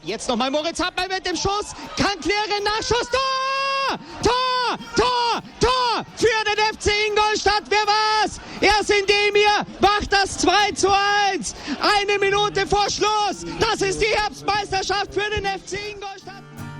Jetzt nochmal Moritz Hartmann mit dem Schuss. Kann klären, Nachschuss. Tor! Tor! Tor! Tor! Für den FC Ingolstadt. Wer war's? Erst Indemir macht das 2:1. 1 Minute vor Schluss. Das ist die Herbstmeisterschaft für den FC Ingolstadt.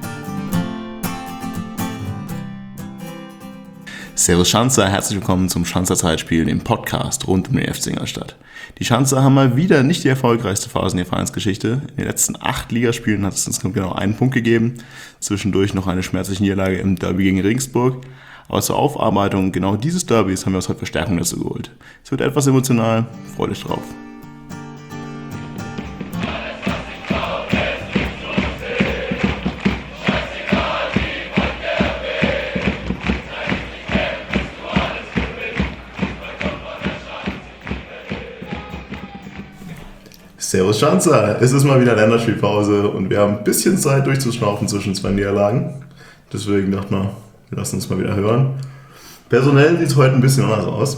Servus Schanzer, herzlich willkommen zum Schanzer Zeitspiel, dem Podcast rund um den FC Ingolstadt. Die Schanzer haben mal wieder nicht die erfolgreichste Phase in der Vereinsgeschichte. In den letzten 8 Ligaspielen hat es insgesamt genau einen Punkt gegeben. Zwischendurch noch eine schmerzliche Niederlage im Derby gegen Regensburg. Aber zur Aufarbeitung genau dieses Derbys haben wir uns heute Verstärkung dazu geholt. Es wird etwas emotional, freut euch drauf. Servus Schanzer, es ist mal wieder Länderspielpause und wir haben ein bisschen Zeit durchzuschnaufen zwischen 2 Niederlagen. Deswegen dachte man, wir lassen uns mal wieder hören. Personell sieht es heute ein bisschen anders aus.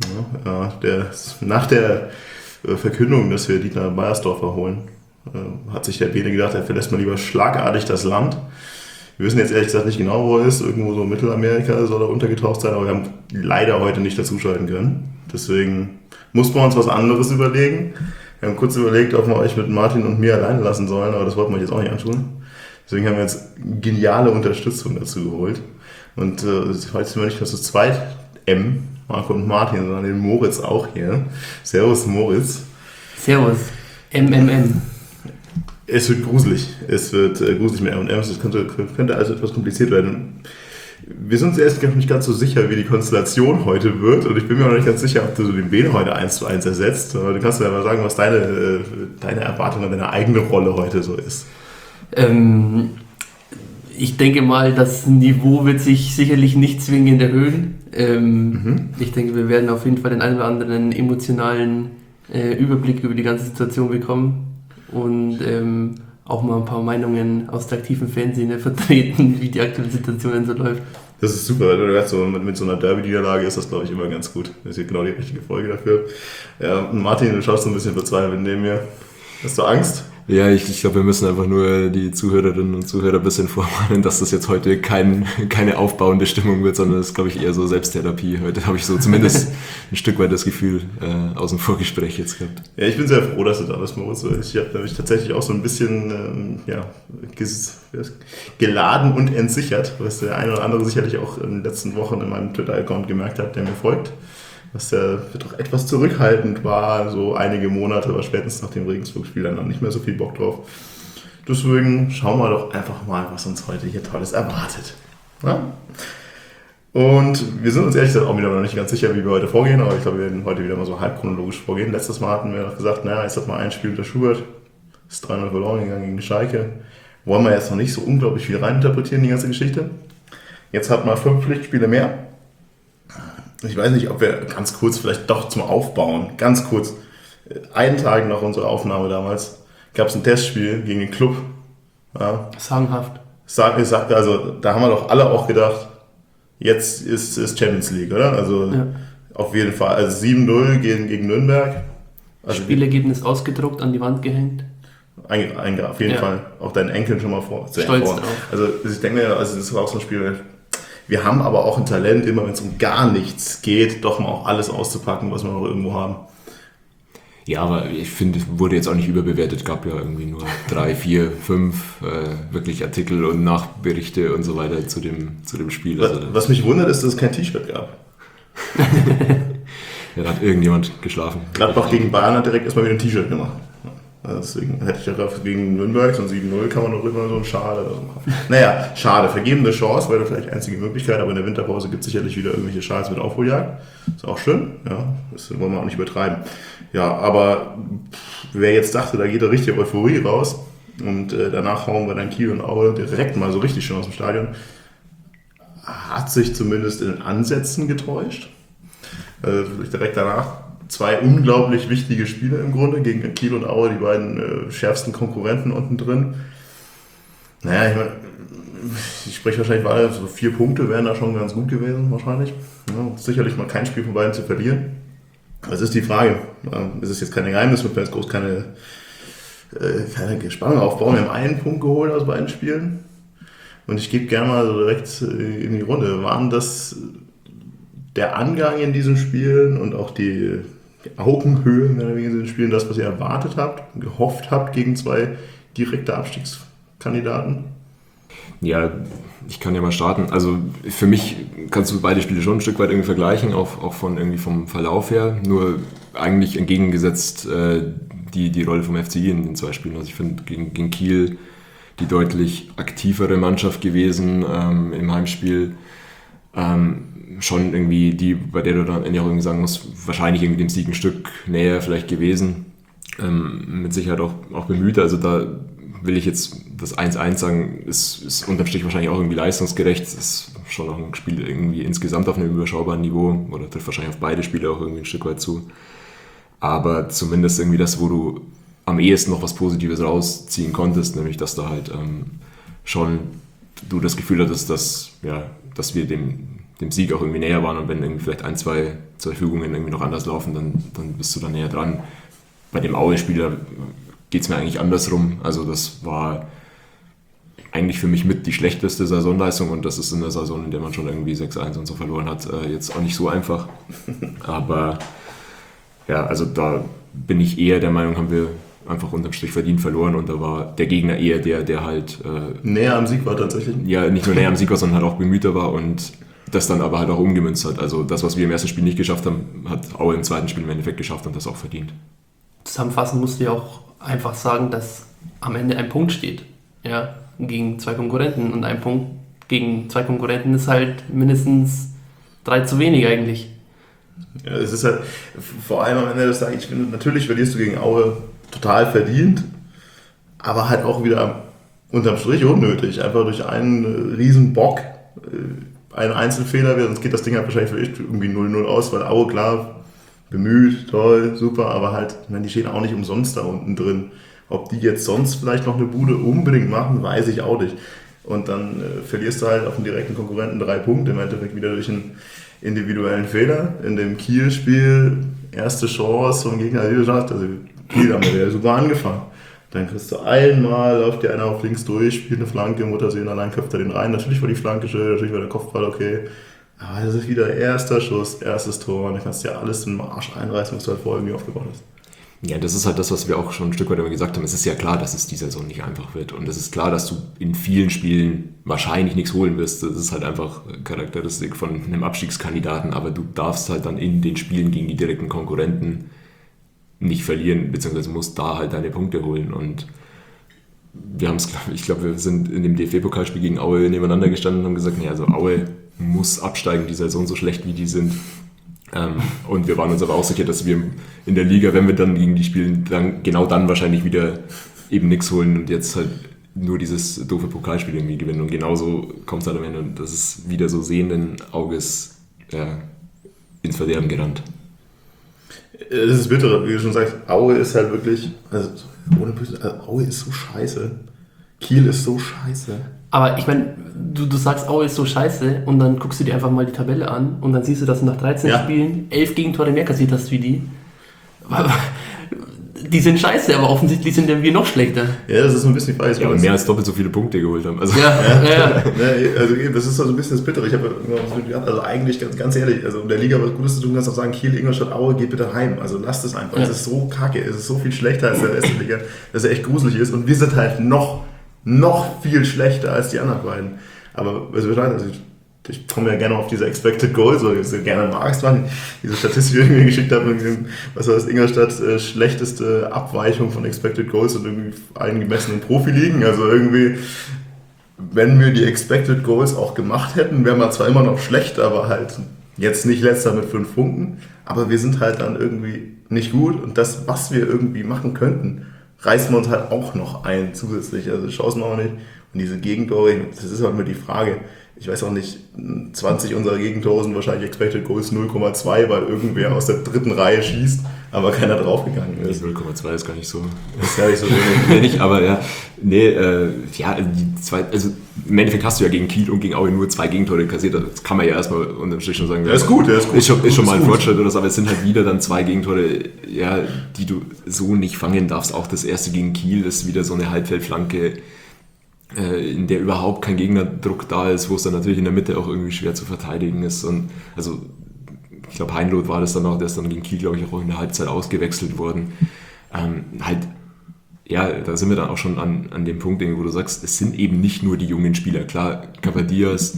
Nach der Verkündung, dass wir Dietmar Beiersdorfer holen, hat sich der Bene gedacht, er verlässt mal lieber schlagartig das Land. Wir wissen jetzt ehrlich gesagt nicht genau, wo er ist. Irgendwo so in Mittelamerika soll er untergetaucht sein, aber wir haben leider heute nicht dazuschalten können. Deswegen mussten wir uns was anderes überlegen. Wir haben kurz überlegt, ob wir euch mit Martin und mir alleine lassen sollen, aber das wollten wir euch jetzt auch nicht antun. Deswegen haben wir jetzt geniale Unterstützung dazu geholt. Und heute sind wir nicht nur zu zweit, Marco und Martin, sondern den Moritz auch hier. Servus Moritz. Servus, MMM. Es wird gruselig. Es wird gruselig mit M&M's. Es könnte also etwas kompliziert werden. Wir sind uns erst nicht ganz so sicher, wie die Konstellation heute wird. Und ich bin mir auch nicht ganz sicher, ob du so den Bene heute 1:1 ersetzt. Aber du kannst ja mal sagen, was deine Erwartung an deine eigene Rolle heute so ist. Ich denke mal, das Niveau wird sich sicherlich nicht zwingend erhöhen. Ich denke, wir werden auf jeden Fall den einen oder anderen emotionalen Überblick über die ganze Situation bekommen. Und auch mal ein paar Meinungen aus der aktiven Fanszene vertreten, wie die aktuelle Situation so läuft. Das ist super, weil du sagst, mit so einer Derby-Niederlage ist das, glaube ich, immer ganz gut. Das ist genau die richtige Folge dafür. Ja, und Martin, du schaust so ein bisschen verzweifelt neben mir. Hast du Angst? Ja, ich glaube, wir müssen einfach nur die Zuhörerinnen und Zuhörer ein bisschen vorwarnen, dass das jetzt heute keine aufbauende Stimmung wird, sondern das ist, glaube ich, eher so Selbsttherapie. Heute habe ich so zumindest ein Stück weit das Gefühl aus dem Vorgespräch jetzt gehabt. Ja, ich bin sehr froh, dass du da bist, Moritz. Ich habe nämlich tatsächlich auch so ein bisschen geladen und entsichert, was der eine oder andere sicherlich auch in den letzten Wochen in meinem Twitter-Account gemerkt hat, der mir folgt. Dass der doch etwas zurückhaltend war, so einige Monate, aber spätestens nach dem Regensburg-Spiel dann noch nicht mehr so viel Bock drauf. Deswegen schauen wir doch einfach mal, was uns heute hier Tolles erwartet. Ja? Und wir sind uns ehrlich gesagt auch wieder noch nicht ganz sicher, wie wir heute vorgehen, aber ich glaube, wir werden heute wieder mal so halb chronologisch vorgehen. Letztes Mal hatten wir noch gesagt, jetzt hat mal ein Spiel unter Schubert, ist 3-0 verloren gegangen gegen Schalke. Wollen wir jetzt noch nicht so unglaublich viel reininterpretieren in die ganze Geschichte. Jetzt hat man 5 Pflichtspiele mehr. Ich weiß nicht, ob wir ganz kurz vielleicht doch zum Aufbauen, ganz kurz, einen Tag nach unserer Aufnahme damals, gab es ein Testspiel gegen den Club. Ja. Sagenhaft. Also da haben wir doch alle auch gedacht, jetzt ist Champions League, oder? Also ja. Auf jeden Fall. Also 7-0 gegen Nürnberg. Also Spielergebnis ausgedruckt, an die Wand gehängt. Auf jeden Fall. Auch deinen Enkeln schon mal vor. Stolz drauf. Also ich denke mir, das war auch so ein Spiel. Wir haben aber auch ein Talent, immer wenn es um gar nichts geht, doch mal auch alles auszupacken, was wir noch irgendwo haben. Ja, aber ich finde, wurde jetzt auch nicht überbewertet. Gab ja irgendwie nur 3, 4, 5 wirklich Artikel und Nachberichte und so weiter zu dem Spiel. Was mich wundert, ist, dass es kein T-Shirt gab. Ja, da hat irgendjemand geschlafen. Gladbach gegen Bayern hat direkt erstmal wieder ein T-Shirt gemacht. Deswegen hätte ich gedacht, gegen Nürnberg, so ein 7-0 kann man doch immer so ein Schade oder so machen. Naja, schade. Vergebene Chance, wäre vielleicht die einzige Möglichkeit, aber in der Winterpause gibt es sicherlich wieder irgendwelche Schals mit Aufholjagd. Ist auch schön, ja. Das wollen wir auch nicht übertreiben. Ja, aber wer jetzt dachte, da geht da richtig Euphorie raus und danach hauen wir dann Kiel und Aue direkt mal so richtig schön aus dem Stadion, hat sich zumindest in den Ansätzen getäuscht. Direkt danach 2 unglaublich wichtige Spiele im Grunde, gegen Kiel und Aue, die beiden schärfsten Konkurrenten unten drin. Naja, ich meine, ich spreche wahrscheinlich weiter, so 4 Punkte wären da schon ganz gut gewesen, wahrscheinlich. Ja, sicherlich mal kein Spiel von beiden zu verlieren. Das ist die Frage. Es ist jetzt kein Geheimnis, wir werden jetzt groß keine keine Spannung aufbauen. Wir haben einen Punkt geholt aus beiden Spielen. Und ich gebe gerne mal so direkt in die Runde. Waren das der Angang in diesen Spielen und auch die Augenhöhe in diesen Spielen das, was ihr erwartet habt, gehofft habt gegen 2 direkte Abstiegskandidaten? Ja, ich kann ja mal starten. Also für mich kannst du beide Spiele schon ein Stück weit irgendwie vergleichen, auch vom Verlauf her. Nur eigentlich entgegengesetzt die Rolle vom FCI in den 2 Spielen. Also ich finde gegen Kiel die deutlich aktivere Mannschaft gewesen im Heimspiel. Schon irgendwie die, bei der du dann am Ende auch irgendwie sagen musst, wahrscheinlich irgendwie dem Sieg ein Stück näher vielleicht gewesen. Mit Sicherheit auch bemüht. Also da will ich jetzt das 1-1 sagen, ist unterm Strich wahrscheinlich auch irgendwie leistungsgerecht. Es ist schon auch ein Spiel irgendwie insgesamt auf einem überschaubaren Niveau oder trifft wahrscheinlich auf beide Spiele auch irgendwie ein Stück weit zu. Aber zumindest irgendwie das, wo du am ehesten noch was Positives rausziehen konntest, nämlich dass da halt schon du das Gefühl hattest, dass wir dem Sieg auch irgendwie näher waren und wenn irgendwie vielleicht 1-2 Fügungen irgendwie noch anders laufen, dann bist du da näher dran. Bei dem Aue-Spieler geht es mir eigentlich andersrum. Also das war eigentlich für mich mit die schlechteste Saisonleistung und das ist in der Saison, in der man schon irgendwie 6-1 und so verloren hat, jetzt auch nicht so einfach. Aber ja, also da bin ich eher der Meinung, haben wir einfach unterm Strich verdient verloren und da war der Gegner eher der halt näher am Sieg war tatsächlich. Ja, nicht nur näher am Sieg war, sondern halt auch bemühter war und das dann aber halt auch umgemünzt hat. Also das, was wir im ersten Spiel nicht geschafft haben, hat Aue im zweiten Spiel im Endeffekt geschafft und das auch verdient. Zusammenfassend musst du ja auch einfach sagen, dass am Ende ein Punkt steht. Ja, gegen 2 Konkurrenten und ein Punkt gegen 2 Konkurrenten ist halt mindestens 3 zu wenig eigentlich. Ja, es ist halt vor allem am Ende des Tages, ich finde, natürlich verlierst du gegen Aue total verdient, aber halt auch wieder unterm Strich unnötig. Einfach durch einen riesen Bock, einen Einzelfehler, sonst geht das Ding halt wahrscheinlich für irgendwie 0-0 aus, weil Aue, klar, bemüht, toll, super, aber halt, ich meine, die stehen auch nicht umsonst da unten drin. Ob die jetzt sonst vielleicht noch eine Bude unbedingt machen, weiß ich auch nicht. Und dann verlierst du halt auf den direkten Konkurrenten 3 Punkte, im Endeffekt wieder durch einen individuellen Fehler. In dem Kiel-Spiel, erste Chance vom Gegner, wie gesagt, also Kiel haben wir ja super angefangen. Dann kriegst du einmal, läuft dir einer auf links durch, spielt eine Flanke, Muttersehen, allein köpft er den rein. Natürlich war die Flanke schön, natürlich war der Kopfball okay. Aber das ist wieder erster Schuss, erstes Tor und dann kannst du ja alles in den Arsch einreißen, was du halt vorher irgendwie aufgebaut hast. Ja, das ist halt das, was wir auch schon ein Stück weit immer gesagt haben. Es ist ja klar, dass es die Saison nicht einfach wird. Und es ist klar, dass du in vielen Spielen wahrscheinlich nichts holen wirst. Das ist halt einfach Charakteristik von einem Abstiegskandidaten. Aber du darfst halt dann in den Spielen gegen die direkten Konkurrenten nicht verlieren, beziehungsweise musst da halt deine Punkte holen. Und wir haben es, ich glaube, wir sind in dem DFB-Pokalspiel gegen Aue nebeneinander gestanden und haben gesagt, nee, also Aue muss absteigen, die Saison so schlecht wie die sind. Und wir waren uns aber auch sicher, dass wir in der Liga, wenn wir dann gegen die spielen, dann genau dann wahrscheinlich wieder eben nichts holen und jetzt halt nur dieses doofe Pokalspiel irgendwie gewinnen. Und genauso kommt es halt am Ende und das ist wieder so sehenden Auges ins Verderben gerannt. Das ist bitter, wie du schon sagst, Aue ist halt wirklich, also ohne Böse, Aue ist so scheiße. Kiel ist so scheiße. Aber ich meine, du sagst, Aue ist so scheiße und dann guckst du dir einfach mal die Tabelle an und dann siehst du, dass du nach 13 Spielen 11 Gegentore mehr kassiert hast wie die. Die sind scheiße, aber offensichtlich sind wir noch schlechter. Ja, das ist so ein bisschen die Frage. Ja, und mehr als doppelt so viele Punkte geholt haben. Also ja. Also das ist so ein bisschen das Bittere. Ich habe gedacht, also eigentlich ganz ehrlich, also in der Liga was Gutes zu tun, kannst auch sagen, Kiel, Ingolstadt, Aue, geht bitte heim. Also lasst es einfach. Es ist so kacke, es ist so viel schlechter als der Rest der Liga, dass er echt gruselig ist und wir sind halt noch viel schlechter als die anderen beiden. Aber also ich komme ja gerne auf diese Expected Goals, weil ich es gerne magst, diese Statistik, die ich mir geschickt habe, was war das, Ingolstadt schlechteste Abweichung von Expected Goals und irgendwie allen gemessenen Profiligen. Also irgendwie, wenn wir die Expected Goals auch gemacht hätten, wären wir zwar immer noch schlecht, aber halt jetzt nicht letzter mit 5 Punkten, aber wir sind halt dann irgendwie nicht gut und das, was wir irgendwie machen könnten, reißen wir uns halt auch noch ein zusätzlich. Also Chancen auch nicht. Und diese Gegentore, das ist halt immer die Frage, ich weiß auch nicht, 20 unserer Gegentore sind wahrscheinlich Expected Goals 0,2, weil irgendwer aus der dritten Reihe schießt, aber keiner draufgegangen ist. 0,2 ist gar nicht so. Das ist ja nicht so wenig, aber ja, die zwei, also im Endeffekt hast du ja gegen Kiel und gegen Aue nur 2 Gegentore kassiert, das kann man ja erstmal unterm Strich schon sagen. Der ist gut. Ist schon mal ein Fortschritt oder so, aber es sind halt wieder dann 2 Gegentore, ja, die du so nicht fangen darfst. Auch das erste gegen Kiel ist wieder so eine Halbfeldflanke, in der überhaupt kein Gegnerdruck da ist, wo es dann natürlich in der Mitte auch irgendwie schwer zu verteidigen ist. Und also ich glaube, Heinloth war das dann auch, der ist dann gegen Kiel, glaube ich, auch in der Halbzeit ausgewechselt worden. Da sind wir dann auch schon an dem Punkt, wo du sagst, es sind eben nicht nur die jungen Spieler. Klar, Capadias,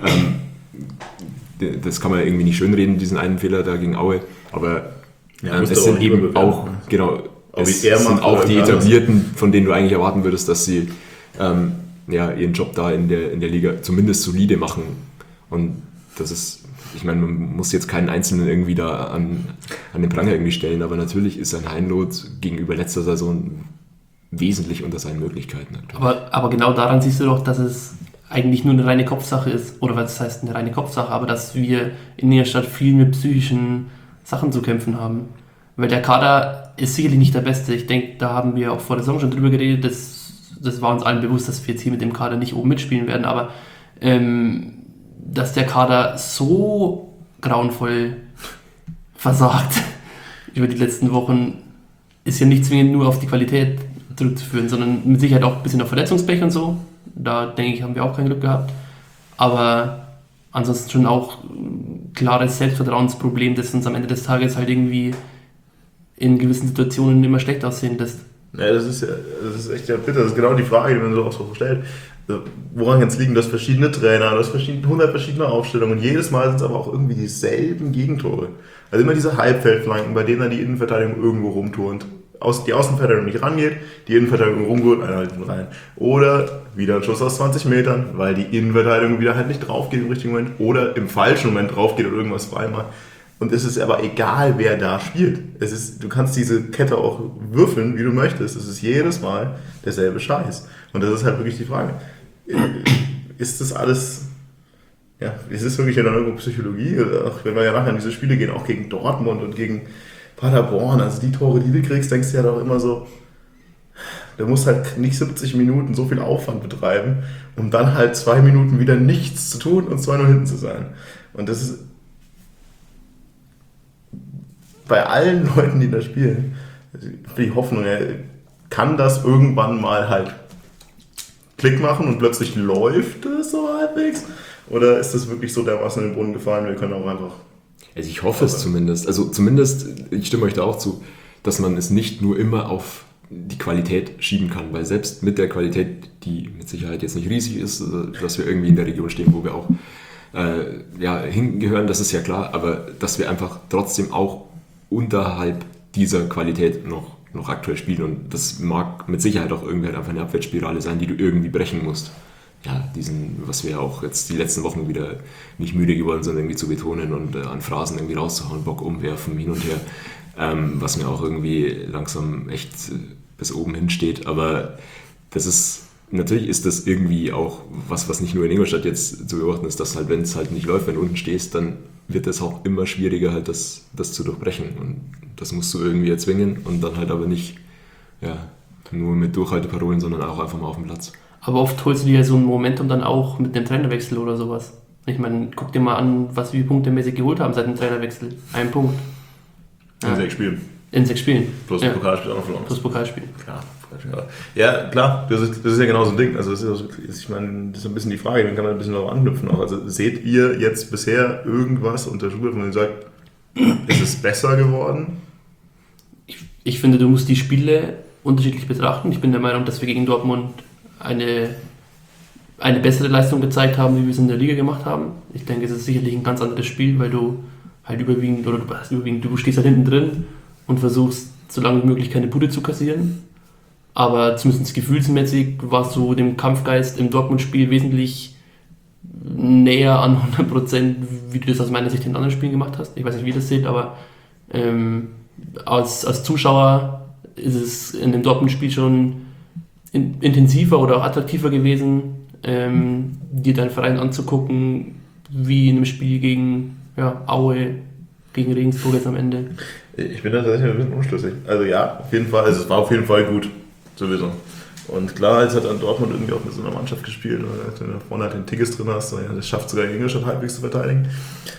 das kann man irgendwie nicht schönreden, diesen einen Fehler da gegen Aue, aber es sind eben auch, genau, es sind auch die Etablierten, von denen du eigentlich erwarten würdest, dass sie ihren Job da in der Liga zumindest solide machen. Und das ist, ich meine, man muss jetzt keinen Einzelnen irgendwie da an den Pranger irgendwie stellen, aber natürlich ist ein Heinloth gegenüber letzter Saison wesentlich unter seinen Möglichkeiten. Aber genau daran siehst du doch, dass es eigentlich nur eine reine Kopfsache ist, oder was heißt eine reine Kopfsache, aber dass wir in Ingolstadt viel mit psychischen Sachen zu kämpfen haben. Weil der Kader ist sicherlich nicht der beste. Ich denke, da haben wir auch vor der Saison schon drüber geredet, das war uns allen bewusst, dass wir jetzt hier mit dem Kader nicht oben mitspielen werden, aber dass der Kader so grauenvoll versagt über die letzten Wochen, ist ja nicht zwingend nur auf die Qualität zurückzuführen, sondern mit Sicherheit auch ein bisschen auf Verletzungspech und so. Da denke ich, haben wir auch kein Glück gehabt. Aber ansonsten schon auch ein klares Selbstvertrauensproblem, das uns am Ende des Tages halt irgendwie in gewissen Situationen immer schlecht aussehen lässt. Ja, das ist echt ja bitter. Das ist genau die Frage, die man so oft so stellt. Woran kann es liegen? Du hast verschiedene Trainer, du hast 100 verschiedene Aufstellungen und jedes Mal sind es aber auch irgendwie dieselben Gegentore. Also immer diese Halbfeldflanken, bei denen dann die Innenverteidigung irgendwo rumturnt. Die Außenverteidigung nicht rangeht, die Innenverteidigung rumgeht, einer halt rein. Oder wieder ein Schuss aus 20 Metern, weil die Innenverteidigung wieder halt nicht drauf geht im richtigen Moment oder im falschen Moment drauf geht oder irgendwas frei macht. Und es ist aber egal, wer da spielt. Du kannst diese Kette auch würfeln, wie du möchtest. Es ist jedes Mal derselbe Scheiß. Und das ist halt wirklich die Frage. Ist das alles, ja, ist es wirklich dann irgendwo Psychologie? Auch wenn wir ja nachher in diese Spiele gehen, auch gegen Dortmund und gegen Paderborn, also die Tore, die du kriegst, denkst du ja doch immer so, du musst halt nicht 70 Minuten so viel Aufwand betreiben, um dann halt 2 Minuten wieder nichts zu tun und 2-0 hinten zu sein. Und das ist bei allen Leuten, die da spielen, die Hoffnung, kann das irgendwann mal halt Klick machen und plötzlich läuft es so halbwegs? Oder ist das wirklich so dermaßen in den Brunnen gefallen, wir können auch einfach... Also ich hoffe es zumindest. Also zumindest, ich stimme euch da auch zu, dass man es nicht nur immer auf die Qualität schieben kann, weil selbst mit der Qualität, die mit Sicherheit jetzt nicht riesig ist, dass wir irgendwie in der Region stehen, wo wir auch hingehören, das ist ja klar, aber dass wir einfach trotzdem auch unterhalb dieser Qualität noch aktuell spielen und das mag mit Sicherheit auch irgendwie halt einfach eine Abwärtsspirale sein, die du irgendwie brechen musst. Ja, was wir auch jetzt die letzten Wochen wieder nicht müde geworden sind, irgendwie zu betonen und an Phrasen irgendwie rauszuhauen, Bock umwerfen, hin und her, was mir auch irgendwie langsam echt bis oben hin steht, aber natürlich ist das irgendwie auch was nicht nur in Ingolstadt jetzt zu beobachten ist, dass halt, wenn es halt nicht läuft, wenn du unten stehst, dann wird es auch immer schwieriger, halt das zu durchbrechen. Und das musst du irgendwie erzwingen und dann halt aber nicht nur mit Durchhalteparolen, sondern auch einfach mal auf dem Platz. Aber oft holst du dir so ein Momentum dann auch mit dem Trainerwechsel oder sowas. Ich meine, guck dir mal an, wie viele Punkte Mäßig geholt haben seit dem Trainerwechsel. 1 Punkt. In 6 Spielen. In 6 Spielen. Plus Pokalspiel auch noch verloren. Plus Pokalspiel. Klar. Ja, klar, das ist ja genau so ein Ding. Also ich meine, das ist ein bisschen die Frage, dann kann man ein bisschen darauf anknüpfen. Auch. Also seht ihr jetzt bisher irgendwas unter Schubert, wo ihr sagt, ist es besser geworden? Ich finde, du musst die Spiele unterschiedlich betrachten. Ich bin der Meinung, dass wir gegen Dortmund eine bessere Leistung gezeigt haben, wie wir es in der Liga gemacht haben. Ich denke, es ist sicherlich ein ganz anderes Spiel, weil du halt du stehst halt hinten drin und versuchst, so lange wie möglich keine Bude zu kassieren. Aber zumindest gefühlsmäßig warst du dem Kampfgeist im Dortmund-Spiel wesentlich näher an 100%, wie du das aus meiner Sicht in anderen Spielen gemacht hast. Ich weiß nicht, wie ihr das seht, aber als Zuschauer ist es in dem Dortmund-Spiel schon intensiver oder auch attraktiver gewesen. dir deinen Verein anzugucken, wie in einem Spiel gegen Aue, gegen Regensburg jetzt am Ende? Ich bin da tatsächlich ein bisschen unschlüssig. Also ja, auf jeden Fall, also es war auf jeden Fall gut, sowieso. Und klar, jetzt hat dann Dortmund irgendwie auch mit so einer Mannschaft gespielt, weil du da vorne halt den Tigges drin hast, das schafft sogar Ingolstadt halbwegs zu verteidigen.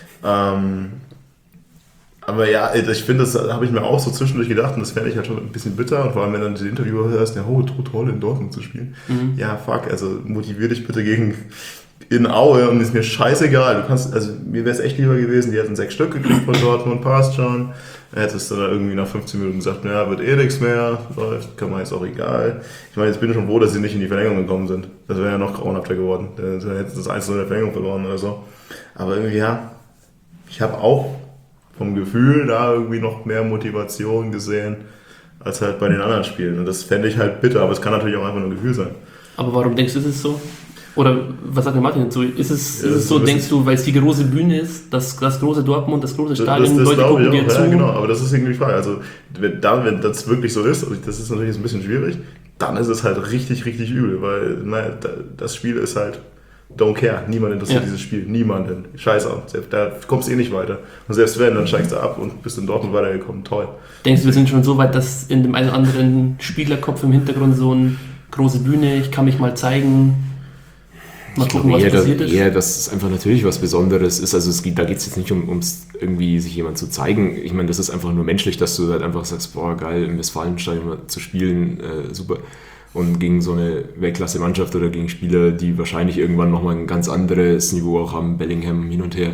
Aber ja, ich finde, das habe ich mir auch so zwischendurch gedacht und das fände ich halt schon ein bisschen bitter. Und vor allem, wenn dann die Interviewer hörst, ja, toll in Dortmund zu spielen. Ja, fuck, also motivier dich bitte gegen in Aue und ist mir scheißegal. Mir wäre es echt lieber gewesen, die hätten 6 Stück gekriegt von Dortmund, passt schon. Hättest du da irgendwie nach 15 Minuten gesagt, ja, wird eh nichts mehr, läuft, kann man jetzt auch egal. Ich meine, jetzt bin ich schon froh, dass sie nicht in die Verlängerung gekommen sind. Das wäre ja noch grauenhafter geworden. Dann hätten sie das 1-0 in der Verlängerung verloren oder so. Aber irgendwie, ja, ich habe auch vom Gefühl da irgendwie noch mehr Motivation gesehen, als halt bei den anderen Spielen. Und das fände ich halt bitter, aber es kann natürlich auch einfach nur ein Gefühl sein. Aber warum denkst du, ist es so? Oder was sagt der Martin dazu? Ist es so, denkst du, weil es die große Bühne ist, das große Dortmund, das große Stadion, das Leute gucken dir zu? Ja, genau, aber das ist irgendwie die Frage. Also, wenn das wirklich so ist, das ist natürlich ein bisschen schwierig, dann ist es halt richtig, richtig übel, weil das Spiel ist halt don't care. Niemand interessiert dieses Spiel. Niemanden. Scheiße. Da kommst du eh nicht weiter. Und selbst wenn, dann steigst du ab und bist in Dortmund weitergekommen. Toll. Denkst du, wir sind schon so weit, dass in dem einen oder anderen Spielerkopf im Hintergrund so eine große Bühne, ich kann mich mal zeigen, mal gucken, was passiert ist? Eher, dass es einfach natürlich was Besonderes ist. Also da geht es jetzt nicht ums irgendwie sich jemand zu zeigen. Ich meine, das ist einfach nur menschlich, dass du halt einfach sagst, boah, geil, im Westfalenstadion zu spielen, super. Und gegen so eine Weltklasse-Mannschaft oder gegen Spieler, die wahrscheinlich irgendwann nochmal ein ganz anderes Niveau auch haben, Bellingham hin und her.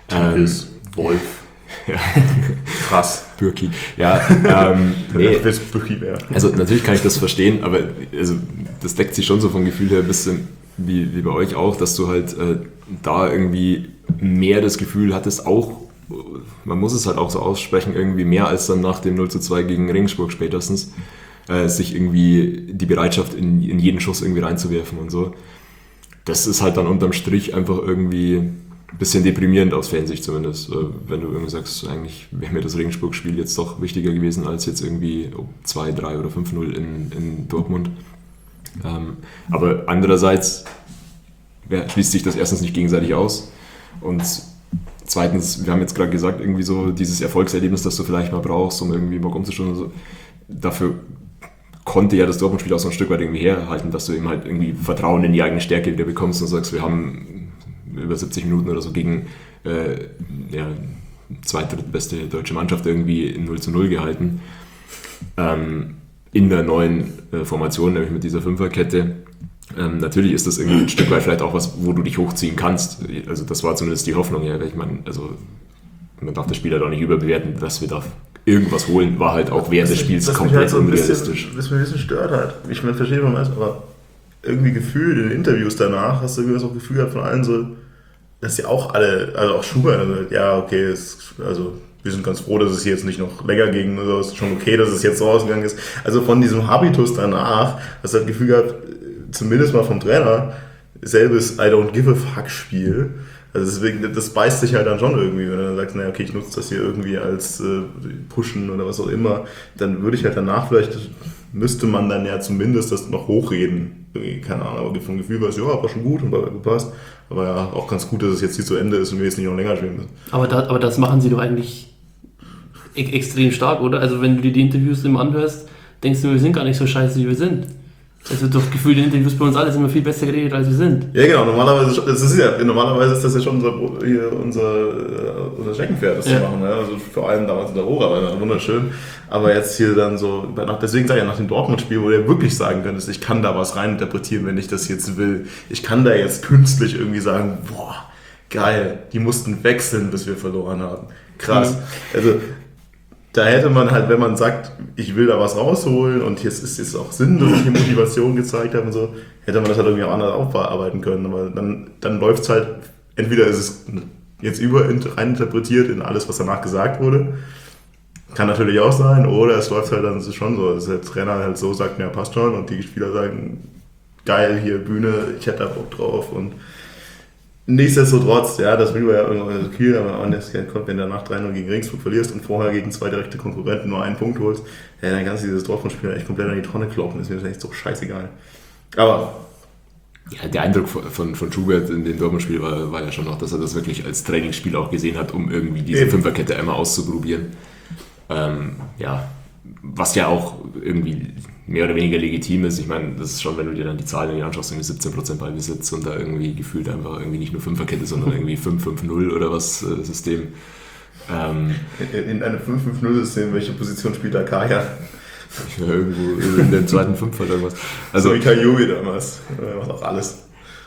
Wolf. Ja. Krass. Bürki. Ja, nee. Also natürlich kann ich das verstehen, aber also, das deckt sich schon so vom Gefühl her ein bisschen wie bei euch auch, dass du halt da irgendwie mehr das Gefühl hattest, auch, man muss es halt auch so aussprechen, irgendwie mehr als dann nach dem 0:2 gegen Regensburg spätestens, sich irgendwie die Bereitschaft in jeden Schuss irgendwie reinzuwerfen und so. Das ist halt dann unterm Strich einfach irgendwie ein bisschen deprimierend aus Fansicht zumindest, wenn du irgendwie sagst, eigentlich wäre mir das Regensburg-Spiel jetzt doch wichtiger gewesen als jetzt irgendwie 2, 3 oder 5-0 in Dortmund. Aber andererseits schließt sich das erstens nicht gegenseitig aus und zweitens, wir haben jetzt gerade gesagt, irgendwie so dieses Erfolgserlebnis, das du vielleicht mal brauchst, um irgendwie Bock umzuschauen und so, dafür konnte ja das Dortmund-Spiel auch so ein Stück weit irgendwie herhalten, dass du eben halt irgendwie Vertrauen in die eigene Stärke wieder bekommst und sagst, wir haben über 70 Minuten oder so gegen zweitbeste deutsche Mannschaft irgendwie 0:0 gehalten. In der neuen Formation, nämlich mit dieser Fünferkette. Natürlich ist das irgendwie ein Stück weit vielleicht auch was, wo du dich hochziehen kannst. Also das war zumindest die Hoffnung, ja. Ich meine, also man darf das Spiel halt auch nicht überbewerten, dass wir da irgendwas holen, war halt auch während des Spiels komplett halt so unrealistisch. Was mich ein bisschen stört halt. Ich meine, verstehe man das, aber irgendwie gefühlt in den Interviews danach hast du irgendwie das auch Gefühl gehabt von allen so, dass sie auch alle, also auch Schubert, also, ja, okay, also wir sind ganz froh, dass es hier jetzt nicht noch länger ging, also es ist schon okay, dass es jetzt so ausgegangen ist. Also von diesem Habitus danach, hast du das Gefühl gehabt, zumindest mal vom Trainer, selbes I don't give a fuck Spiel. Also deswegen, das beißt sich halt dann schon irgendwie, wenn du dann sagst, naja, okay, ich nutze das hier irgendwie als Pushen oder was auch immer, dann würde ich halt danach vielleicht, müsste man dann ja zumindest das noch hochreden. Irgendwie, keine Ahnung, aber vom Gefühl war es, ja, war schon gut und war gepasst. Aber ja, auch ganz gut, dass es jetzt hier zu Ende ist und wir jetzt nicht noch länger spielen müssen. Aber das machen sie doch eigentlich extrem stark, oder? Also wenn du dir die Interviews immer anhörst, denkst du, wir sind gar nicht so scheiße, wie wir sind. Es wird doch gefühlt in Interviews bei uns alles immer viel besser geredet, als wir sind. Ja, genau. Normalerweise ist das ja schon unser Steckenpferd, das zu machen. Ja? Also vor allem damals in der Rohrer war das wunderschön. Aber jetzt hier dann so, deswegen sage ich ja nach dem Dortmund-Spiel, wo du wirklich sagen könntest, ich kann da was reininterpretieren, wenn ich das jetzt will. Ich kann da jetzt künstlich irgendwie sagen, boah, geil, die mussten wechseln, bis wir verloren haben. Krass. Also da hätte man halt, wenn man sagt, ich will da was rausholen und jetzt ist es auch Sinn, dass ich hier Motivation gezeigt habe und so, hätte man das halt irgendwie auch anders aufarbeiten können. Aber dann läuft es halt, entweder ist es jetzt reininterpretiert in alles, was danach gesagt wurde, kann natürlich auch sein, oder es läuft halt dann schon so, dass der Trainer halt so sagt, ja passt schon und die Spieler sagen, geil, hier Bühne, ich hätte da Bock drauf und nichtsdestotrotz, ja, das will man ja irgendwann Kiel, aber wenn du danach 3-0 gegen Regensburg verlierst und vorher gegen 2 direkte Konkurrenten nur einen Punkt holst, ja, dann kannst du dieses Dortmund-Spiel echt komplett an die Tonne kloppen. Ist mir das echt so scheißegal. Aber Ja, der Eindruck von Schubert in dem Dortmund-Spiel war ja schon noch, dass er das wirklich als Trainingsspiel auch gesehen hat, um irgendwie diese Fünferkette einmal auszuprobieren. Ja, was ja auch irgendwie mehr oder weniger legitim ist. Ich meine, das ist schon, wenn du dir dann die Zahlen irgendwie anschaust, irgendwie 17% Ballbesitz und da irgendwie gefühlt einfach irgendwie nicht nur Fünferkette, sondern irgendwie 5-5-0 oder was System. In einem 5-5-0-System, welche Position spielt da Kaya? Ja, irgendwo in der zweiten Fünf halt irgendwas. Also, so wie Kajubi damals. Er macht auch alles.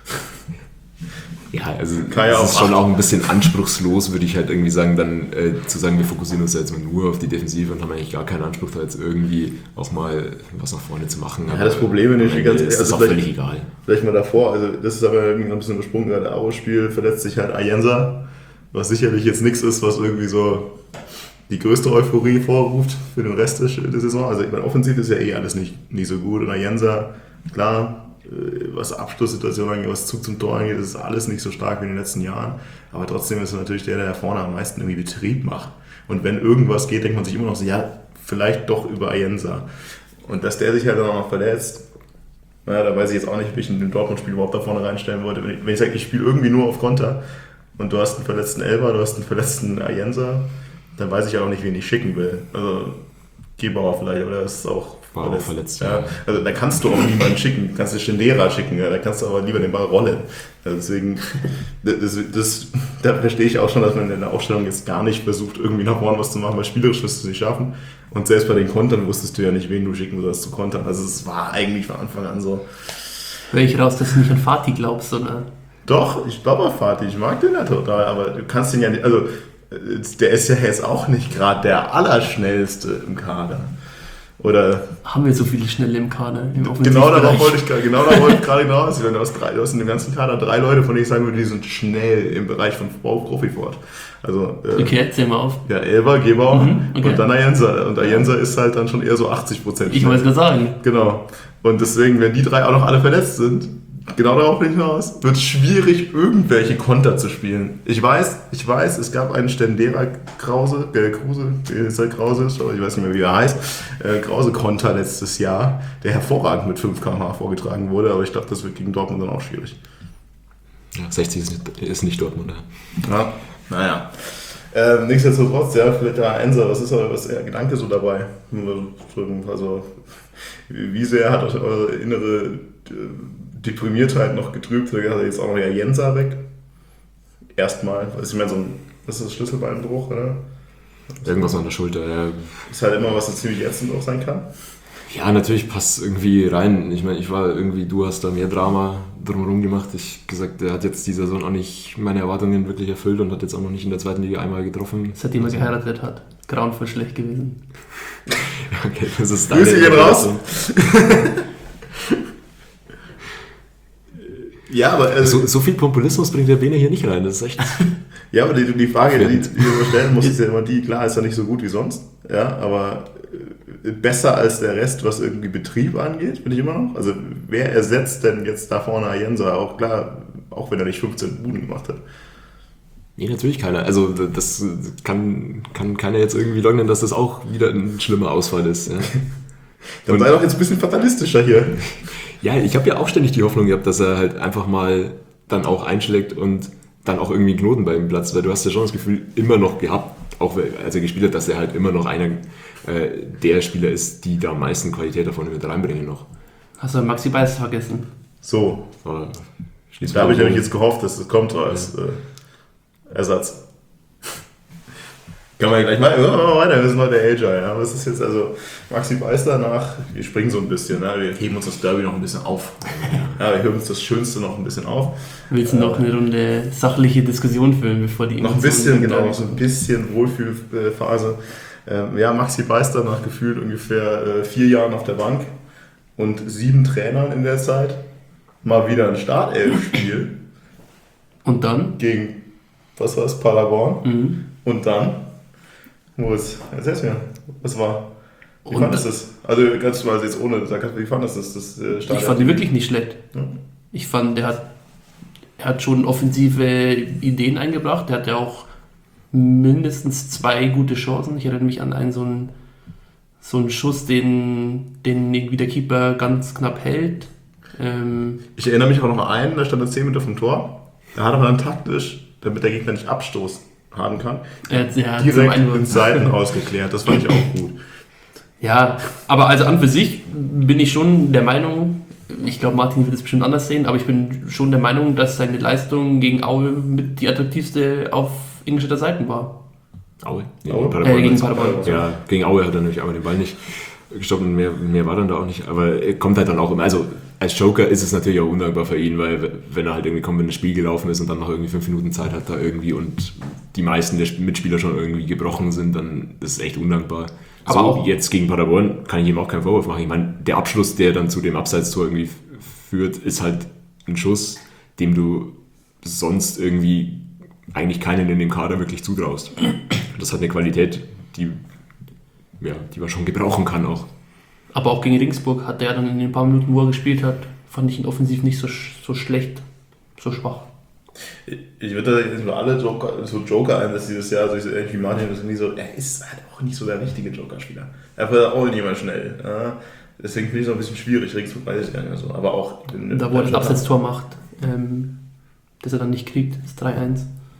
Ja, also Kaya es ist auch schon auch ein bisschen anspruchslos, würde ich halt irgendwie sagen, dann zu sagen, wir fokussieren uns jetzt mal nur auf die Defensive und haben eigentlich gar keinen Anspruch, da jetzt irgendwie auch mal was nach vorne zu machen. Ja, das Problem ist, ganz ist das auch völlig egal. Vielleicht mal davor, also das ist aber irgendwie noch ein bisschen übersprungen, gerade Aro-Spiel verletzt sich halt Ayensa, was sicherlich jetzt nichts ist, was irgendwie so die größte Euphorie vorruft für den Rest der Saison. Also ich meine, offensiv ist ja eh alles nicht so gut und Ayensa, klar, was Abschlusssituationen angeht, was Zug zum Tor angeht, das ist alles nicht so stark wie in den letzten Jahren. Aber trotzdem ist er natürlich der vorne am meisten irgendwie Betrieb macht. Und wenn irgendwas geht, denkt man sich immer noch so, ja, vielleicht doch über Ayensa. Und dass der sich halt dann auch noch verletzt, naja, da weiß ich jetzt auch nicht, ob ich in dem Dortmund-Spiel überhaupt da vorne reinstellen wollte. Wenn ich sage, ich spiele irgendwie nur auf Konter und du hast einen verletzten Elber, du hast einen verletzten Ayensa, dann weiß ich ja auch nicht, wen ich schicken will. Also Gebauer vielleicht, oder das ist auch war auch verletzt. Ja. Also da kannst du auch niemanden schicken, du kannst du Stendera schicken, ja. Da kannst du aber lieber den Ball rollen. Also deswegen, da verstehe ich auch schon, dass man in der Aufstellung jetzt gar nicht versucht, irgendwie nach vorne was zu machen, weil spielerisch wirst du es nicht schaffen. Und selbst bei den Kontern wusstest du ja nicht, wen du schicken sollst zu kontern. Also es war eigentlich von Anfang an so. Hör ich raus, dass du nicht an Fatih glaubst, oder? Doch, ich glaube an Fatih, ich mag den ja total, aber du kannst ihn ja nicht, also der ist ja jetzt auch nicht gerade der Allerschnellste im Kader. Oder haben wir so viele Schnelle im Kader? Genau darauf wollte ich gerade hinaus. Du hast in dem ganzen Kader 3 Leute, von denen ich sagen würde, die sind schnell im Bereich von Profifort. Also, okay, erzähl mal auf. Ja, Elber, Gebauer okay. Und dann Ayensa. Und Ayensa ist halt dann schon eher so 80%. Ich wollte es gerade sagen. Genau. Und deswegen, wenn die 3 auch noch alle verletzt sind, genau darauf bin ich hinaus, wird es schwierig, irgendwelche Konter zu spielen. Ich weiß, es gab einen Stendera Krause, Krause ist, aber ich weiß nicht mehr, wie er heißt, Krause-Konter letztes Jahr, der hervorragend mit 5 km/h vorgetragen wurde, aber ich glaube, das wird gegen Dortmund dann auch schwierig. Ja, 60 ist nicht Dortmund, ja. Naja. Nichtsdestotrotz, ja, vielleicht der Enser, was ist der Gedanke so dabei? Also, wie sehr hat eure innere Deprimiertheit noch getrübt, da hat jetzt auch noch Ayensa weg. Erstmal, ich meine, das ist Schlüsselbeinbruch, oder? Irgendwas an der Schulter, ja. Ist halt immer was, das ziemlich ätzend auch sein kann. Ja, natürlich passt irgendwie rein. Ich meine, du hast da mehr Drama drumherum gemacht. Ich gesagt, der hat jetzt die Saison auch nicht meine Erwartungen wirklich erfüllt und hat jetzt auch noch nicht in der zweiten Liga einmal getroffen. Seitdem er geheiratet hat. Grauenvoll schlecht gewesen. Okay, das ist deine Grüße gehen raus. Ja, aber so viel Populismus bringt der Bene hier nicht rein, das ist echt. Ja, aber die Frage, die du stellen musst, ist ja immer die, klar, ist ja nicht so gut wie sonst, ja, aber besser als der Rest, was irgendwie Betrieb angeht, finde ich immer noch. Also wer ersetzt denn jetzt da vorne Ayensa? Auch klar, auch wenn er nicht 15 Buden gemacht hat. Nee, natürlich keiner. Also das kann keiner jetzt irgendwie leugnen, dass das auch wieder ein schlimmer Ausfall ist. Ja. Dann sei doch jetzt ein bisschen fatalistischer hier. Ja, ich habe ja auch ständig die Hoffnung gehabt, dass er halt einfach mal dann auch einschlägt und dann auch irgendwie Knoten bei ihm platzt, weil du hast ja schon das Gefühl immer noch gehabt, auch als er gespielt hat, dass er halt immer noch einer der Spieler ist, die da am meisten Qualität davon mit reinbringen noch. Hast du Maxi Beiß vergessen? So. Da habe ich nämlich jetzt gehofft, dass das kommt als Ersatz. Kann man ja gleich mal weiter, wir sind heute Agile. Ja. Was ist jetzt also Maxi Beiß danach? Wir springen so ein bisschen, ne? Wir heben uns das Derby noch ein bisschen auf. Ja, wir heben uns das Schönste noch ein bisschen auf. Willst du noch eine Runde sachliche Diskussion führen, bevor die noch ein bisschen, genau, so ein bisschen Wohlfühlphase. Ja, Maxi Beiß danach gefühlt ungefähr 4 Jahren auf der Bank und 7 Trainern in der Zeit. Mal wieder ein Startelf-Spiel. Und dann? Gegen, was war es, Paderborn. Und dann? Erzähl's mir, was war? Wie fandest du das? Also ganz mal jetzt ohne, wie fandest du das Ich fand ihn wirklich nicht schlecht. Ja. Ich fand, er hat schon offensive Ideen eingebracht. Er hat ja auch mindestens 2 gute Chancen. Ich erinnere mich an einen so einen Schuss, den irgendwie der Keeper ganz knapp hält. Ich erinnere mich auch noch an einen, da stand er 10 Meter vom Tor. Da hat er dann taktisch, damit der Gegner nicht Abstoß haben kann, direkt ins Seiten ausgeklärt. Das fand ich auch gut. Ja, aber also an für sich bin ich schon der Meinung, ich glaube Martin wird es bestimmt anders sehen, aber ich bin schon der Meinung, dass seine Leistung gegen Aue mit die attraktivste auf Ingolstädter Seiten war. Aue? Gegen Paderborn. Ja, gegen Aue hat er natürlich aber den Ball nicht gestoppt und mehr war dann da auch nicht. Aber er kommt halt dann auch immer. Also als Joker ist es natürlich auch undankbar für ihn, weil wenn er halt irgendwie kommt, wenn das Spiel gelaufen ist und dann noch irgendwie 5 Minuten Zeit hat da irgendwie und die meisten der Mitspieler schon irgendwie gebrochen sind, dann ist es echt undankbar. Aber so, auch jetzt gegen Paderborn kann ich ihm auch keinen Vorwurf machen. Ich meine, der Abschluss, der dann zu dem Abseitstor irgendwie führt, ist halt ein Schuss, dem du sonst irgendwie eigentlich keinen in dem Kader wirklich zutraust. Das hat eine Qualität, die man schon gebrauchen kann auch. Aber auch gegen Regensburg hat er dann in den paar Minuten, wo er gespielt hat, fand ich ihn offensiv nicht so schlecht, so schwach. Ich würde da nur alle Joker ein, dass dieses Jahr, so ähnlich wie Martin, das irgendwie so, er ist halt auch nicht so der richtige Joker-Spieler. Er wird auch nicht immer schnell. Ja. Deswegen finde ich es noch ein bisschen schwierig, Regensburg weiß ich gar nicht so. Aber auch da, wo er das Abseitstor macht, das er dann nicht kriegt, das 3-1.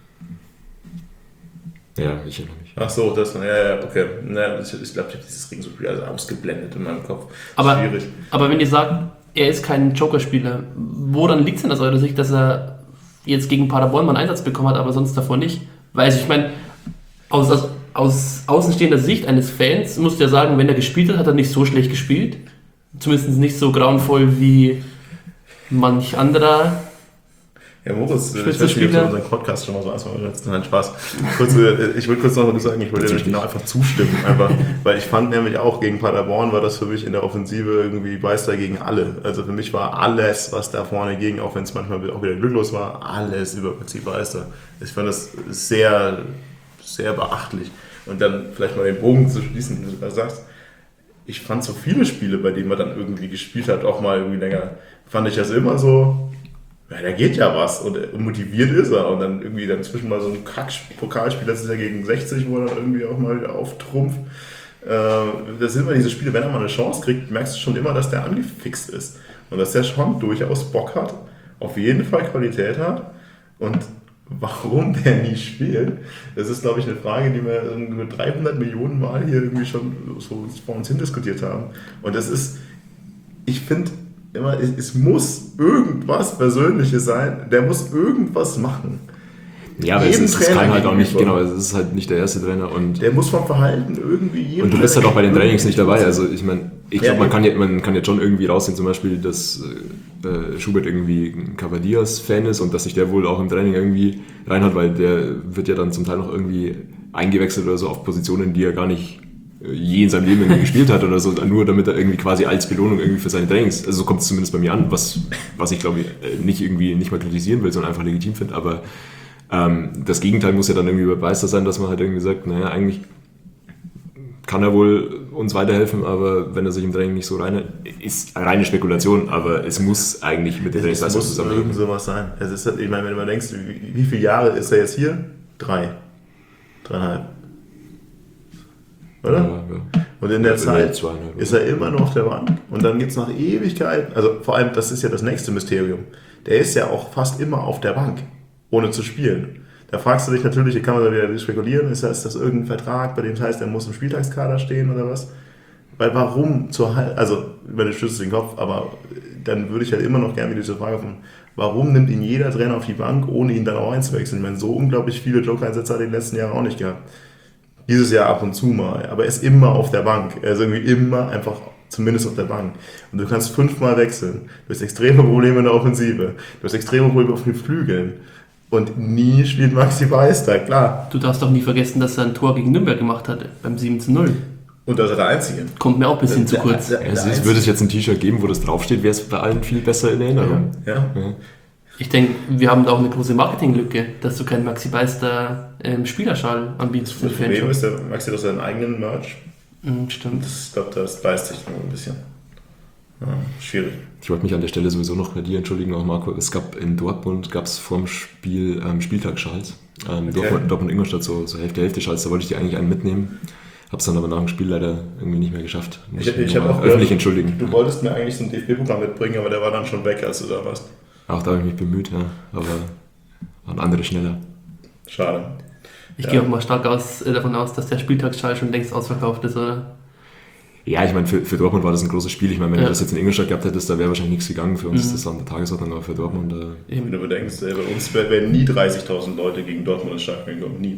Ja, ich erinnere mich. Ach so, das, okay. Naja, ich glaube, ich habe dieses Regensburg also ausgeblendet in meinem Kopf. Schwierig. Aber wenn ihr sagt, er ist kein Joker-Spieler, woran liegt es denn aus eurer Sicht, dass er jetzt gegen Paderborn mal einen Einsatz bekommen hat, aber sonst davor nicht? Weil ich meine, aus außenstehender Sicht eines Fans musst du ja sagen, wenn er gespielt hat, hat er nicht so schlecht gespielt. Zumindest nicht so grauenvoll wie manch anderer. Ja, Moritz, ich weiß nicht, ob du unseren Podcast schon mal so hast. Nein, Spaß. Ich würde kurz noch sagen, ich wollte nämlich genau einfach zustimmen. Weil ich fand nämlich auch, gegen Paderborn war das für mich in der Offensive irgendwie Beister gegen alle. Also für mich war alles, was da vorne ging, auch wenn es manchmal auch wieder glücklos war, alles über Prinzip Beister. Ich fand das sehr, sehr beachtlich. Und dann vielleicht mal den Bogen zu schließen, wie du da sagst. Ich fand so viele Spiele, bei denen man dann irgendwie gespielt hat, auch mal irgendwie länger, fand ich das immer so, ja, da geht ja was und motiviert ist er und dann irgendwie dazwischen mal so ein Kack-Pokalspiel, das ist ja gegen 60, wo er dann irgendwie auch mal wieder auftrumpft. Das sind immer diese Spiele, wenn er mal eine Chance kriegt, merkst du schon immer, dass der angefixt ist und dass der schon durchaus Bock hat, auf jeden Fall Qualität hat und warum der nie spielt, das ist, glaube ich, eine Frage, die wir irgendwie 300 Millionen Mal hier irgendwie schon so vor uns hin diskutiert haben und das ist, ich finde, immer, es muss irgendwas Persönliches sein, der muss irgendwas machen. Ja, aber es kann halt auch nicht, genau, es ist halt nicht der erste Trainer und der muss vom Verhalten irgendwie und du bist halt auch bei den Trainings nicht dabei, also ich meine, ich glaube, man kann jetzt schon irgendwie raussehen, zum Beispiel, dass Schubert irgendwie ein Cavaliers-Fan ist und dass sich der wohl auch im Training irgendwie reinhat, weil der wird ja dann zum Teil noch irgendwie eingewechselt oder so auf Positionen, die er gar nicht je in seinem Leben irgendwie gespielt hat oder so, nur damit er irgendwie quasi als Belohnung irgendwie für seine Trainings, also so kommt es zumindest bei mir an, was ich glaube nicht mal kritisieren will, sondern einfach legitim finde, aber das Gegenteil muss ja dann irgendwie beweisbar sein, dass man halt irgendwie sagt, naja, eigentlich kann er wohl uns weiterhelfen, aber wenn er sich im Training nicht so ist reine Spekulation, aber es muss eigentlich mit der Trainingsleistung zusammenhängen. Es muss irgend sowas sein. Es ist, ich meine, wenn du mal denkst, wie viele Jahre ist er jetzt hier? 3,5. Oder? Ja. Und in der Zeit ist er immer noch auf der Bank und dann geht es nach Ewigkeiten, also vor allem, das ist ja das nächste Mysterium, der ist ja auch fast immer auf der Bank, ohne zu spielen. Da fragst du dich natürlich, hier kann man da wieder spekulieren, ist das irgendein Vertrag, bei dem es heißt, er muss im Spieltagskader stehen oder was? Weil warum also über den Schlüssel den Kopf, aber dann würde ich halt immer noch gerne wieder diese Frage von, warum nimmt ihn jeder Trainer auf die Bank, ohne ihn dann auch einzuwechseln? Ich meine, so unglaublich viele Joker-Einsätze hat er in den letzten Jahren auch nicht gehabt. Dieses Jahr ab und zu mal, aber er ist immer auf der Bank. Er ist irgendwie immer einfach zumindest auf der Bank. Und du kannst 5-mal wechseln. Du hast extreme Probleme in der Offensive. Du hast extreme Probleme auf den Flügeln. Und nie spielt Maxi Beister, klar. Du darfst doch nie vergessen, dass er ein Tor gegen Nürnberg gemacht hat, beim 7:0. Und das ist der Einzige. Kommt mir auch ein bisschen zu kurz. Würde es jetzt ein T-Shirt geben, wo das draufsteht, wäre es bei allen viel besser in Erinnerung. Ja. Ich denke, wir haben da auch eine große Marketinglücke, dass du keinen Maxi Beister Spielerschal anbietest. Das Problem ist, der Maxi hat seinen eigenen Merch. Stimmt. Ich glaube, das beißt sich noch ein bisschen. Ja, schwierig. Ich wollte mich an der Stelle sowieso noch bei dir entschuldigen, auch Marco. Es gab in Dortmund vorm Spiel Spieltagsschals. Dortmund Ingolstadt so Hälfte Schals, da wollte ich dir eigentlich einen mitnehmen. habe es dann aber nach dem Spiel leider irgendwie nicht mehr geschafft. Muss Ich habe auch öffentlich gehört, entschuldigen. Du wolltest mir eigentlich so ein DFB-Pokal mitbringen, aber der war dann schon weg, als du da warst. Auch da habe ich mich bemüht, ja, aber waren andere schneller. Schade. Ich gehe auch mal stark davon aus, dass der Spieltagsschall schon längst ausverkauft ist, oder? Ja, ich meine, für Dortmund war das ein großes Spiel. Ich meine, wenn Ja. du das jetzt in Ingolstadt gehabt hättest, da wäre wahrscheinlich nichts gegangen. Für uns ist das an der Tagesordnung, aber für Dortmund... Wenn du bedenkst, bei uns wären nie 30.000 Leute gegen Dortmund ins Stadion gekommen. Nie.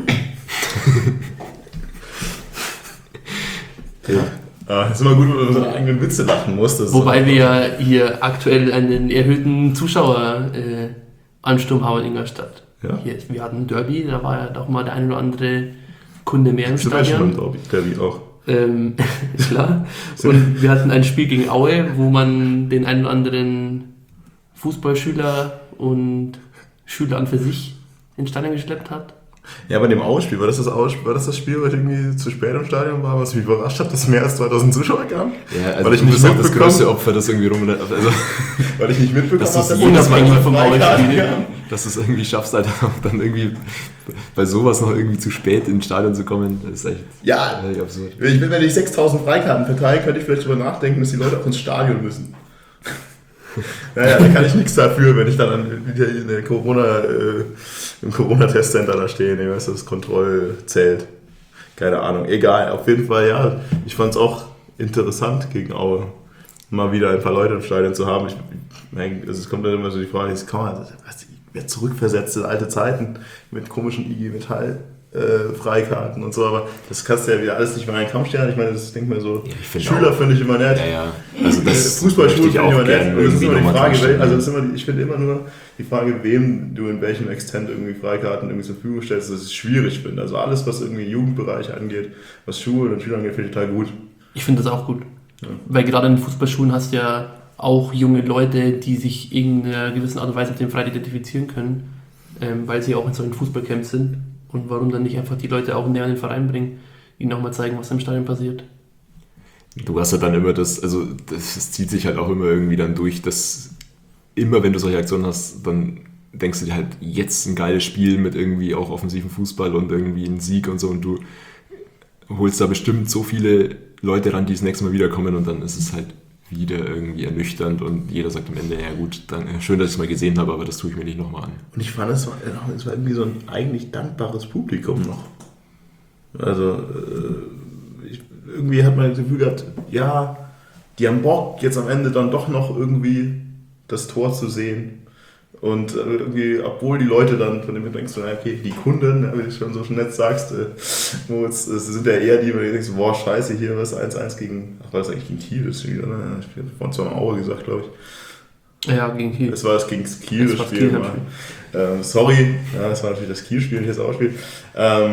Es ist immer gut, wenn man über seine eigenen Witze lachen muss. Das Wobei wir ja hier aktuell einen erhöhten Zuschaueransturm haben in Ingolstadt. Ja. Hier, wir hatten ein Derby, da war ja doch mal der ein oder andere Kunde mehr im Sind wir schon Stadion. im Derby auch. Klar. Und wir hatten ein Spiel gegen Aue, wo man den einen oder anderen Fußballschüler und Schüler an für sich ins Stadion geschleppt hat. Ja, bei dem Ausspiel, war das das Spiel, wo ich irgendwie zu spät im Stadion war, was mich überrascht hat, dass mehr als 2000 Zuschauer kamen? Ja, also weil ich du nicht bist auch das mitbekommen, größte Opfer, das irgendwie also, weil ich nicht mitbekommen dass habe, das dass unabhängig vom Freikarten Ausspiel. kamen. dass du es irgendwie schaffst, Alter, dann irgendwie bei sowas noch irgendwie zu spät ins Stadion zu kommen, das ist echt Ja, völlig absurd. wenn ich 6000 Freikarten verteile, könnte ich vielleicht darüber nachdenken, dass die Leute auch ins Stadion müssen. Naja, da kann ich nichts dafür, wenn ich dann wieder in der im Corona-Testcenter da stehe, ne, weißt du, das Kontrollzelt. Keine Ahnung, egal, auf jeden Fall, ja, ich fand es auch interessant gegen Aue, mal wieder ein paar Leute im Stadion zu haben. Es kommt dann immer so die Frage, wer zurückversetzt in alte Zeiten mit komischen IG Metall Freikarten und so, aber das kannst du ja wieder alles nicht mehr in einen Kamm stellen. Ich meine, das denke mir so, Ja, ich finde Schüler auch. finde ich immer nett. Ja. Also das Fußballschulen möchte ich finde ich auch immer nett. gerne Und es ist irgendwie immer die nochmal Frage, klarstellen. ich finde immer nur die Frage, wem du in welchem Extent irgendwie Freikarten irgendwie zur Verfügung stellst, dass ich es schwierig finde. Also alles, was irgendwie Jugendbereich angeht, was Schulen und Schüler angeht, finde ich total gut. Ich finde das auch gut. Weil gerade in den Fußballschulen hast du ja auch junge Leute, die sich in einer gewissen Art und Weise mit dem Freirad identifizieren können, weil sie auch in solchen Fußballcamps sind. Und warum dann nicht einfach die Leute auch näher an den Verein bringen, ihnen auch mal zeigen, was im Stadion passiert. Du hast ja dann immer das zieht sich halt auch immer irgendwie dann durch, dass immer wenn du solche Aktionen hast, dann denkst du dir halt, jetzt ein geiles Spiel mit irgendwie auch offensiven Fußball und irgendwie ein Sieg und so und du holst da bestimmt so viele Leute ran, die das nächste Mal wiederkommen und dann ist es halt wieder irgendwie ernüchternd und jeder sagt am Ende, ja gut, schön, dass ich es mal gesehen habe, aber das tue ich mir nicht nochmal an. Und ich fand, es war irgendwie so ein eigentlich dankbares Publikum noch. Also, irgendwie hat man das Gefühl gehabt, ja, die haben Bock, jetzt am Ende dann doch noch irgendwie das Tor zu sehen. Und irgendwie, obwohl die Leute dann, von dem du denkst, okay, die Kunden, wie du schon so nett sagst, Moritz, es sind ja eher die, wo du denkst, boah, scheiße, hier war es 1-1 gegen, war das eigentlich gegen Kiel, das Spiel, oder? Ich habe vorhin zwar mal Aue gesagt, glaube ich. Ja, gegen Kiel. Das war das gegen Kiel, das Das war Spiel. Kiel, Sorry, ja, das war natürlich das Kiel-Spiel, nicht das Aue-Spiel. Da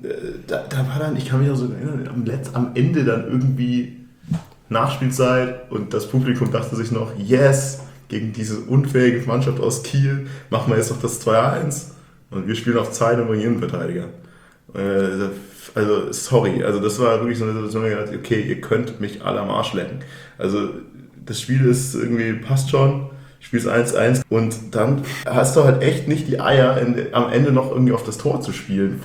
war dann, ich kann mich auch so erinnern, am Ende dann irgendwie Nachspielzeit und das Publikum dachte sich noch, yes, gegen diese unfähige Mannschaft aus Kiel machen wir jetzt noch das 2-1 und wir spielen auf Zeit und bringen Innenverteidiger. Also, sorry, also das war wirklich so eine Situation, wo ich gedacht, okay, ihr könnt mich alle am Arsch lecken. Also, das Spiel ist irgendwie, passt schon, spielst 1-1 und dann hast du halt echt nicht die Eier, am Ende noch irgendwie auf das Tor zu spielen,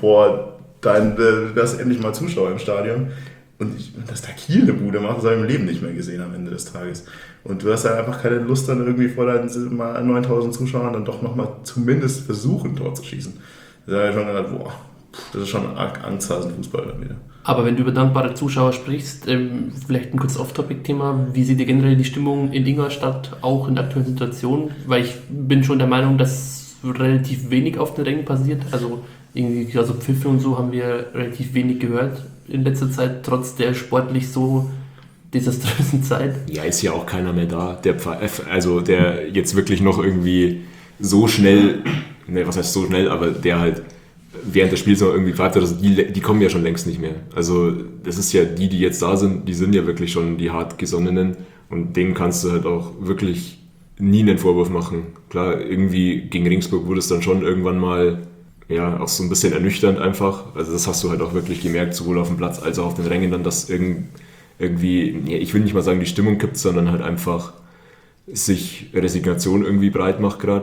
du hast endlich mal Zuschauer im Stadion. Und dass der Kiel eine Bude macht, das habe ich im Leben nicht mehr gesehen am Ende des Tages. Und du hast ja einfach keine Lust, dann irgendwie vor deinen 9000 Zuschauern dann doch nochmal zumindest versuchen, ein Tor zu schießen. Da habe ich schon gedacht, boah, das ist schon arg angsthasen Fußball dann wieder. Aber wenn du über dankbare Zuschauer sprichst, vielleicht ein kurzes Off-Topic-Thema, wie sieht ihr generell die Stimmung in Ingolstadt, auch in der aktuellen Situation? Weil ich bin schon der Meinung, dass relativ wenig auf den Rängen passiert. Also irgendwie, also Pfiffe und so haben wir relativ wenig gehört in letzter Zeit, trotz der sportlich so desaströsen Zeit. Ja, ist ja auch keiner mehr da, der jetzt wirklich noch irgendwie so schnell, was heißt so schnell, aber der halt während des Spiels noch irgendwie pfeift, also die kommen ja schon längst nicht mehr. Also das ist ja die jetzt da sind, die sind ja wirklich schon die hartgesonnenen und denen kannst du halt auch wirklich nie einen Vorwurf machen. Klar, irgendwie gegen Regensburg wurde es dann schon irgendwann mal ja, auch so ein bisschen ernüchternd einfach. Also das hast du halt auch wirklich gemerkt, sowohl auf dem Platz als auch auf den Rängen dann, dass irgendwie, ja, ich will nicht mal sagen, die Stimmung kippt, sondern halt einfach sich Resignation irgendwie breit macht gerade.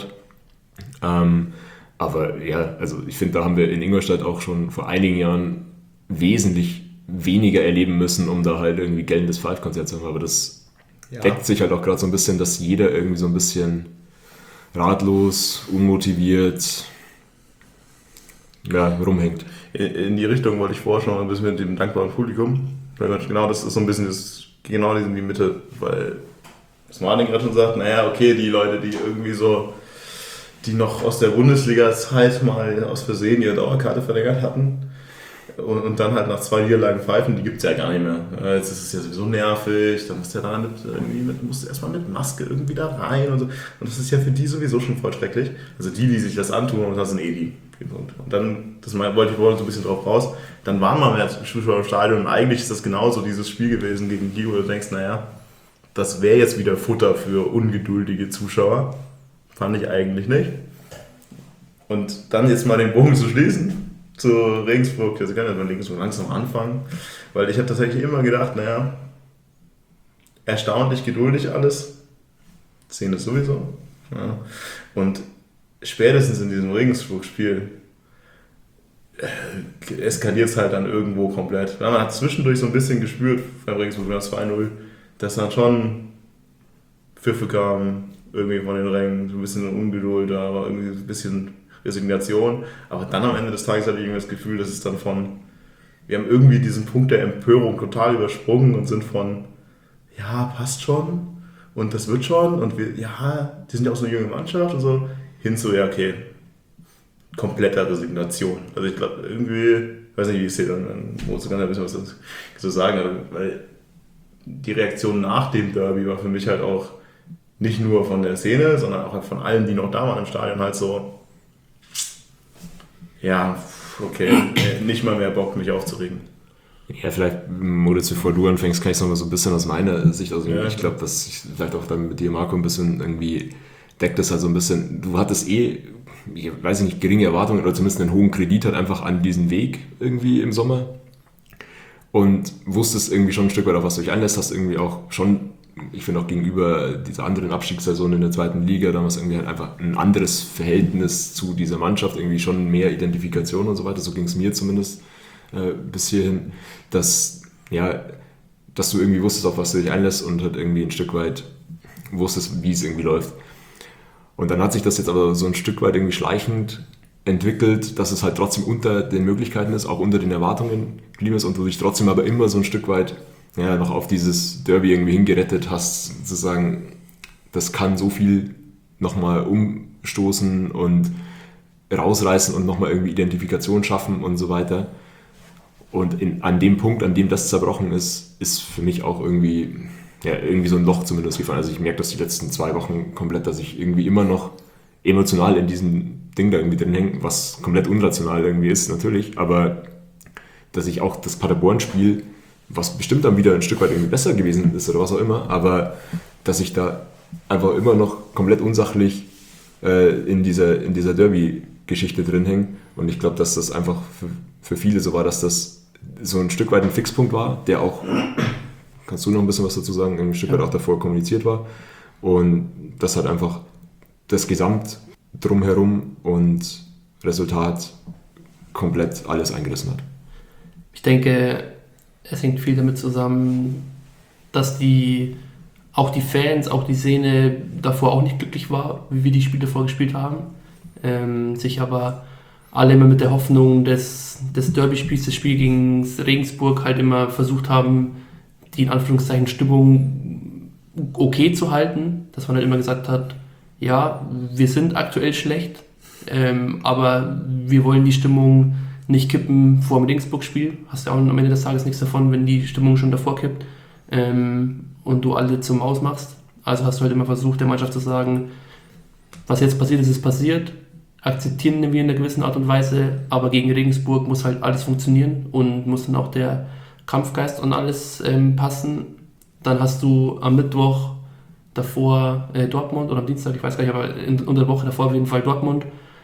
Aber ja, also ich finde, da haben wir in Ingolstadt auch schon vor einigen Jahren wesentlich weniger erleben müssen, um da halt irgendwie geltendes Five-Konzert zu haben. Aber das deckt sich halt auch gerade so ein bisschen, dass jeder irgendwie so ein bisschen ratlos, unmotiviert rumhängt. In die Richtung wollte ich vorher schon ein bisschen mit dem dankbaren Publikum. Weil genau das ist so ein bisschen genau in die Mitte, weil das Martin gerade schon sagt, naja, okay, die Leute, die irgendwie so, die noch aus der Bundesliga-Zeit mal aus Versehen ihre Dauerkarte verlängert hatten und dann halt nach 2 Niederlagen pfeifen, die gibt es ja gar nicht mehr. Jetzt ist es ja sowieso nervig, dann musst du ja da musst du erstmal mit Maske irgendwie da rein und so. Und das ist ja für die sowieso schon voll schrecklich. Also die sich das antun, und das sind die. Und dann, wollte ich so ein bisschen drauf raus, dann waren wir mehr Zuschauer im Stadion und eigentlich ist das genauso dieses Spiel gewesen gegen die, wo du denkst, naja, das wäre jetzt wieder Futter für ungeduldige Zuschauer. Fand ich eigentlich nicht. Und dann jetzt mal den Bogen zu schließen zu Regensburg, also kann ich mal Regensburg langsam anfangen, weil ich habe tatsächlich immer gedacht, naja, erstaunlich geduldig alles, Szene sowieso. Ja. Und spätestens in diesem Regensburg-Spiel eskaliert es halt dann irgendwo komplett. Ja, man hat zwischendurch so ein bisschen gespürt, beim Regensburg 2-0, dass dann schon Pfiffe kamen, irgendwie von den Rängen, so ein bisschen Ungeduld, da war irgendwie ein bisschen Resignation. Aber dann am Ende des Tages hatte ich irgendwie das Gefühl, dass es dann wir haben irgendwie diesen Punkt der Empörung total übersprungen und sind von, ja, passt schon und das wird schon und die sind ja auch so eine junge Mannschaft und so, hin zu, ja, okay, kompletter Resignation. Also ich glaube, irgendwie, weiß nicht, wie ich sehe, dann muss ich ganz ein bisschen was dazu sagen, weil die Reaktion nach dem Derby war für mich halt auch nicht nur von der Szene, sondern auch von allen, die noch da waren im Stadion, halt so, ja, okay, nicht mal mehr Bock, mich aufzuregen. Ja, vielleicht, Moritz, bevor du anfängst, kann ich es noch mal so ein bisschen aus meiner Sicht aus. Ja. Ich glaube, dass ich vielleicht auch dann mit dir, Marco, ein bisschen irgendwie deckt das halt so ein bisschen. Du hattest ich weiß nicht, geringe Erwartungen oder zumindest einen hohen Kredit halt einfach an diesen Weg irgendwie im Sommer und wusstest irgendwie schon ein Stück weit, auf was du dich einlässt, hast irgendwie auch schon, ich finde auch gegenüber dieser anderen Abstiegssaison in der 2. Liga damals irgendwie halt einfach ein anderes Verhältnis zu dieser Mannschaft, irgendwie schon mehr Identifikation und so weiter, so ging es mir zumindest bis hierhin, dass du irgendwie wusstest, auf was du dich einlässt und halt irgendwie ein Stück weit wusstest, wie es irgendwie läuft. Und dann hat sich das jetzt aber so ein Stück weit irgendwie schleichend entwickelt, dass es halt trotzdem unter den Möglichkeiten ist, auch unter den Erwartungen geblieben ist und du dich trotzdem aber immer so ein Stück weit noch auf dieses Derby irgendwie hingerettet hast, zu sagen, das kann so viel nochmal umstoßen und rausreißen und nochmal irgendwie Identifikation schaffen und so weiter. Und an dem Punkt, an dem das zerbrochen ist für mich auch irgendwie so ein Loch zumindest gefallen. Also ich merke das die letzten 2 Wochen komplett, dass ich irgendwie immer noch emotional in diesem Ding da irgendwie drin hänge, was komplett unrational irgendwie ist, natürlich, aber dass ich auch das Paderborn-Spiel, was bestimmt dann wieder ein Stück weit irgendwie besser gewesen ist oder was auch immer, aber dass ich da einfach immer noch komplett unsachlich in dieser Derby-Geschichte drin hänge und ich glaube, dass das einfach für viele so war, dass das so ein Stück weit ein Fixpunkt war, der auch, kannst du noch ein bisschen was dazu sagen, ein Stück weit auch davor kommuniziert war und das hat einfach das Gesamt drumherum und Resultat komplett alles eingerissen hat. Ich denke, es hängt viel damit zusammen, dass auch die Fans, auch die Szene davor auch nicht glücklich war, wie wir die Spiele davor gespielt haben. Sich aber alle immer mit der Hoffnung des Derby-Spiels, das Spiel gegen Regensburg halt immer versucht haben, die in Anführungszeichen Stimmung okay zu halten, dass man halt immer gesagt hat, ja, wir sind aktuell schlecht, aber wir wollen die Stimmung nicht kippen vor dem Regensburg-Spiel. Hast ja auch am Ende des Tages nichts davon, wenn die Stimmung schon davor kippt und du alle zum Aus machst. Also hast du halt immer versucht, der Mannschaft zu sagen, was jetzt passiert ist, ist passiert. Akzeptieren wir in einer gewissen Art und Weise, aber gegen Regensburg muss halt alles funktionieren und muss dann auch der Kampfgeist und alles passen. Dann hast du am Mittwoch davor Dortmund oder am Dienstag, ich weiß gar nicht, aber unter der Woche davor auf jeden Fall Dortmund.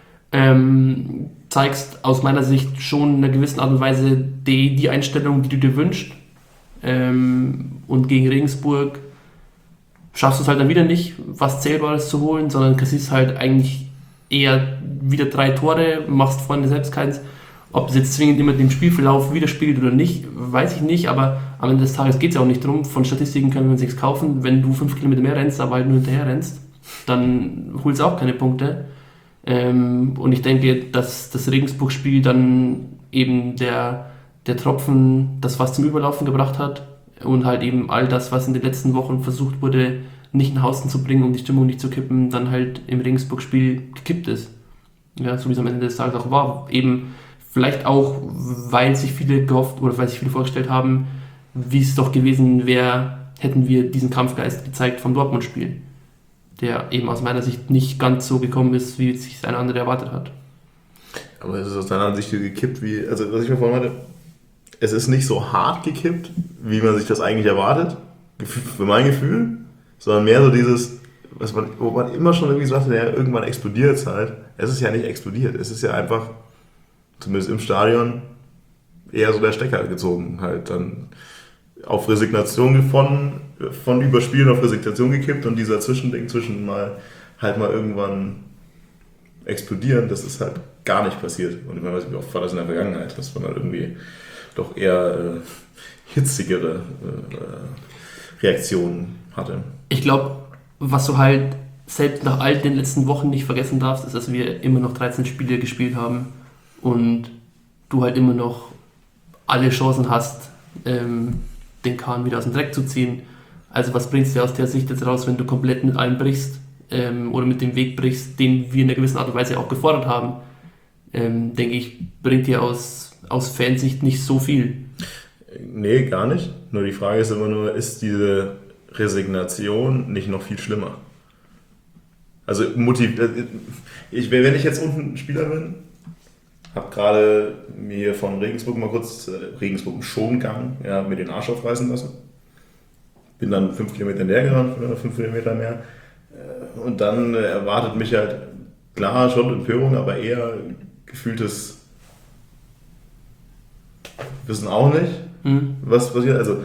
Zeigst aus meiner Sicht schon in einer gewissen Art und Weise die Einstellung, die du dir wünschst. Und gegen Regensburg schaffst du es halt dann wieder nicht, was Zählbares zu holen, sondern kassierst halt eigentlich eher wieder 3 Tore, machst vorne selbst keins Ob es jetzt zwingend immer dem Spielverlauf widerspiegelt oder nicht, weiß ich nicht, aber am Ende des Tages geht es ja auch nicht darum. Von Statistiken können wir uns nichts kaufen. Wenn du 5 Kilometer mehr rennst, aber halt nur hinterher rennst, dann holst du auch keine Punkte. Und ich denke, dass das Regensburg-Spiel dann eben der Tropfen das Fass zum Überlaufen gebracht hat und halt eben all das, was in den letzten Wochen versucht wurde, nicht nach außen zu bringen, um die Stimmung nicht zu kippen, dann halt im Regensburg-Spiel gekippt ist. Ja, so wie es am Ende des Tages auch war. Eben vielleicht auch, weil sich viele gehofft oder weil sich viele vorgestellt haben, wie es doch gewesen wäre, hätten wir diesen Kampfgeist gezeigt vom Dortmund-Spiel, der eben aus meiner Sicht nicht ganz so gekommen ist, wie sich ein anderer erwartet hat. Aber es ist aus deiner Sicht gekippt, also was ich mir vorhin hatte, es ist nicht so hart gekippt, wie man sich das eigentlich erwartet, für mein Gefühl, sondern mehr so dieses, wo man immer schon irgendwie sagte, ja, irgendwann explodiert es halt. Es ist ja nicht explodiert, es ist ja einfach, zumindest im Stadion, eher so der Stecker gezogen, halt dann auf Resignation von Überspielen auf Resignation gekippt und dieser Zwischending zwischen mal irgendwann explodieren, das ist halt gar nicht passiert. Und ich meine, wie oft war das in der Vergangenheit, dass man halt irgendwie doch eher hitzigere Reaktionen hatte. Ich glaube, was du halt selbst nach all den letzten Wochen nicht vergessen darfst, ist, dass wir immer noch 13 Spiele gespielt haben und du halt immer noch alle Chancen hast, den Kahn wieder aus dem Dreck zu ziehen. Also was bringst du aus der Sicht jetzt raus, wenn du komplett mit allem brichst oder mit dem Weg brichst, den wir in einer gewissen Art und Weise auch gefordert haben? Denke ich, bringt dir aus Fansicht nicht so viel. Nee, gar nicht. Nur die Frage ist immer nur, ist diese Resignation nicht noch viel schlimmer? Also wenn ich jetzt unten Spieler bin, habe gerade mir von Regensburg mal kurz, Regensburg im Schongang, ja, mir den Arsch aufreißen lassen. Bin dann 5 Kilometer näher gerannt, 5 Kilometer mehr. Und dann erwartet mich halt, klar, schon Empörung, aber eher gefühltes Wissen auch nicht, was passiert. Also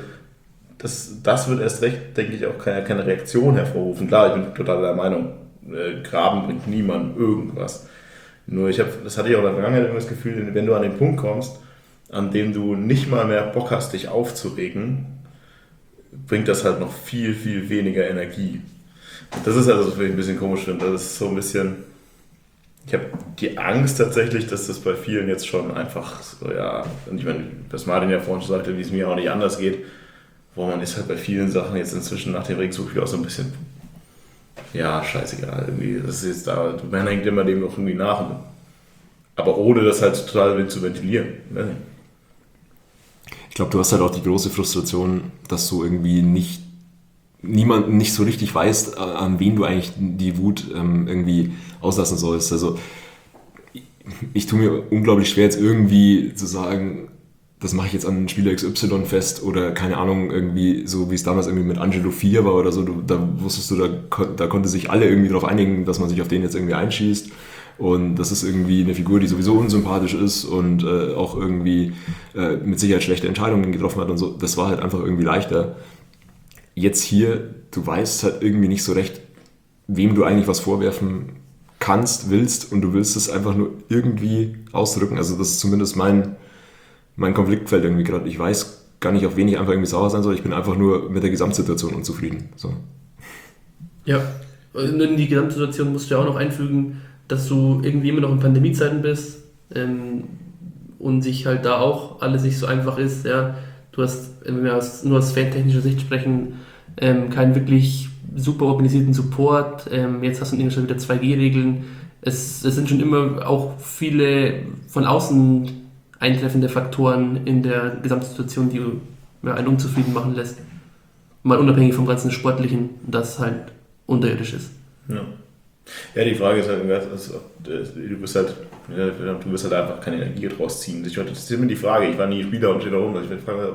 das wird erst recht, denke ich, auch keine Reaktion hervorrufen. Klar, ich bin total der Meinung, Graben bringt niemandem irgendwas. Nur das hatte ich auch in der Vergangenheit immer das Gefühl, wenn du an den Punkt kommst, an dem du nicht mal mehr Bock hast, dich aufzuregen, bringt das halt noch viel, viel weniger Energie. Und das ist also, was ich ein bisschen komisch finde. Das ist so ein bisschen, ich habe die Angst tatsächlich, dass das bei vielen jetzt schon einfach so, ja, und ich meine, was Martin ja vorhin schon sagte, wie es mir auch nicht anders geht, wo man ist halt bei vielen Sachen jetzt inzwischen nach dem Regensburg-Spiel auch so ein bisschen, ja, scheißegal, irgendwie, das ist jetzt da, man hängt immer dem auch irgendwie nach, aber ohne das halt total zu ventilieren. Ne? Ich glaube, du hast halt auch die große Frustration, dass du irgendwie niemand nicht so richtig weißt, an wen du eigentlich die Wut irgendwie auslassen sollst. Also ich tue mir unglaublich schwer, jetzt irgendwie zu sagen, das mache ich jetzt an Spieler XY fest oder keine Ahnung, irgendwie so wie es damals irgendwie mit Angelo 4 war oder so, da wusstest du, da konnte sich alle irgendwie darauf einigen, dass man sich auf den jetzt irgendwie einschießt. Und das ist irgendwie eine Figur, die sowieso unsympathisch ist und auch irgendwie mit Sicherheit schlechte Entscheidungen getroffen hat und so. Das war halt einfach irgendwie leichter. Jetzt hier, du weißt halt irgendwie nicht so recht, wem du eigentlich was vorwerfen kannst, willst und du willst es einfach nur irgendwie ausdrücken. Also das ist zumindest mein Konfliktfeld irgendwie gerade. Ich weiß gar nicht, auf wen ich einfach irgendwie sauer sein soll. Ich bin einfach nur mit der Gesamtsituation unzufrieden. So. Ja, und in die Gesamtsituation musst du ja auch noch einfügen, dass du irgendwie immer noch in Pandemiezeiten bist und sich halt da auch alles nicht so einfach ist. Ja. Du hast, wenn wir nur aus fantechnischer Sicht sprechen, keinen wirklich super organisierten Support. Jetzt hast du in Ingolstadt wieder 2G-Regeln. Es sind schon immer auch viele von außen eintreffende Faktoren in der Gesamtsituation, die einen unzufrieden machen lässt. Mal unabhängig vom ganzen Sportlichen, das halt unterirdisch ist. Ja, die Frage ist halt, du wirst halt einfach keine Energie draus ziehen. Das ist immer die Frage, ich war nie Spieler und stehe da rum, ich will fragen,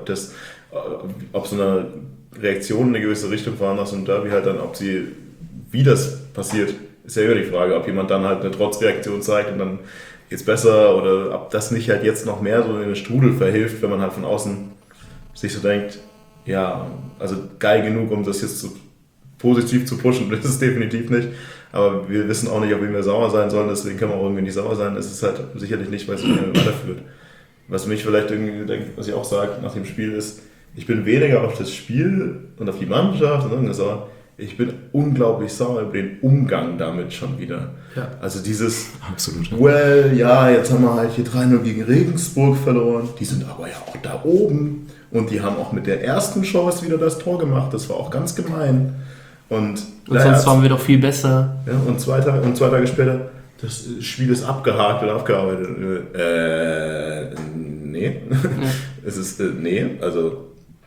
ob so eine Reaktion in eine gewisse Richtung veranlasst und Derby halt dann, wie das passiert, ist ja immer die Frage, ob jemand dann halt eine Trotzreaktion zeigt und dann geht's besser oder ob das nicht halt jetzt noch mehr so in den Strudel verhilft, wenn man halt von außen sich so denkt, ja, also geil genug, um das jetzt positiv zu pushen, das ist definitiv nicht, aber wir wissen auch nicht, auf wen wir sauer sein sollen, deswegen können wir auch irgendwie nicht sauer sein, das ist halt sicherlich nicht, weil es weiterführt. Was mich vielleicht irgendwie denkt, was ich auch sage nach dem Spiel ist, ich bin weniger auf das Spiel und auf die Mannschaft, sondern ich bin unglaublich sauer über den Umgang damit schon wieder. Ja. Also dieses, Absolut. Jetzt haben wir halt hier 3-0 gegen Regensburg verloren, die sind aber ja auch da oben und die haben auch mit der ersten Chance wieder das Tor gemacht, das war auch ganz gemein. Und sonst waren wir doch viel besser. Ja, und zwei Tage später, das Spiel ist abgehakt oder abgearbeitet. Nee. Ja. Es ist, nee, also.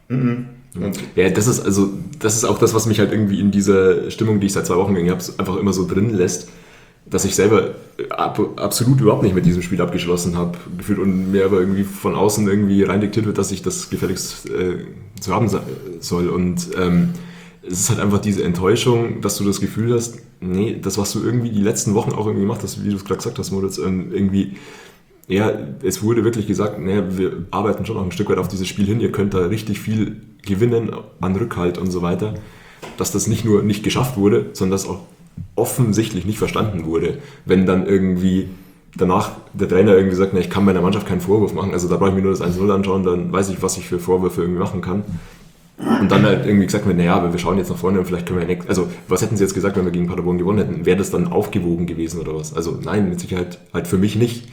Und ja, das ist auch das, was mich halt irgendwie in dieser Stimmung, die ich seit 2 Wochen habe, einfach immer so drin lässt, dass ich selber absolut überhaupt nicht mit diesem Spiel abgeschlossen habe, gefühlt, und mir aber irgendwie von außen irgendwie rein diktiert wird, dass ich das gefälligst zu haben soll. Und es ist halt einfach diese Enttäuschung, dass du das Gefühl hast, nee, das, was du irgendwie die letzten Wochen auch irgendwie gemacht hast, wie du es gerade gesagt hast, Moritz, irgendwie, ja, es wurde wirklich gesagt, naja, wir arbeiten schon noch ein Stück weit auf dieses Spiel hin, ihr könnt da richtig viel gewinnen an Rückhalt und so weiter, dass das nicht nur nicht geschafft wurde, sondern dass auch offensichtlich nicht verstanden wurde, wenn dann irgendwie danach der Trainer irgendwie sagt, na, ich kann meiner Mannschaft keinen Vorwurf machen, also da brauche ich mir nur das 1-0 anschauen, dann weiß ich, was ich für Vorwürfe irgendwie machen kann. Und dann halt irgendwie gesagt wird, naja, aber wir schauen jetzt nach vorne und vielleicht können wir also was hätten sie jetzt gesagt, wenn wir gegen Paderborn gewonnen hätten? Wäre das dann aufgewogen gewesen oder was? Also nein, mit Sicherheit halt für mich nicht.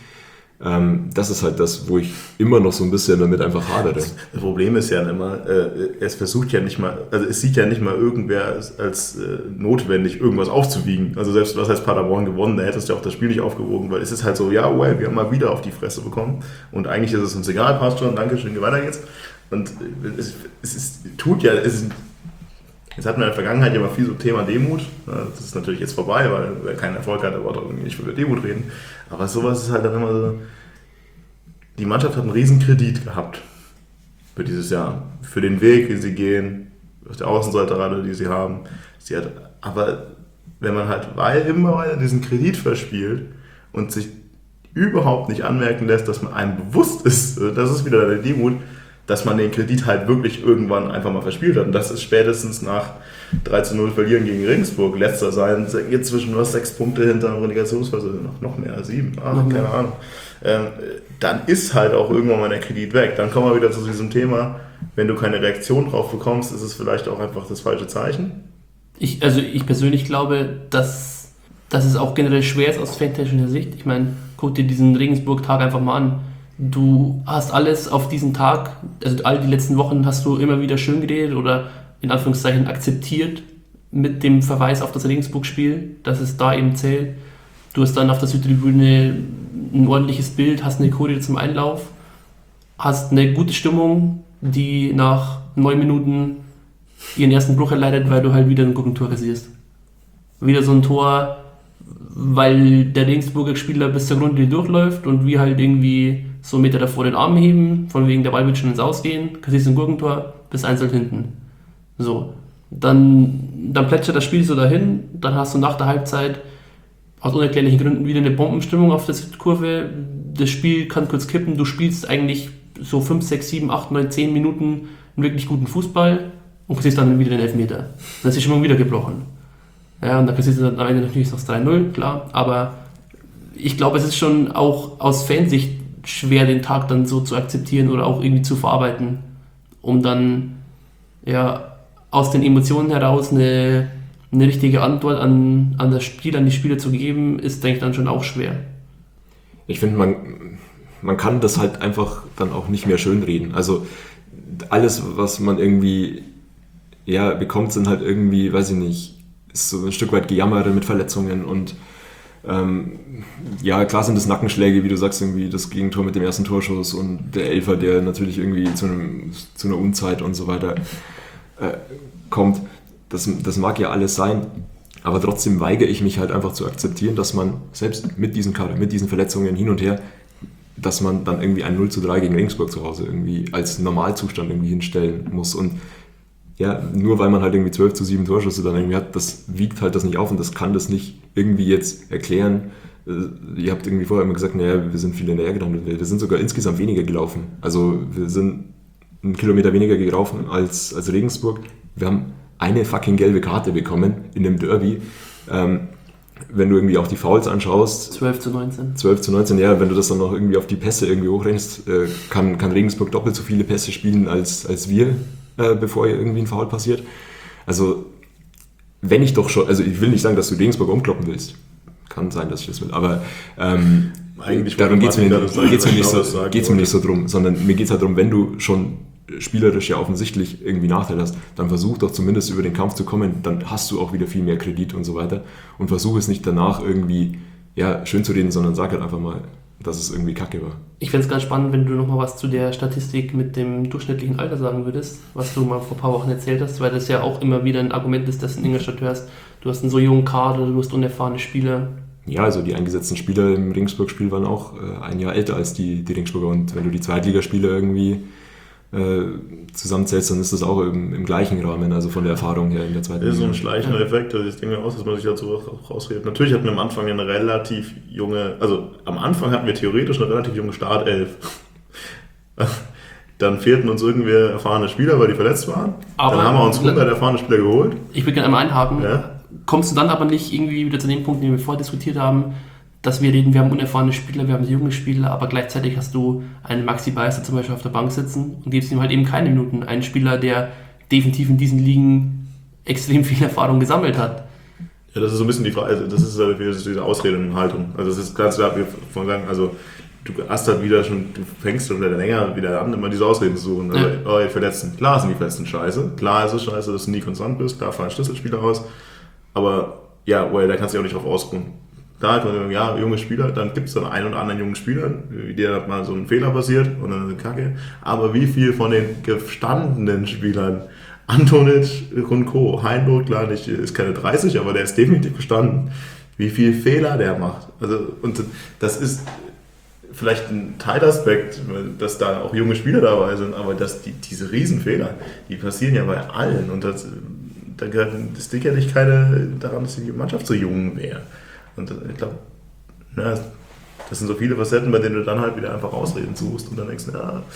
Das ist halt das, wo ich immer noch so ein bisschen damit einfach hadere. das Problem ist ja immer, es versucht ja nicht mal, also es sieht ja nicht mal irgendwer als notwendig, irgendwas aufzuwiegen. Also selbst was heißt Paderborn gewonnen, da hättest du ja auch das Spiel nicht aufgewogen, weil es ist halt so, ja, well, wir haben mal wieder auf die Fresse bekommen und eigentlich ist es uns egal, passt schon, danke schön, weiter geht's. Und jetzt hatten wir in der Vergangenheit ja mal viel so Thema Demut. Das ist natürlich jetzt vorbei, weil wer keinen Erfolg hat, der wollte auch irgendwie nicht über Demut reden. Aber sowas ist halt dann immer so, die Mannschaft hat einen riesen Kredit gehabt für dieses Jahr. Für den Weg, wie sie gehen, auf der Außenseiterrolle, die sie haben. Aber wenn man halt immer weiter diesen Kredit verspielt und sich überhaupt nicht anmerken lässt, dass man einem bewusst ist, das ist wieder der Demut, dass man den Kredit halt wirklich irgendwann einfach mal verspielt hat. Und das ist spätestens nach 3-0 verlieren gegen Regensburg, letzter sein, jetzt zwischen 6 Punkte hinter dem Relegationsplatz, noch mehr, 7, keine Ahnung. Dann ist halt auch irgendwann mal der Kredit weg. Dann kommen wir wieder zu diesem Thema, wenn du keine Reaktion drauf bekommst, ist es vielleicht auch einfach das falsche Zeichen. Ich persönlich glaube, dass es auch generell schwer ist aus fantechnischer Sicht. Ich meine, guck dir diesen Regensburg-Tag einfach mal an. Du hast alles auf diesen Tag, also all die letzten Wochen hast du immer wieder schön geredet oder in Anführungszeichen akzeptiert mit dem Verweis auf das Regensburg-Spiel, dass es da eben zählt. Du hast dann auf der Südtribüne ein ordentliches Bild, hast eine Choreo zum Einlauf, hast eine gute Stimmung, die nach 9 Minuten ihren ersten Bruch erleidet, weil du halt wieder ein Gurkentor kassierst. Wieder so ein Tor, weil der Regensburger Spieler bis zur Grundlinie durchläuft und wir halt irgendwie so einen Meter davor den Arm heben, von wegen der Ball wird schon ins Ausgehen, kassierst ein Gurkentor, bis 1 hinten. So, dann plätschert das Spiel so dahin, dann hast du nach der Halbzeit aus unerklärlichen Gründen wieder eine Bombenstimmung auf der Kurve, das Spiel kann kurz kippen, du spielst eigentlich so 5, 6, 7, 8, 9, 10 Minuten einen wirklich guten Fußball und kassierst dann wieder den Elfmeter. Dann ist die Stimmung wieder gebrochen. Ja, und dann kassierst du dann am Ende natürlich noch das 3-0, klar, aber ich glaube, es ist schon auch aus Fansicht schwer, den Tag dann so zu akzeptieren oder auch irgendwie zu verarbeiten, um dann ja aus den Emotionen heraus eine richtige Antwort an das Spiel, an die Spieler zu geben, ist, denke ich, dann schon auch schwer. Ich finde, man kann das halt einfach dann auch nicht mehr schönreden. Also alles, was man irgendwie bekommt, sind halt irgendwie, weiß ich nicht, ist so ein Stück weit Gejammere mit Verletzungen und klar sind das Nackenschläge, wie du sagst, irgendwie das Gegentor mit dem ersten Torschuss und der Elfer, der natürlich irgendwie zu einer Unzeit und so weiter kommt. Das mag ja alles sein, aber trotzdem weigere ich mich halt einfach zu akzeptieren, dass man selbst mit diesen Verletzungen hin und her, dass man dann irgendwie ein 0-3 gegen Regensburg zu Hause irgendwie als Normalzustand irgendwie hinstellen muss. Und ja, nur weil man halt irgendwie 12-7 Torschüsse dann irgendwie hat, das wiegt halt das nicht auf und das kann das nicht irgendwie jetzt erklären. Ihr habt irgendwie vorher immer gesagt, naja, wir sind viel hinterher gerannt. Wir sind sogar insgesamt weniger gelaufen. Also wir sind 1 Kilometer weniger gelaufen als Regensburg. Wir haben eine fucking gelbe Karte bekommen in dem Derby. wenn du irgendwie auch die Fouls anschaust, 12:19. 12:19, ja, wenn du das dann noch irgendwie auf die Pässe irgendwie hochrechnest, kann Regensburg doppelt so viele Pässe spielen als wir, bevor hier irgendwie ein Foul passiert. Also, wenn ich doch schon, also ich will nicht sagen, dass du Regensburg umkloppen willst. Kann sein, dass ich das will, aber Eigentlich darum geht es mir, geht's nicht so drum, sondern mir geht es halt darum, wenn du schon spielerisch ja offensichtlich irgendwie Nachteil hast, dann versuch doch zumindest über den Kampf zu kommen, dann hast du auch wieder viel mehr Kredit und so weiter und versuch es nicht danach irgendwie schön zu reden, sondern sag halt einfach mal, dass es irgendwie kacke war. Ich fände es ganz spannend, wenn du nochmal was zu der Statistik mit dem durchschnittlichen Alter sagen würdest, was du mal vor ein paar Wochen erzählt hast, weil das ja auch immer wieder ein Argument ist, das in Ingolstadt hörst. Du hast einen so jungen Kader, du hast unerfahrene Spieler. Ja, also die eingesetzten Spieler im Regensburg-Spiel waren auch ein Jahr älter als die Regensburger und wenn du die Zweitligaspieler irgendwie zusammenzählst, dann ist das auch im gleichen Rahmen, also von der Erfahrung her in der zweiten Das ist so ein Liga. schleichender Effekt, also ich denke mir aus, dass man sich dazu auch rausredet. Natürlich hatten wir am Anfang eine relativ junge, also am Anfang hatten wir theoretisch eine relativ junge Startelf. Dann fehlten uns irgendwie erfahrene Spieler, weil die verletzt waren. Aber dann haben wir uns 100 erfahrene Spieler geholt. Ich würde gerne einmal einhaken. Ja. Kommst du dann aber nicht irgendwie wieder zu dem Punkt, den wir vorher diskutiert haben, dass wir reden, wir haben unerfahrene Spieler, wir haben junge Spieler, aber gleichzeitig hast du einen Maxi Beister zum Beispiel auf der Bank sitzen und gibst ihm halt eben keine Minuten. Einen Spieler, der definitiv in diesen Ligen extrem viel Erfahrung gesammelt hat. Ja, das ist so ein bisschen die Frage, also das ist halt diese Ausrede und Haltung. Also das ist ganz klar, wir von sagen, also du hast halt wieder schon, du fängst schon länger wieder an, immer diese Ausreden zu suchen. Also, die Verletzten, klar sind die Verletzten scheiße, klar ist es scheiße, dass du nie konstant bist, klar fallen Schlüsselspieler aus, aber ja, da kannst du dich auch nicht drauf ausruhen. Da halt mal, ja, junge Spieler, dann gibt es dann einen oder anderen jungen Spieler, der hat mal so ein Fehler passiert und dann ist Kacke. Aber wie viel von den gestandenen Spielern, Antonic und Co., Heinburg, klar, ist keine 30, aber der ist definitiv gestanden, wie viel Fehler der macht. Also, und das ist vielleicht ein Teilaspekt, dass da auch junge Spieler dabei sind, aber diese Riesenfehler, die passieren ja bei allen und das liegt ja nicht daran, dass die Mannschaft so jung wäre. Und ich glaube, das sind so viele Facetten, bei denen du dann halt wieder einfach Ausreden suchst und dann denkst,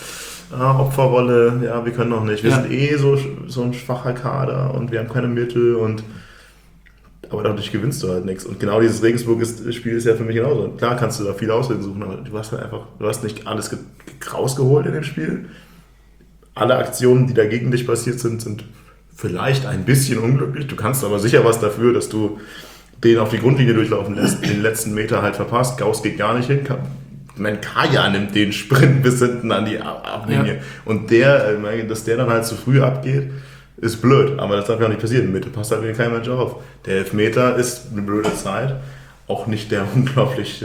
Opferrolle, ja, wir können noch nicht, wir sind so ein schwacher Kader und wir haben keine Mittel aber dadurch gewinnst du halt nichts. Und genau dieses Regensburg-Spiel ist ja für mich genauso. Klar kannst du da viele Ausreden suchen, aber du hast nicht alles rausgeholt in dem Spiel. Alle Aktionen, die da gegen dich passiert sind vielleicht ein bisschen unglücklich. Du kannst aber sicher was dafür, dass du den auf die Grundlinie durchlaufen lässt, den letzten Meter halt verpasst. Gauss geht gar nicht hin. Kaya nimmt den Sprint bis hinten an die Ablinie. Ja. Und dass der dann halt zu früh abgeht, ist blöd. Aber das darf ja auch nicht passieren. In der Mitte passt halt kein Mensch auf. Der Elfmeter ist eine blöde Zeit. Auch nicht der unglaublich,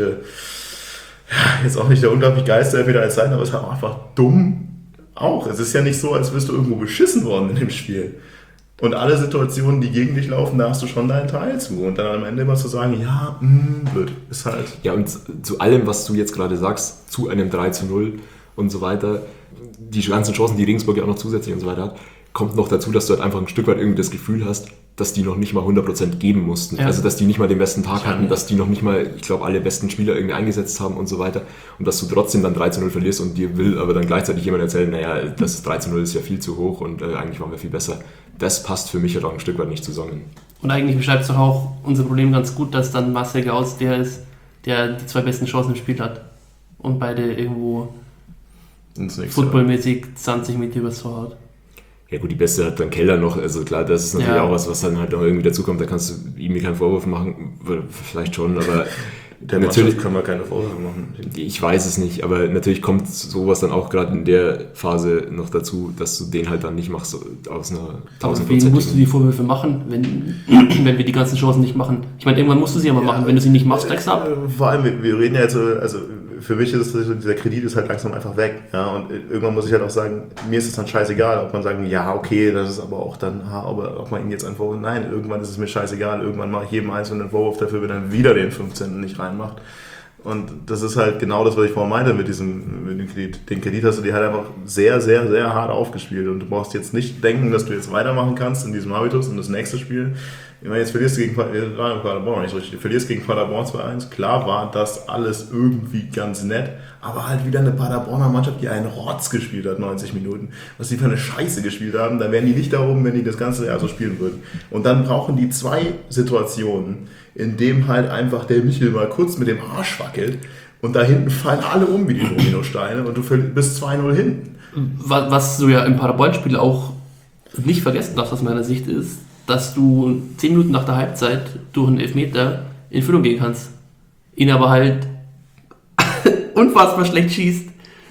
jetzt auch nicht der unglaublich geilste Elfmeter als Zeit, aber es ist halt auch einfach dumm. Auch. Es ist ja nicht so, als wirst du irgendwo beschissen worden in dem Spiel. Und alle Situationen, die gegen dich laufen, da hast du schon deinen Teil zu. Und dann am Ende immer zu sagen, blöd, ist halt... Ja, und zu allem, was du jetzt gerade sagst, zu einem 3:0 und so weiter, die ganzen Chancen, die Regensburg ja auch noch zusätzlich und so weiter hat, kommt noch dazu, dass du halt einfach ein Stück weit irgendwie das Gefühl hast, dass die noch nicht mal 100% geben mussten. Ja. Also, dass die nicht mal den besten Tag hatten, dass die noch nicht mal, ich glaube, alle besten Spieler irgendwie eingesetzt haben und so weiter. Und dass du trotzdem dann 3:0 verlierst und dir will aber dann gleichzeitig jemand erzählen, naja, das 3:0 ist ja viel zu hoch und eigentlich waren wir viel besser. Das passt für mich halt auch ein Stück weit nicht zusammen. Und eigentlich beschreibt es doch auch unser Problem ganz gut, dass dann Marcel Gauss der ist, der die 2 besten Chancen im Spiel hat. Und beide irgendwo footballmäßig 20 Meter übers Tor hat. Ja gut, die Beste hat dann Keller noch, also klar, das ist natürlich auch was dann halt noch irgendwie dazukommt, da kannst du ihm keinen Vorwurf machen, vielleicht schon, aber der natürlich kann man keine Vorwürfe machen. Ich weiß es nicht, aber natürlich kommt sowas dann auch gerade in der Phase noch dazu, dass du den halt dann nicht machst aus einer 1000%. Wen musst du die Vorwürfe machen, wenn wir die ganzen Chancen nicht machen? Ich meine, irgendwann musst du sie aber machen, wenn du sie nicht machst, steigst du ab. Vor allem, wir reden ja jetzt, also für mich ist es, dieser Kredit ist halt langsam einfach weg. Ja, und irgendwann muss ich halt auch sagen, mir ist es dann scheißegal, ob man sagen, ja, okay, das ist aber auch dann, ob man ihn jetzt einen Vorwurf, nein, irgendwann ist es mir scheißegal, irgendwann mache ich jedem einzelnen Vorwurf dafür, wenn er wieder den 15. nicht reinmacht. Und das ist halt genau das, was ich vorhin meinte mit dem Kredit. Den Kredit hast du dir halt einfach sehr, sehr, sehr hart aufgespielt und du brauchst jetzt nicht denken, dass du jetzt weitermachen kannst in diesem Habitus und das nächste Spiel Ich meine, jetzt verlierst du gegen Paderborn nicht so richtig. Du verlierst gegen Paderborn 2-1. Klar war das alles irgendwie ganz nett, aber halt wieder eine Paderborner Mannschaft, die einen Rotz gespielt hat, 90 Minuten. Was die für eine Scheiße gespielt haben, da wären die nicht da oben, wenn die das ganze Jahr so spielen würden. Und dann brauchen die 2 Situationen, in dem halt einfach der Michel mal kurz mit dem Arsch wackelt und da hinten fallen alle um wie die Dominosteine und du bist 2-0 hinten. Was du ja im Paderborn-Spiel auch nicht vergessen darfst aus meiner Sicht ist, dass du 10 Minuten nach der Halbzeit durch einen Elfmeter in Führung gehen kannst. Ihn aber halt unfassbar schlecht schießt.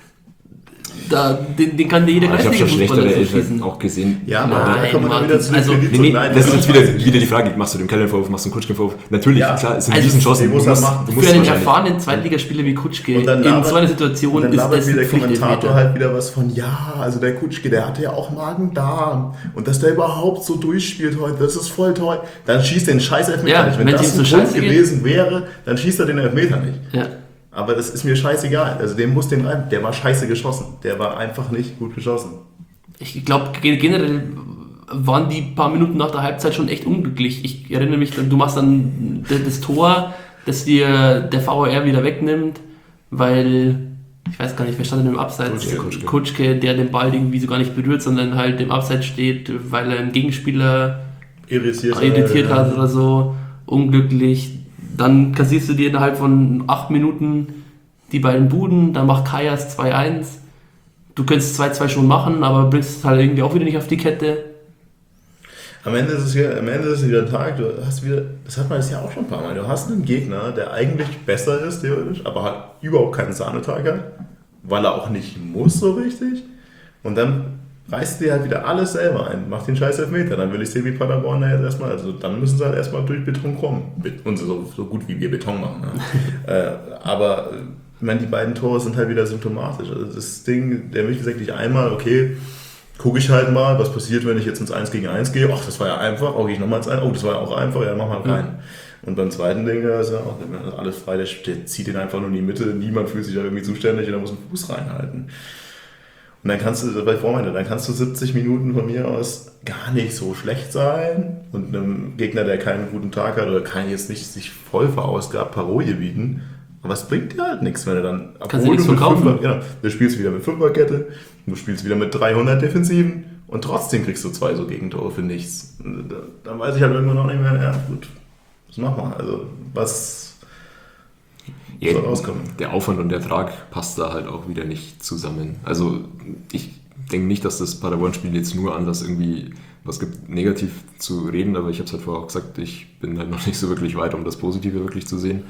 Den kann dir jeder Ich habe schon schlechtere schießen. Elfmeter auch gesehen. Ja, aber Nein, da kommen wir dann wieder zu also, Kredit. Nee, Nein, das ist jetzt wieder die Frage, machst du dem Keller einen Vorwurf, machst du dem Kutschke einen Vorwurf? Natürlich, Ja, klar, es sind also Riesenchancen. den muss er machen. Du musst Für einen wahrscheinlich- erfahrenen Zweitligaspieler wie Kutschke Und dann in so einer Situation dann ist labert das wieder ein der Kommentator Pflichtelfmeter. halt wieder was von, ja, also der Kutschke, der hatte ja auch Magen-Darm und dass der überhaupt so durchspielt heute, das ist voll toll. Dann schießt den scheiß Elfmeter Ja, nicht. wenn Wenn es das ihm ein so Grund scheiße geht. gewesen wäre, dann schießt er den Elfmeter nicht. Ja. Aber das ist mir scheißegal. Also dem muss den rein. Der war scheiße geschossen. Der war einfach nicht gut geschossen. Ich glaube, generell waren die paar Minuten nach der Halbzeit schon echt unglücklich. Ich erinnere mich, du machst dann das Tor, das dir der VAR wieder wegnimmt, weil, ich weiß gar nicht, wer stand denn im Abseits? Kutschke, der den Ball irgendwie so gar nicht berührt, sondern halt im Abseits steht, weil er einen Gegenspieler irritiert hat oder so. Unglücklich. Dann kassierst du dir innerhalb von 8 Minuten die beiden Buden, dann macht Kajas 2-1. Du könntest 2-2 schon machen, aber bringst halt irgendwie auch wieder nicht auf die Kette. Am Ende ist es wieder ein Tag, du hast wieder, das hat man jetzt ja auch schon ein paar Mal, du hast einen Gegner, der eigentlich besser ist, theoretisch, aber halt überhaupt keinen Sahnetag hat, weil er auch nicht muss so richtig. Und dann reißt dir halt wieder alles selber ein, macht den scheiß Elfmeter, dann will ich sehen, wie Paderborn da jetzt erstmal, also dann müssen sie halt erstmal durch Beton kommen. Und so gut wie wir Beton machen. Ne? Aber ich meine, die beiden Tore sind halt wieder symptomatisch. Also das Ding, der mich gesagt nicht einmal, okay, gucke ich halt mal, was passiert, wenn ich jetzt ins 1 gegen 1 gehe. Ach, das war ja einfach. Oh, gehe ich nochmal ins 1. Oh, das war ja auch einfach. Ja, mach mal rein. Und beim zweiten Ding, da ist ja auch alles frei. Der zieht den einfach nur in die Mitte. Niemand fühlt sich da irgendwie zuständig und da muss einen Fuß reinhalten. Und dann kannst du, bei Vormeinte, dann kannst du 70 Minuten von mir aus gar nicht so schlecht sein und einem Gegner, der keinen guten Tag hat oder kann jetzt nicht sich voll verausgabt, Parolie bieten. Aber es bringt dir halt nichts, wenn du dann, Kannst du nichts verkaufen. Du spielst wieder mit Fünferkette, du spielst wieder mit 300 Defensiven und trotzdem kriegst du 2 so Gegentore für nichts. Dann weiß ich halt irgendwann auch nicht mehr, ja gut, was machen wir? Also was soll rauskommen? Der Aufwand und der Ertrag passt da halt auch wieder nicht zusammen. Also ich denke nicht, dass das Paderborn-Spiel jetzt nur Anlass irgendwie was gibt, negativ zu reden, aber ich habe es halt vorher auch gesagt, ich bin halt noch nicht so wirklich weit, um das Positive wirklich zu sehen.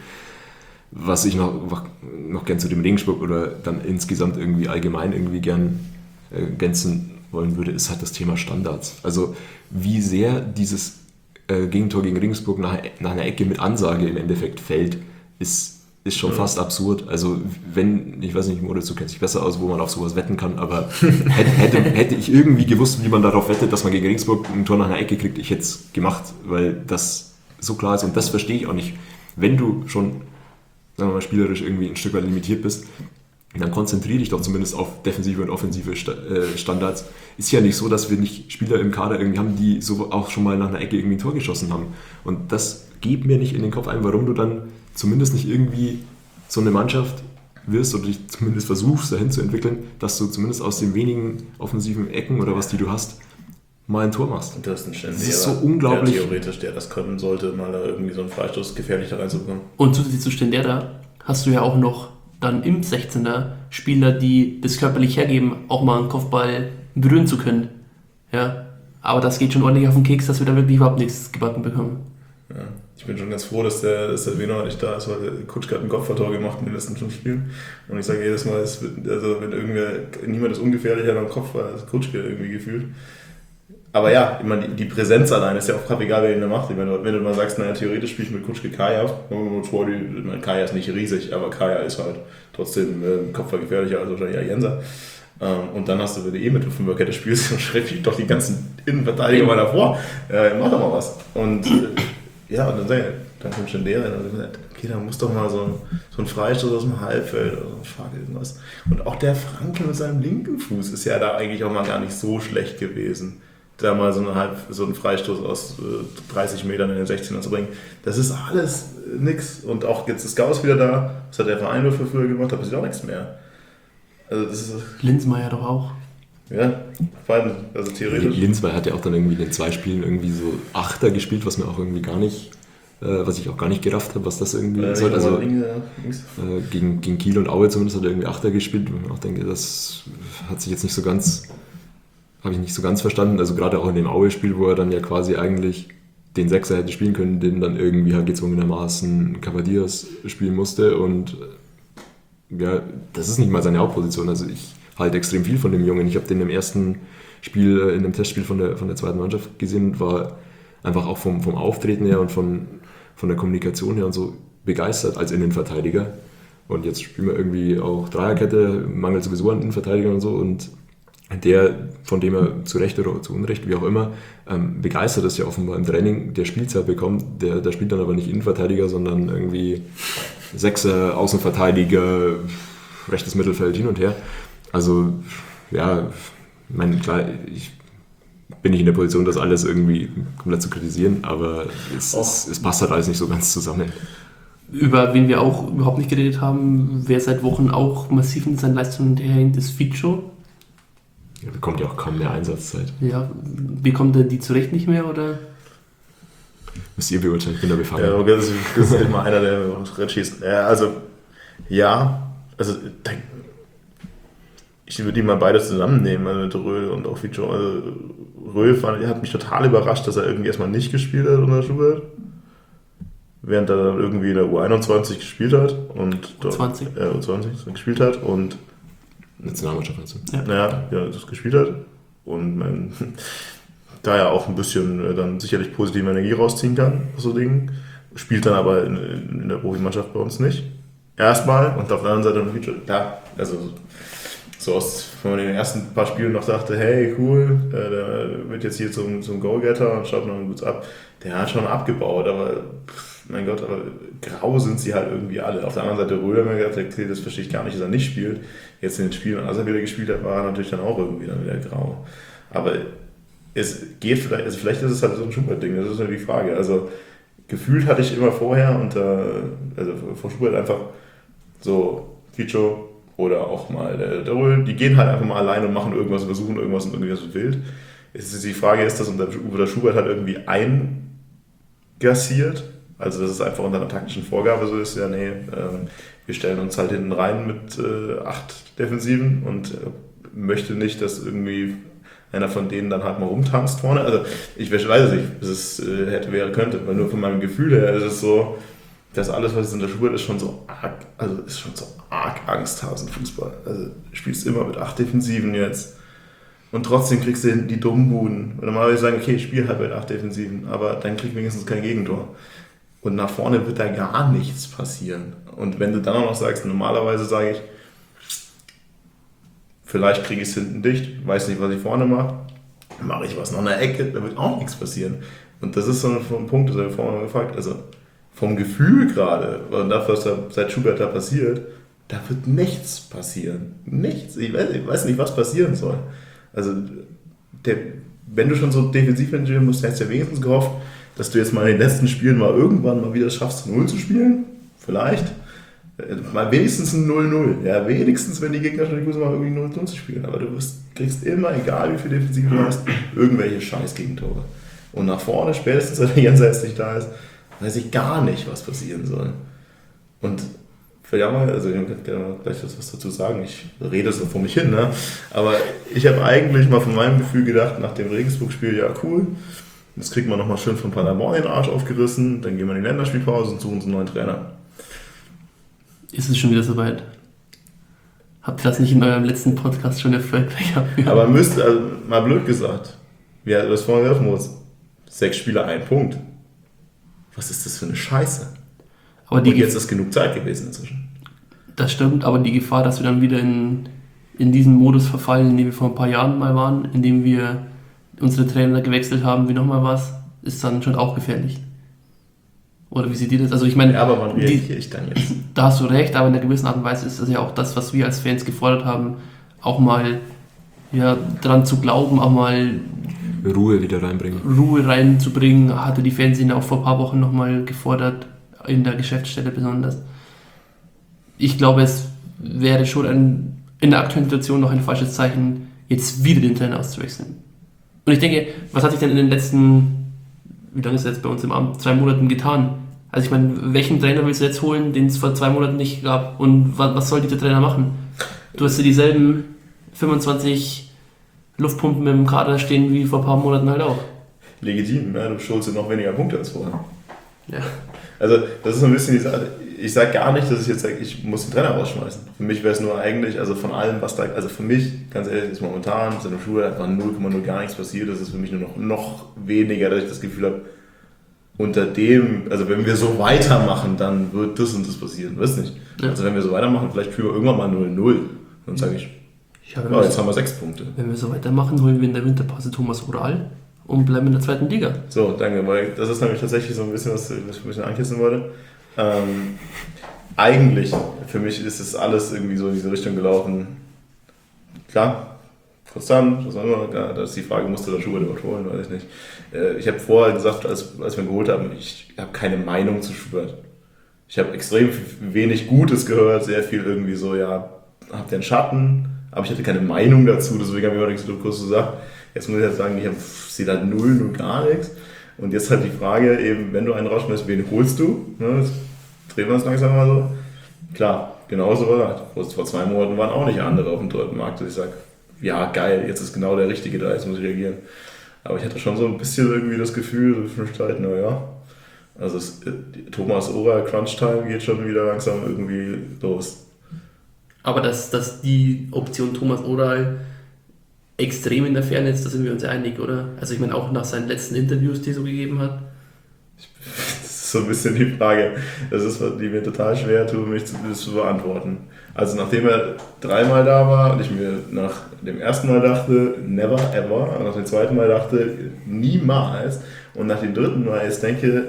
Was ich noch gern zu dem Regensburg oder dann insgesamt irgendwie allgemein irgendwie gern ergänzen wollen würde, ist halt das Thema Standards. Also wie sehr dieses Gegentor gegen Regensburg nach einer Ecke mit Ansage im Endeffekt fällt, ist schon fast absurd. Also wenn, ich weiß nicht, Moritz, du kennst dich besser aus, wo man auf sowas wetten kann, aber hätte ich irgendwie gewusst, wie man darauf wettet, dass man gegen Regensburg ein Tor nach einer Ecke kriegt, ich hätte es gemacht, weil das so klar ist und das verstehe ich auch nicht. Wenn du schon, sagen wir mal, spielerisch irgendwie ein Stück weit limitiert bist, dann konzentriere dich doch zumindest auf defensive und offensive Standards. Ist ja nicht so, dass wir nicht Spieler im Kader irgendwie haben, die so auch schon mal nach einer Ecke irgendwie ein Tor geschossen haben. Und das geht mir nicht in den Kopf ein, warum du dann zumindest nicht irgendwie so eine Mannschaft wirst oder dich zumindest versuchst, dahin zu entwickeln, dass du zumindest aus den wenigen offensiven Ecken oder was, die du hast, mal ein Tor machst. Und du hast einen Ständiger, das ist so unglaublich. der theoretisch, der das können sollte, mal da irgendwie so einen Freistoß gefährlich da reinzubekommen. Und zusätzlich zu Stendera hast du ja auch noch dann im 16er Spieler, die das körperlich hergeben, auch mal einen Kopfball berühren zu können. Ja, aber das geht schon ordentlich auf den Keks, dass wir da wirklich überhaupt nichts gebacken bekommen. Ja, ich bin schon ganz froh, dass der Veno nicht da ist, weil der Kutschke hat ein Kopfballtor gemacht in den letzten 5 Spielen. Und ich sage jedes Mal, wenn niemand ist ungefährlicher am Kopf war als Kutschke irgendwie gefühlt. Aber ja, ich meine, die Präsenz allein ist ja auch gerade egal, wer ihn da macht. Ich meine, wenn du mal sagst, naja, theoretisch spiele ich mit Kutschke Kaya, ich meine, Kaya ist nicht riesig, aber Kaya ist halt trotzdem Kopfball gefährlicher als wahrscheinlich Jenser. Und dann hast du, wenn du mit der Fünferkette spielst, dann schreib ich doch die ganzen Innenverteidiger mal davor. Mach doch mal was. Und und dann kommt schon der, und dann okay, da muss doch mal so ein Freistoß aus dem Halbfeld oder so irgendwas. Und auch der Franke mit seinem linken Fuß ist ja da eigentlich auch mal gar nicht so schlecht gewesen. da mal so einen Freistoß aus 30 Metern in den 16er zu bringen. Das ist alles nix. Und auch jetzt ist Gauss wieder da. Das hat der Verein nur für früher gemacht, da passiert auch nichts mehr. Also das ist... Linsmeier doch auch. Ja, beiden, also theoretisch. Linsmeier hat ja auch dann irgendwie in den 2 Spielen irgendwie so Achter gespielt, was mir auch irgendwie gar nicht, was ich auch gar nicht gerafft habe, was das irgendwie soll. Also gegen Kiel und Aue zumindest hat er irgendwie Achter gespielt. Und ich auch denke, das hat sich jetzt nicht so ganz, habe ich nicht so ganz verstanden. Also gerade auch in dem Aue-Spiel, wo er dann ja quasi eigentlich den Sechser hätte spielen können, den dann irgendwie halt gezwungenermaßen Cavadias spielen musste. Und ja, das ist nicht mal seine Hauptposition. Also ich halt extrem viel von dem Jungen. Ich habe den im ersten Spiel, in dem Testspiel von der zweiten Mannschaft gesehen und war einfach auch vom Auftreten her und von der Kommunikation her und so begeistert als Innenverteidiger. Und jetzt spielen wir irgendwie auch Dreierkette, mangelt sowieso an Innenverteidigern und so. Und der, von dem er zu Recht oder zu Unrecht, wie auch immer, begeistert ist ja offenbar im Training, der Spielzeit bekommt, der spielt dann aber nicht Innenverteidiger, sondern irgendwie Sechser, Außenverteidiger, rechtes Mittelfeld hin und her. Also, ja, klar, ich bin nicht in der Position, das alles irgendwie komplett zu kritisieren, aber es passt halt alles nicht so ganz zusammen. Über wen wir auch überhaupt nicht geredet haben, wer seit Wochen auch massiv in seinen Leistungen hinterherhängt, ist Fico. Er bekommt ja auch kaum mehr Einsatzzeit. Ja, bekommt er die zu Recht nicht mehr, oder? Müsst ihr beurteilen, ich bin da befangen. Ja, okay, das ist immer einer, der schießt. Ja, also ich würde die mal beide zusammennehmen, also mit Röhl und auch Fico. Also Röhl hat mich total überrascht, dass er irgendwie erstmal nicht gespielt hat unter Schubert. Während er dann irgendwie in der U21 gespielt hat und U20 gespielt hat und Nationalmannschaft also. Ja, das gespielt hat und man da ja auch ein bisschen dann sicherlich positive Energie rausziehen kann aus so Dingen. Spielt dann aber in der Profimannschaft bei uns nicht. Erstmal und auf der anderen Seite klar, also so wenn man in den ersten paar Spielen noch dachte, hey cool, der wird jetzt hier zum Goalgetter und schaut noch gut ab. Der hat schon abgebaut, aber mein Gott, aber grau sind sie halt irgendwie alle. Auf der anderen Seite Röder, mir gedacht, okay, das verstehe ich gar nicht, dass er nicht spielt. Jetzt in den Spielen, als er wieder gespielt hat, war er natürlich dann auch irgendwie dann wieder grau. Aber es geht vielleicht, also vielleicht ist es halt so ein Schubert-Ding, das ist nur die Frage. Also gefühlt hatte ich immer vorher also vor Schubert einfach so Fico oder auch mal der Röhl, die gehen halt einfach mal allein und machen irgendwas und versuchen irgendwas und irgendwie so wild. Es ist die Frage, ist das unter Schubert halt irgendwie eingassiert? Also dass es einfach unter einer taktischen Vorgabe so ist, ja nee, wir stellen uns halt hinten rein mit 8 Defensiven und möchte nicht, dass irgendwie einer von denen dann halt mal rumtanzt vorne. Also ich weiß es nicht, dass es könnte, weil nur von meinem Gefühl her ist es so, dass alles, was jetzt in der Schubert ist, schon so arg Angsthasen-Fußball. Also du spielst immer mit 8 Defensiven jetzt und trotzdem kriegst du hinten die dummen Buden. Und normalerweise sagen, okay, ich spiele halt mit 8 Defensiven, aber dann krieg ich wenigstens kein Gegentor. Und nach vorne wird da gar nichts passieren. Und wenn du dann auch noch sagst, normalerweise sage ich, vielleicht kriege ich es hinten dicht, weiß nicht, was ich vorne mache ich was noch in der Ecke, da wird auch nichts passieren. Und das ist so ein Punkt, das habe ich vorhin mal gefragt, also vom Gefühl gerade, und dafür, was da seit Schubert da passiert, da wird nichts passieren. Nichts. Ich weiß nicht, was passieren soll. Also, wenn du schon so defensiv entscheiden musst, hättest du ja wenigstens gehofft, dass du jetzt mal in den letzten Spielen mal irgendwann mal wieder schaffst, 0 zu spielen. Vielleicht. Mal wenigstens ein 0-0. Ja, wenigstens, wenn die Gegner schon die Kurse mal irgendwie 0-0 zu spielen. Aber du kriegst immer, egal wie viel Defensive du hast, irgendwelche Scheiß-Gegentore. Und nach vorne, spätestens, wenn der Jenseits nicht da ist, weiß ich gar nicht, was passieren soll. Und vielleicht auch mal, also ich kann gerne gleich was dazu sagen, ich rede so vor mich hin, ne? Aber ich habe eigentlich mal von meinem Gefühl gedacht, nach dem Regensburg-Spiel, ja cool, jetzt kriegt man nochmal schön von Paderborn den Arsch aufgerissen, dann gehen wir in die Länderspielpause und suchen uns einen neuen Trainer. Ist es schon wieder soweit? Habt ihr das nicht in eurem letzten Podcast schon erfolgreich gehabt? Aber mal blöd gesagt, wie du das vorhin werfen musst, 6 Spieler, 1 Punkt. Was ist das für eine Scheiße? Aber und jetzt ist genug Zeit gewesen inzwischen. Das stimmt, aber die Gefahr, dass wir dann wieder in diesen Modus verfallen, in dem wir vor ein paar Jahren mal waren, in dem wir unsere Trainer gewechselt haben, wie nochmal was, ist dann schon auch gefährlich. Oder wie seht ihr das? Also ich meine, ja, aber wann reagiere ich dann jetzt? Da hast du recht, aber in einer gewissen Art und Weise ist das ja auch das, was wir als Fans gefordert haben, auch mal dran zu glauben, auch mal Ruhe wieder reinbringen. Ruhe reinzubringen, hatte die Fernsehen auch vor ein paar Wochen nochmal gefordert, in der Geschäftsstelle besonders. Ich glaube, es wäre schon in der aktuellen Situation noch ein falsches Zeichen, jetzt wieder den Trainer auszuwechseln. Und ich denke, was hat sich denn in den letzten, wie lange ist es jetzt bei uns im Amt, 2 Monaten getan? Also ich meine, welchen Trainer willst du jetzt holen, den es vor 2 Monaten nicht gab? Und was soll dieser Trainer machen? Du hast ja dieselben 25 Luftpumpen im Kader stehen wie vor ein paar Monaten halt auch. Legitim, ne? Du schulst noch weniger Punkte als vorher. Ja. Also das ist so ein bisschen die Sache. Ich sage gar nicht, dass ich jetzt sage, ich muss den Trainer rausschmeißen. Für mich wäre es nur eigentlich, also von allem, was da, also für mich, ganz ehrlich, ist momentan in der Schule einfach 0,0 gar nichts passiert. Das ist für mich nur noch weniger, dass ich das Gefühl habe, unter dem, also wenn wir so weitermachen, dann wird das und das passieren. Weißt nicht? Ja. Also wenn wir so weitermachen, vielleicht spielen wir irgendwann mal 0-0. Dann sage ich, Ja, jetzt haben wir 6 Punkte. Wenn wir so weitermachen, holen wir in der Winterpause Thomas Oral und bleiben in der 2. Liga. So, danke, weil das ist nämlich tatsächlich so ein bisschen, was ich ein bisschen ankissen wollte. Eigentlich, für mich ist es alles irgendwie so in diese Richtung gelaufen. Klar, konstant, was auch immer, da ist die Frage, musste der Schubert überhaupt holen, weiß ich nicht. Ich habe vorher gesagt, als wir ihn geholt haben, ich habe keine Meinung zu Schubert. Ich habe extrem wenig Gutes gehört, sehr viel irgendwie so, ja, habt ihr einen Schatten, aber ich hatte keine Meinung dazu, deswegen habe ich immer nichts so kurz gesagt. Jetzt muss ich halt sagen, ich sehe da null gar nichts. Und jetzt halt die Frage eben, wenn du einen rausschmeißt, wen holst du? Ne, das drehen wir uns langsam mal so. Klar, genauso war das. Vor 2 Monaten waren auch nicht andere auf dem dritten Markt, dass ich sage, ja geil, jetzt ist genau der Richtige da, jetzt muss ich reagieren. Aber ich hatte schon so ein bisschen irgendwie das Gefühl, naja, also Thomas Oral Crunch Time geht schon wieder langsam irgendwie los. Aber dass die Option Thomas Oral extrem in der Ferne ist, da sind wir uns einig, oder? Also ich meine, auch nach seinen letzten Interviews, die er so gegeben hat. Das ist so ein bisschen die Frage, das ist, die mir total schwer tut, mich zu beantworten. Also nachdem er 3-mal da war und ich mir nach dem ersten Mal dachte, never ever, und nach dem zweiten Mal dachte, niemals, und nach dem dritten Mal jetzt denke,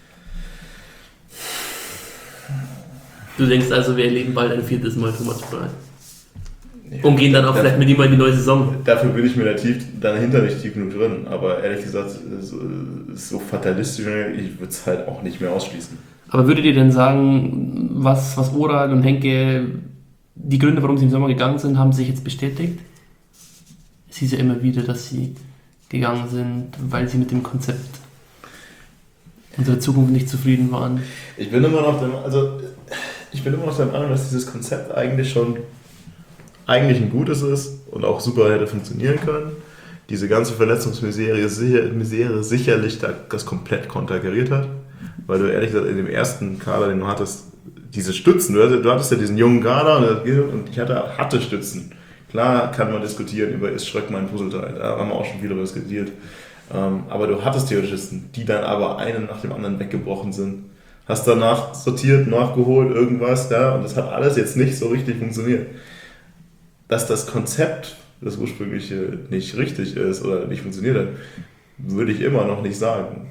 Du denkst also, wir erleben bald ein 4. Mal Thomas Oral. Und gehen dann auch vielleicht mit ihm mal in die neue Saison. Dafür bin ich mir dahinter nicht tief genug drin, aber ehrlich gesagt, so fatalistisch, ich würde es halt auch nicht mehr ausschließen. Aber würdet ihr denn sagen, was Oral und Henke, die Gründe, warum sie im Sommer gegangen sind, haben sich jetzt bestätigt? Es hieß ja immer wieder, dass sie gegangen sind, weil sie mit dem Konzept unserer Zukunft nicht zufrieden waren. Ich bin immer noch der Meinung, dass dieses Konzept eigentlich ein gutes ist und auch super hätte funktionieren können. Diese ganze Verletzungsmisere sicherlich das komplett konterkariert hat, weil du ehrlich gesagt in dem ersten Kader, den du hattest, diese Stützen, du hattest ja diesen jungen Kader und ich hatte Stützen. Klar kann man diskutieren über, ist Schröck mein Puzzleteil, da haben wir auch schon viel darüber diskutiert. Aber du hattest Theoretisten, die dann aber einen nach dem anderen weggebrochen sind. Hast danach sortiert, nachgeholt, irgendwas, ja, und das hat alles jetzt nicht so richtig funktioniert. Dass das Konzept, das ursprüngliche, nicht richtig ist oder nicht funktioniert hat, würde ich immer noch nicht sagen.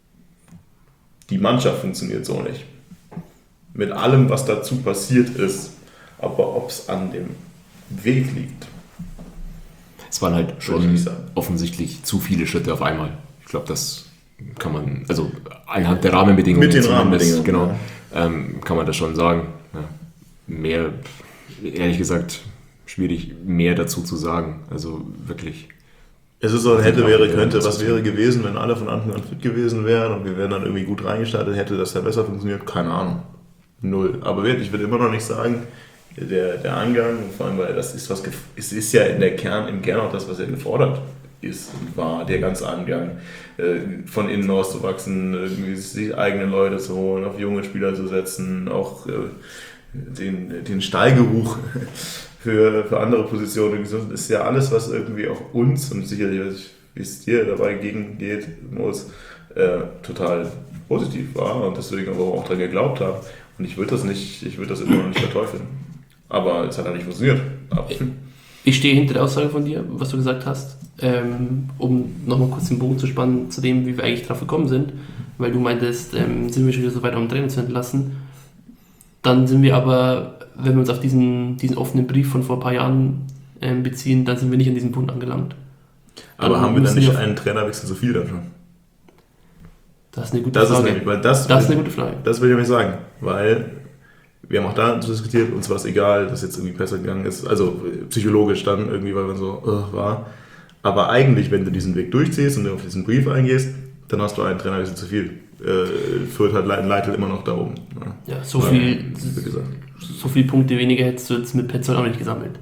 Die Mannschaft funktioniert so nicht. Mit allem, was dazu passiert ist. Aber ob es an dem Weg liegt. Es waren halt schon offensichtlich zu viele Schritte auf einmal. Ich glaube, das kann man, also anhand der Rahmenbedingungen. Mit den Rahmenbedingungen. Genau, kann man das schon sagen. Ja, mehr, ehrlich gesagt, schwierig mehr dazu zu sagen. Also wirklich. Es ist so ein hätte, wäre, könnte. Was wäre gewesen, wenn alle von Anfang an fit gewesen wären und wir wären dann irgendwie gut reingestartet, hätte das ja besser funktioniert? Keine Ahnung. 0. Aber wirklich, ich würde immer noch nicht sagen, der Angang, vor allem, weil das ist es ist ja im Kern auch das, was ja gefordert ist und war, der ganze Angang, von innen auszuwachsen, irgendwie die eigenen Leute zu holen, auf junge Spieler zu setzen, auch den Stallgeruch für andere Positionen. Das ist ja alles, was irgendwie auch uns und sicherlich, wie es dir dabei gegengeht, muss, total positiv war und deswegen aber auch daran geglaubt haben. Und ich würde das immer noch nicht verteufeln. Aber es hat halt nicht funktioniert. Ich stehe hinter der Aussage von dir, was du gesagt hast, um nochmal kurz den Bogen zu spannen zu dem, wie wir eigentlich drauf gekommen sind, weil du meintest, sind wir schon wieder so weit, um Trainer zu entlassen. Dann sind wir aber, wenn wir uns auf diesen offenen Brief von vor ein paar Jahren beziehen, dann sind wir nicht an diesem Punkt angelangt. Aber haben wir dann nicht einen Trainerwechsel so viel dann schon? Das ist eine gute Frage. Das ist eine gute Frage. Das will ich nämlich sagen, weil wir haben auch da diskutiert, uns war es egal, dass jetzt irgendwie besser gegangen ist, also psychologisch dann irgendwie, weil man so war. Aber eigentlich, wenn du diesen Weg durchziehst und du auf diesen Brief eingehst, dann hast du einen Trainerwechsel zu viel. Fürth hat Leitl immer noch da oben. Ja, so viele Punkte weniger hättest du jetzt mit Petzold auch nicht gesammelt.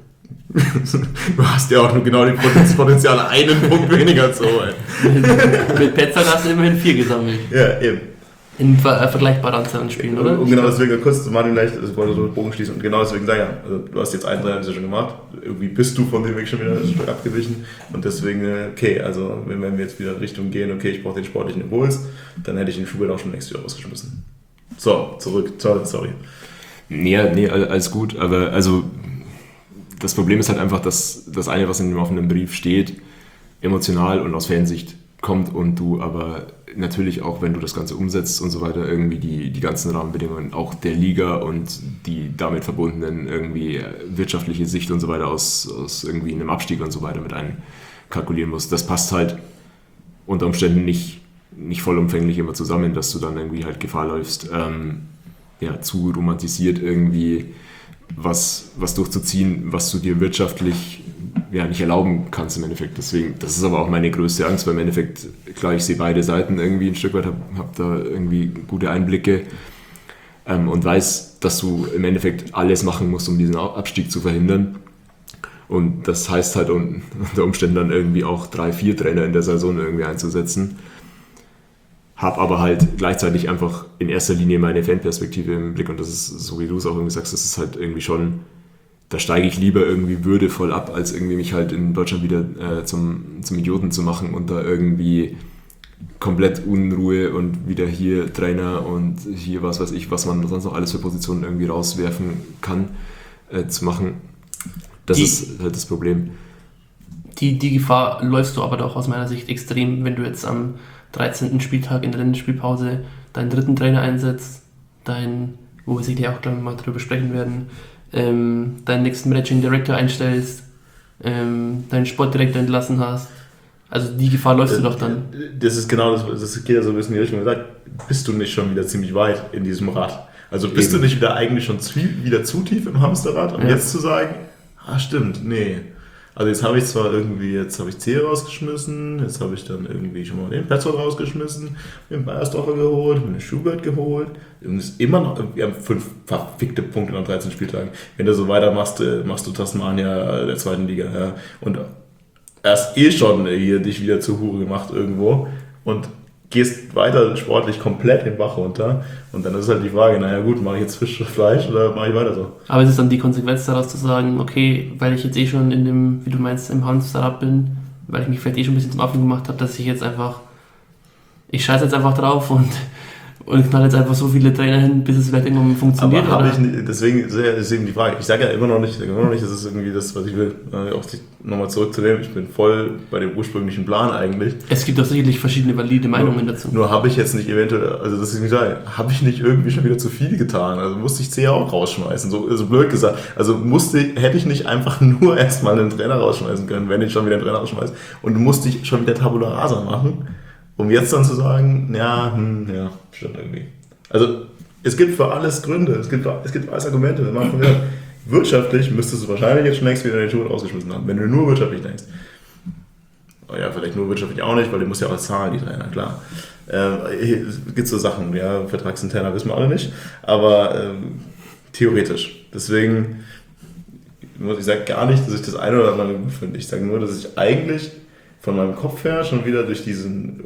Du hast ja auch nur genau das Potenzial, einen Punkt weniger zu holen. Mit Petzold hast du immerhin 4 gesammelt. Ja, eben. In vergleichbarer Anzahl an Spielen, oder? Und genau deswegen, kurz zu Martin gleich, ich wollte so den Bogen schließen, und genau deswegen sage ich, also du hast jetzt einen Trainer schon gemacht, irgendwie bist du von dem Weg schon wieder ein Stück abgewichen, und deswegen, okay, also wenn wir jetzt wieder in Richtung gehen, okay, ich brauche den sportlichen Impuls, dann hätte ich den Schubert auch schon längst wieder rausgeschmissen. So, zurück, sorry. Nee, alles gut, aber also das Problem ist halt einfach, dass das eine, was in dem offenen Brief steht, emotional und aus Fansicht kommt und du aber natürlich auch, wenn du das Ganze umsetzt und so weiter, irgendwie die ganzen Rahmenbedingungen auch der Liga und die damit verbundenen irgendwie wirtschaftliche Sicht und so weiter aus irgendwie einem Abstieg und so weiter mit einkalkulieren musst. Das passt halt unter Umständen nicht vollumfänglich immer zusammen, dass du dann irgendwie halt Gefahr läufst, zu romantisiert irgendwie was durchzuziehen, was du dir wirtschaftlich nicht erlauben kannst im Endeffekt. Deswegen, das ist aber auch meine größte Angst, weil im Endeffekt, klar, ich sehe beide Seiten irgendwie ein Stück weit, hab da irgendwie gute Einblicke und weiß, dass du im Endeffekt alles machen musst, um diesen Abstieg zu verhindern. Und das heißt halt unter Umständen dann irgendwie auch 3-4 Trainer in der Saison irgendwie einzusetzen. Hab aber halt gleichzeitig einfach in erster Linie meine Fanperspektive im Blick und das ist, so wie du es auch irgendwie sagst, das ist halt irgendwie schon, da steige ich lieber irgendwie würdevoll ab, als irgendwie mich halt in Deutschland wieder zum Idioten zu machen und da irgendwie komplett Unruhe und wieder hier Trainer und hier was weiß ich, was man sonst noch alles für Positionen irgendwie rauswerfen kann, zu machen. Das ist halt das Problem. Die Gefahr läufst du aber doch aus meiner Sicht extrem, wenn du jetzt am 13. Spieltag in der Länderspielpause deinen dritten Trainer einsetzt, wo wir sicher auch gleich mal drüber sprechen werden, deinen nächsten Managing Director einstellst, deinen Sportdirektor entlassen hast. Also die Gefahr läufst du doch dann. Das ist genau das geht ja so ein bisschen, wie ich schon gesagt, bist du nicht schon wieder ziemlich weit in diesem Rad? Also bist du nicht wieder eigentlich schon wieder zu tief im Hamsterrad, um jetzt zu sagen, stimmt, nee. Also jetzt habe ich C rausgeschmissen, jetzt habe ich dann irgendwie schon mal den Petzold rausgeschmissen, den Beiersdorfer geholt, den Schubert geholt. Und es ist immer noch, wir haben 5 verfickte Punkte nach 13 Spieltagen. Wenn du so weitermachst, machst du Tasmania der zweiten Liga. Ja. Und erst schon hier dich wieder zur Hure gemacht irgendwo und gehst weiter sportlich komplett den Bach runter. Und dann ist halt die Frage, naja gut, mache ich jetzt Fisch oder Fleisch oder mache ich weiter so? Aber ist es dann die Konsequenz daraus zu sagen, okay, weil ich jetzt schon in dem, wie du meinst, im Hamsterrad bin, weil ich mich vielleicht schon ein bisschen zum Affen gemacht habe, dass ich scheiße jetzt einfach drauf und knall jetzt einfach so viele Trainer hin, bis es vielleicht irgendwann funktioniert. Aber deswegen die Frage, ich sage ja immer noch nicht, das ist irgendwie das, was ich will. Auch nochmal zurückzunehmen, ich bin voll bei dem ursprünglichen Plan eigentlich. Es gibt doch sicherlich verschiedene valide Meinungen dazu. Nur habe ich jetzt nicht eventuell, also das ist nicht sagen, habe ich nicht irgendwie schon wieder zu viel getan? Also musste ich C auch rausschmeißen, so blöd gesagt. Also hätte ich nicht einfach nur erstmal einen Trainer rausschmeißen können, wenn ich schon wieder einen Trainer rausschmeiße und musste ich schon wieder Tabula Rasa machen. Um jetzt dann zu sagen, stimmt irgendwie. Also es gibt für alles Gründe, es gibt alles Argumente. Wirtschaftlich müsstest du wahrscheinlich jetzt schon längst wieder den Schuh rausgeschmissen haben, wenn du nur wirtschaftlich denkst. Oh ja, vielleicht nur wirtschaftlich auch nicht, weil du musst ja auch zahlen, die Trainer, klar. Es gibt so Sachen, vertragsinterner wissen wir alle nicht, aber theoretisch. Deswegen, ich sage gar nicht, dass ich das eine oder andere gut finde. Ich sage nur, dass ich eigentlich von meinem Kopf her schon wieder durch diesen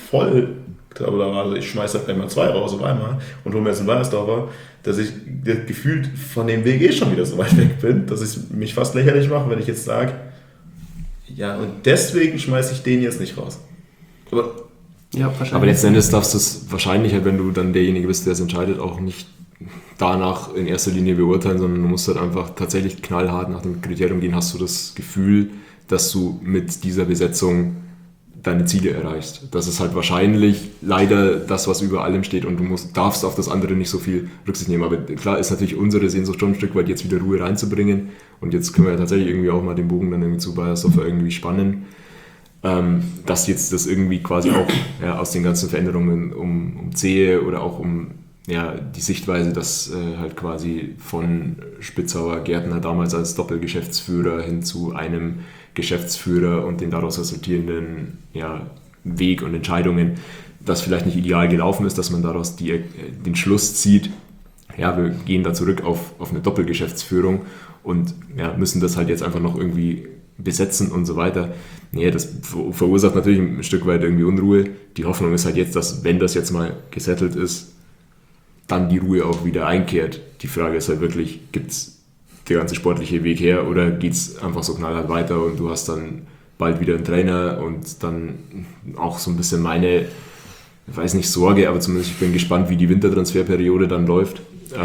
ich schmeiße halt gleich mal 2 raus auf einmal und hole mir jetzt einen Beiersdorfer, dass ich gefühlt von dem Weg schon wieder so weit weg bin, dass ich mich fast lächerlich mache, wenn ich jetzt sage, ja, und deswegen schmeiße ich den jetzt nicht raus. Aber letzten Endes darfst du es wahrscheinlich, wenn du dann derjenige bist, der es entscheidet, auch nicht danach in erster Linie beurteilen, sondern du musst halt einfach tatsächlich knallhart nach dem Kriterium gehen. Hast du das Gefühl, dass du mit dieser Besetzung deine Ziele erreichst? Das ist halt wahrscheinlich leider das, was über allem steht und du darfst auf das andere nicht so viel Rücksicht nehmen. Aber klar ist natürlich unsere Sehnsucht schon ein Stück weit, jetzt wieder Ruhe reinzubringen und jetzt können wir ja tatsächlich irgendwie auch mal den Bogen dann irgendwie zu Beiersdorfer irgendwie spannen. dass jetzt das irgendwie quasi auch aus den ganzen Veränderungen um Zehe oder auch um die Sichtweise, dass halt quasi von Spitzauer Gärtner damals als Doppelgeschäftsführer hin zu einem Geschäftsführer und den daraus resultierenden Weg und Entscheidungen, das vielleicht nicht ideal gelaufen ist, dass man daraus den Schluss zieht, wir gehen da zurück auf eine Doppelgeschäftsführung und müssen das halt jetzt einfach noch irgendwie besetzen und so weiter. Nee, das verursacht natürlich ein Stück weit irgendwie Unruhe. Die Hoffnung ist halt jetzt, dass, wenn das jetzt mal gesettelt ist, dann die Ruhe auch wieder einkehrt. Die Frage ist halt wirklich, gibt es der ganze sportliche Weg her oder geht es einfach so knallhart weiter und du hast dann bald wieder einen Trainer und dann auch so ein bisschen meine, ich weiß nicht, Sorge, aber zumindest ich bin gespannt, wie die Wintertransferperiode dann läuft.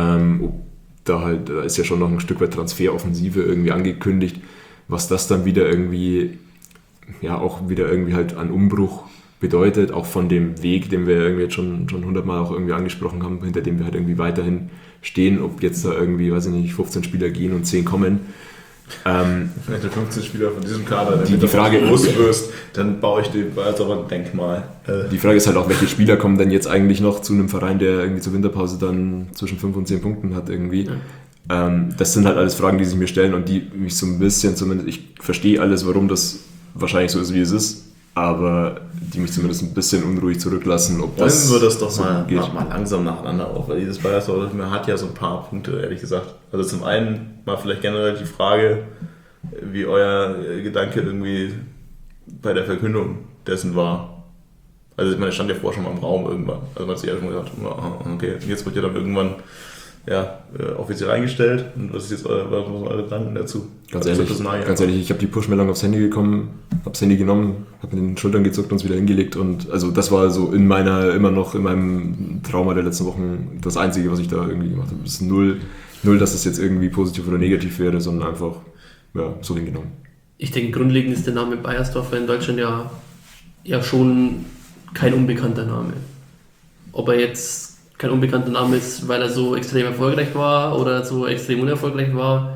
Da ist ja schon noch ein Stück weit Transferoffensive irgendwie angekündigt, was das dann wieder irgendwie, auch wieder irgendwie halt an Umbruch bedeutet, auch von dem Weg, den wir irgendwie jetzt schon 100-mal auch irgendwie angesprochen haben, hinter dem wir halt irgendwie weiterhin stehen, ob jetzt da irgendwie, 15 Spieler gehen und 10 kommen. Wenn du 15 Spieler von diesem Kader die Frage los wirst, dann baue ich dir also ein Denkmal. Die Frage ist halt auch, welche Spieler kommen denn jetzt eigentlich noch zu einem Verein, der irgendwie zur Winterpause dann zwischen 5 und 10 Punkten hat irgendwie. Ja. Das sind halt alles Fragen, die sich mir stellen und die mich so ein bisschen, zumindest ich verstehe alles, warum das wahrscheinlich so ist, wie es ist, aber die mich zumindest ein bisschen unruhig zurücklassen, ob das wir das doch so mal geht. langsam nacheinander auf, weil dieses Bayersdorf hat ja so ein paar Punkte, ehrlich gesagt. Also zum einen mal vielleicht generell die Frage, wie euer Gedanke irgendwie bei der Verkündung dessen war. Also ich meine, es stand ja vorher schon mal im Raum irgendwann. Also man hat sich ja schon gedacht, okay, jetzt wird ja dann irgendwann offiziell eingestellt. Und was ist jetzt eure Gedanken dazu? Ganz ehrlich, ich habe die Push-Meldung aufs Handy genommen, habe mit den Schultern gezuckt und es wieder hingelegt. Und also das war so immer noch in meinem Trauma der letzten Wochen das Einzige, was ich da irgendwie gemacht habe. Es ist null, dass es jetzt irgendwie positiv oder negativ wäre, sondern einfach so hingenommen. Ich denke, grundlegend ist der Name Beiersdorfer in Deutschland ja schon kein unbekannter Name. Ob er jetzt kein unbekannter Name ist, weil er so extrem erfolgreich war oder so extrem unerfolgreich war.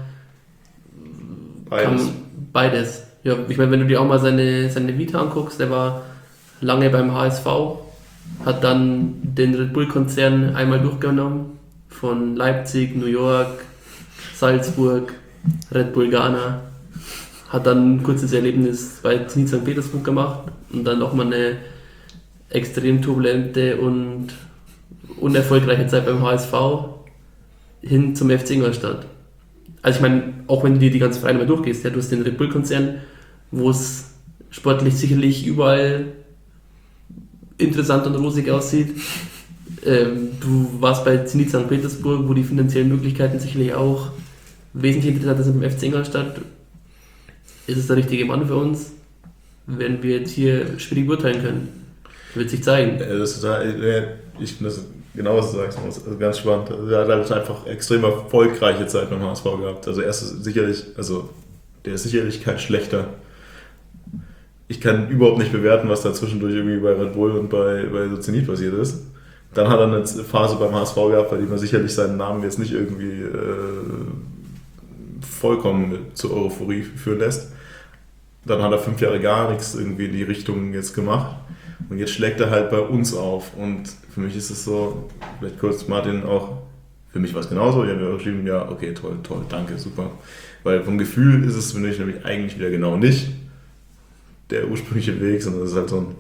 Beides. Ja, ich meine, wenn du dir auch mal seine Vita anguckst, der war lange beim HSV, hat dann den Red Bull-Konzern einmal durchgenommen, von Leipzig, New York, Salzburg, Red Bull Ghana, hat dann ein kurzes Erlebnis bei Zenit St. Petersburg gemacht und dann nochmal eine extrem turbulente und unerfolgreiche Zeit beim HSV hin zum FC Ingolstadt. Also ich meine, auch wenn du dir die ganzen Vereine mal durchgehst, du hast den Red Bull-Konzern, wo es sportlich sicherlich überall interessant und rosig aussieht. Du warst bei Zenit St. Petersburg, wo die finanziellen Möglichkeiten sicherlich auch wesentlich interessanter sind beim FC Ingolstadt. Ist es der richtige Mann für uns? Werden wir jetzt hier schwierig beurteilen können. Wird sich zeigen. Genau, was du sagst, also ganz spannend. Er hat halt einfach extrem erfolgreiche Zeit beim HSV gehabt. Also der ist sicherlich kein schlechter. Ich kann überhaupt nicht bewerten, was da zwischendurch irgendwie bei Red Bull und bei so Zenit passiert ist. Dann hat er eine Phase beim HSV gehabt, bei der man sicherlich seinen Namen jetzt nicht irgendwie vollkommen zur Euphorie führen lässt. Dann hat er 5 Jahre gar nichts irgendwie in die Richtung jetzt gemacht. Und jetzt schlägt er halt bei uns auf. Und für mich ist es so, vielleicht kurz Martin auch, für mich war es genauso. Ich habe ja geschrieben, ja, okay, toll, danke, super. Weil vom Gefühl ist es für mich nämlich eigentlich wieder genau nicht der ursprüngliche Weg, sondern es ist halt so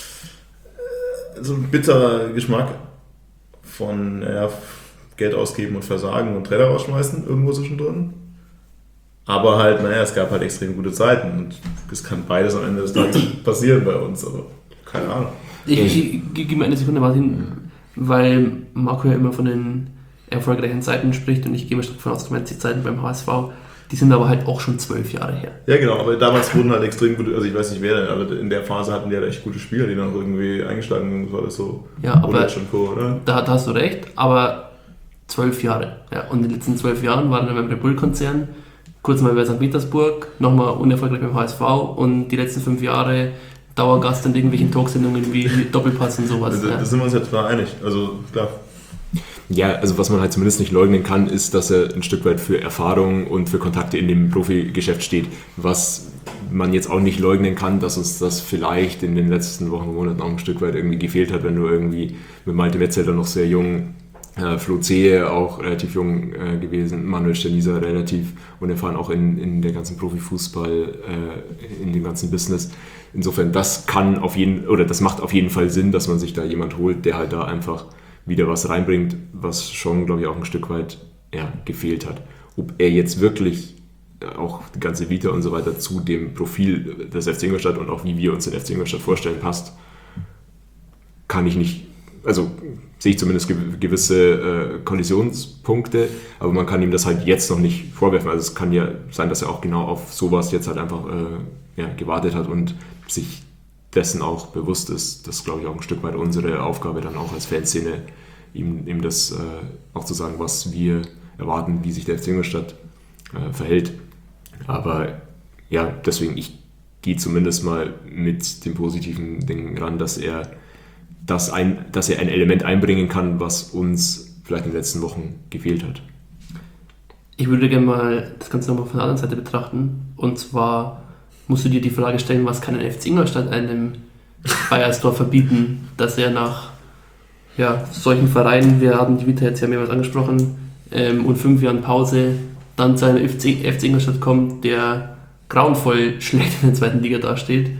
ein bitterer Geschmack von Geld ausgeben und Versagen und Trainer rausschmeißen, irgendwo zwischendrin. Aber halt, es gab halt extrem gute Zeiten und es kann beides am Ende des Tages passieren bei uns, aber keine Ahnung. Ich gebe mir eine Sekunde mal hin, weil Marco ja immer von den erfolgreichen Zeiten spricht und ich gehe mir stark davon aus, dass die Zeiten beim HSV, die sind aber halt auch schon 12 Jahre her. Ja genau, aber damals wurden halt extrem gute, also ich weiß nicht wer denn, aber in der Phase hatten die halt echt gute Spieler, die dann irgendwie eingeschlagen sind, war das so. Ja, aber Co, oder? Da hast du recht, aber 12 Jahre. Ja, und in den letzten 12 Jahren waren wir beim Red Bull-Konzern, kurz mal bei St. Petersburg, nochmal unerfolgreich beim HSV und die letzten 5 Jahre Dauergast in irgendwelchen Talksendungen wie Doppelpass und sowas. Da sind wir uns jetzt mal einig, also klar. Ja, also was man halt zumindest nicht leugnen kann, ist, dass er ein Stück weit für Erfahrung und für Kontakte in dem Profigeschäft steht, was man jetzt auch nicht leugnen kann, dass uns das vielleicht in den letzten Wochen und Monaten auch ein Stück weit irgendwie gefehlt hat, wenn du irgendwie mit Malte Metzelder noch sehr jung, Flo Zehe auch relativ jung gewesen, Manuel Sterniser relativ unerfahren auch in der ganzen Profifußball, in dem ganzen Business. Insofern, das macht auf jeden Fall Sinn, dass man sich da jemand holt, der halt da einfach wieder was reinbringt, was schon, glaube ich, auch ein Stück weit gefehlt hat. Ob er jetzt wirklich auch die ganze Vita und so weiter zu dem Profil des FC Ingolstadt und auch wie wir uns den FC Ingolstadt vorstellen passt, kann ich nicht, also sehe ich zumindest gewisse Kollisionspunkte, aber man kann ihm das halt jetzt noch nicht vorwerfen. Also es kann ja sein, dass er auch genau auf sowas jetzt halt einfach gewartet hat und sich dessen auch bewusst ist. Das ist, glaube ich, auch ein Stück weit unsere Aufgabe dann auch als Fanszene, ihm das auch zu sagen, was wir erwarten, wie sich der FC Ingolstadt verhält. Aber ja, deswegen, ich gehe zumindest mal mit dem positiven Ding ran, dass er ein Element einbringen kann, was uns vielleicht in den letzten Wochen gefehlt hat. Ich würde gerne mal das Ganze nochmal von der anderen Seite betrachten. Und zwar musst du dir die Frage stellen, was kann ein FC Ingolstadt einem Bayersdorf verbieten, dass er nach solchen Vereinen, wir haben die Vita jetzt ja mehrmals angesprochen, und 5 Jahren Pause dann zu einem FC Ingolstadt kommt, der grauenvoll schlecht in der zweiten Liga dasteht.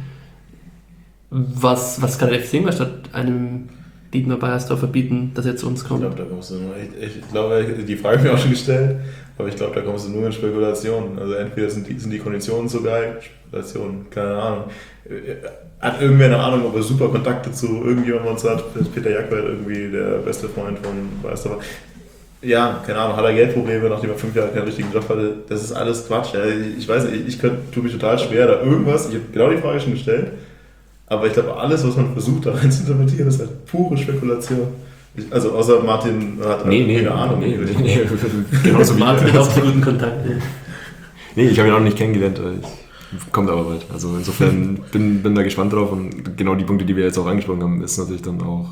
Was kann der FC Ingolstadt einem Dietmar Beiersdorf verbieten, dass er zu uns kommt? Ich glaube, die Frage habe ich mir auch schon gestellt, aber ich glaube, da kommst du nur in Spekulationen. Also entweder sind die Konditionen so geil, Spekulationen, keine Ahnung. Hat irgendwer eine Ahnung, ob er super Kontakte zu irgendjemandem uns hat? Peter Jackwald irgendwie der beste Freund von Beiersdorf. Ja, keine Ahnung, hat er Geldprobleme, nachdem er 5 Jahre keinen richtigen Job hatte? Das ist alles Quatsch. Ich weiß nicht, tue mich total schwer, da irgendwas, ich habe genau die Frage schon gestellt, aber ich glaube, alles, was man versucht, da rein zu interpretieren, ist halt pure Spekulation. Also außer Martin hat keine Ahnung. Nee. Genauso wie Martin hat auch so guten Kontakt. Nee, ich habe ihn auch noch nicht kennengelernt. Kommt aber bald. Also insofern bin da gespannt drauf und genau die Punkte, die wir jetzt auch angesprochen haben, ist natürlich dann auch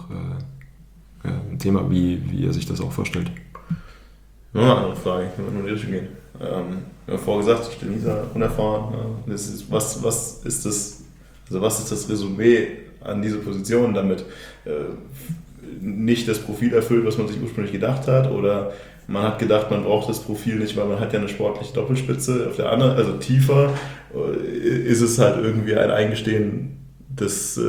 ein Thema, wie er sich das auch vorstellt. Noch eine andere Frage, ich will nur in die Richtung gehen. Wir haben vorher gesagt, ich bin Lisa unerfahren. Was ist das Resümee an diese Position, damit nicht das Profil erfüllt, was man sich ursprünglich gedacht hat, oder man hat gedacht, man braucht das Profil nicht, weil man hat ja eine sportliche Doppelspitze. Auf der anderen, also tiefer, ist es halt irgendwie ein Eingestehen des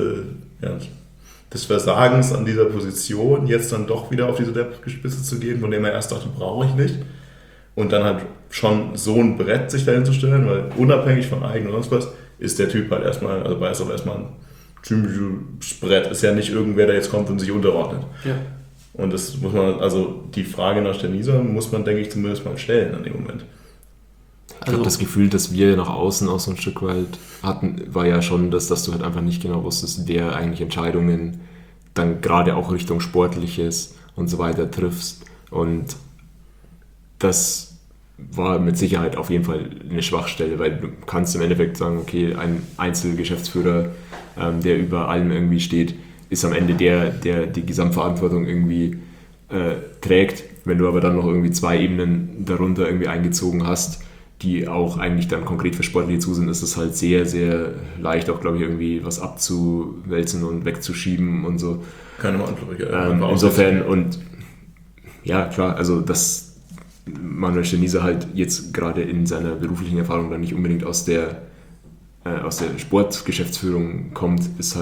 Versagens an dieser Position, jetzt dann doch wieder auf diese Spitze zu gehen, von dem er erst dachte, brauche ich nicht. Und dann halt schon so ein Brett sich dahin zu stellen, weil unabhängig von Eigen oder sonst was, ist der Typ halt erstmal, also weiß auch erstmal ein Brett, ist ja nicht irgendwer, der jetzt kommt und sich unterordnet. Ja. Und das muss man, also die Frage nach Sterniser muss man, denke ich, zumindest mal stellen an dem Moment. Ich glaube, das Gefühl, das wir nach außen auch so ein Stück weit hatten, war ja schon, dass du halt einfach nicht genau wusstest, wer eigentlich Entscheidungen dann gerade auch Richtung Sportliches und so weiter triffst. Und das war mit Sicherheit auf jeden Fall eine Schwachstelle, weil du kannst im Endeffekt sagen, okay, ein Einzelgeschäftsführer, der über allem irgendwie steht, ist am Ende der die Gesamtverantwortung irgendwie trägt. Wenn du aber dann noch irgendwie 2 Ebenen darunter irgendwie eingezogen hast, die auch eigentlich dann konkret für Sportliche zu sind, ist es halt sehr, sehr leicht, auch, glaube ich, irgendwie was abzuwälzen und wegzuschieben und so. Keine Verantwortung. Insofern, und ja, klar, also dass Manuel Sterniser halt jetzt gerade in seiner beruflichen Erfahrung dann nicht unbedingt aus der Sportgeschäftsführung kommt,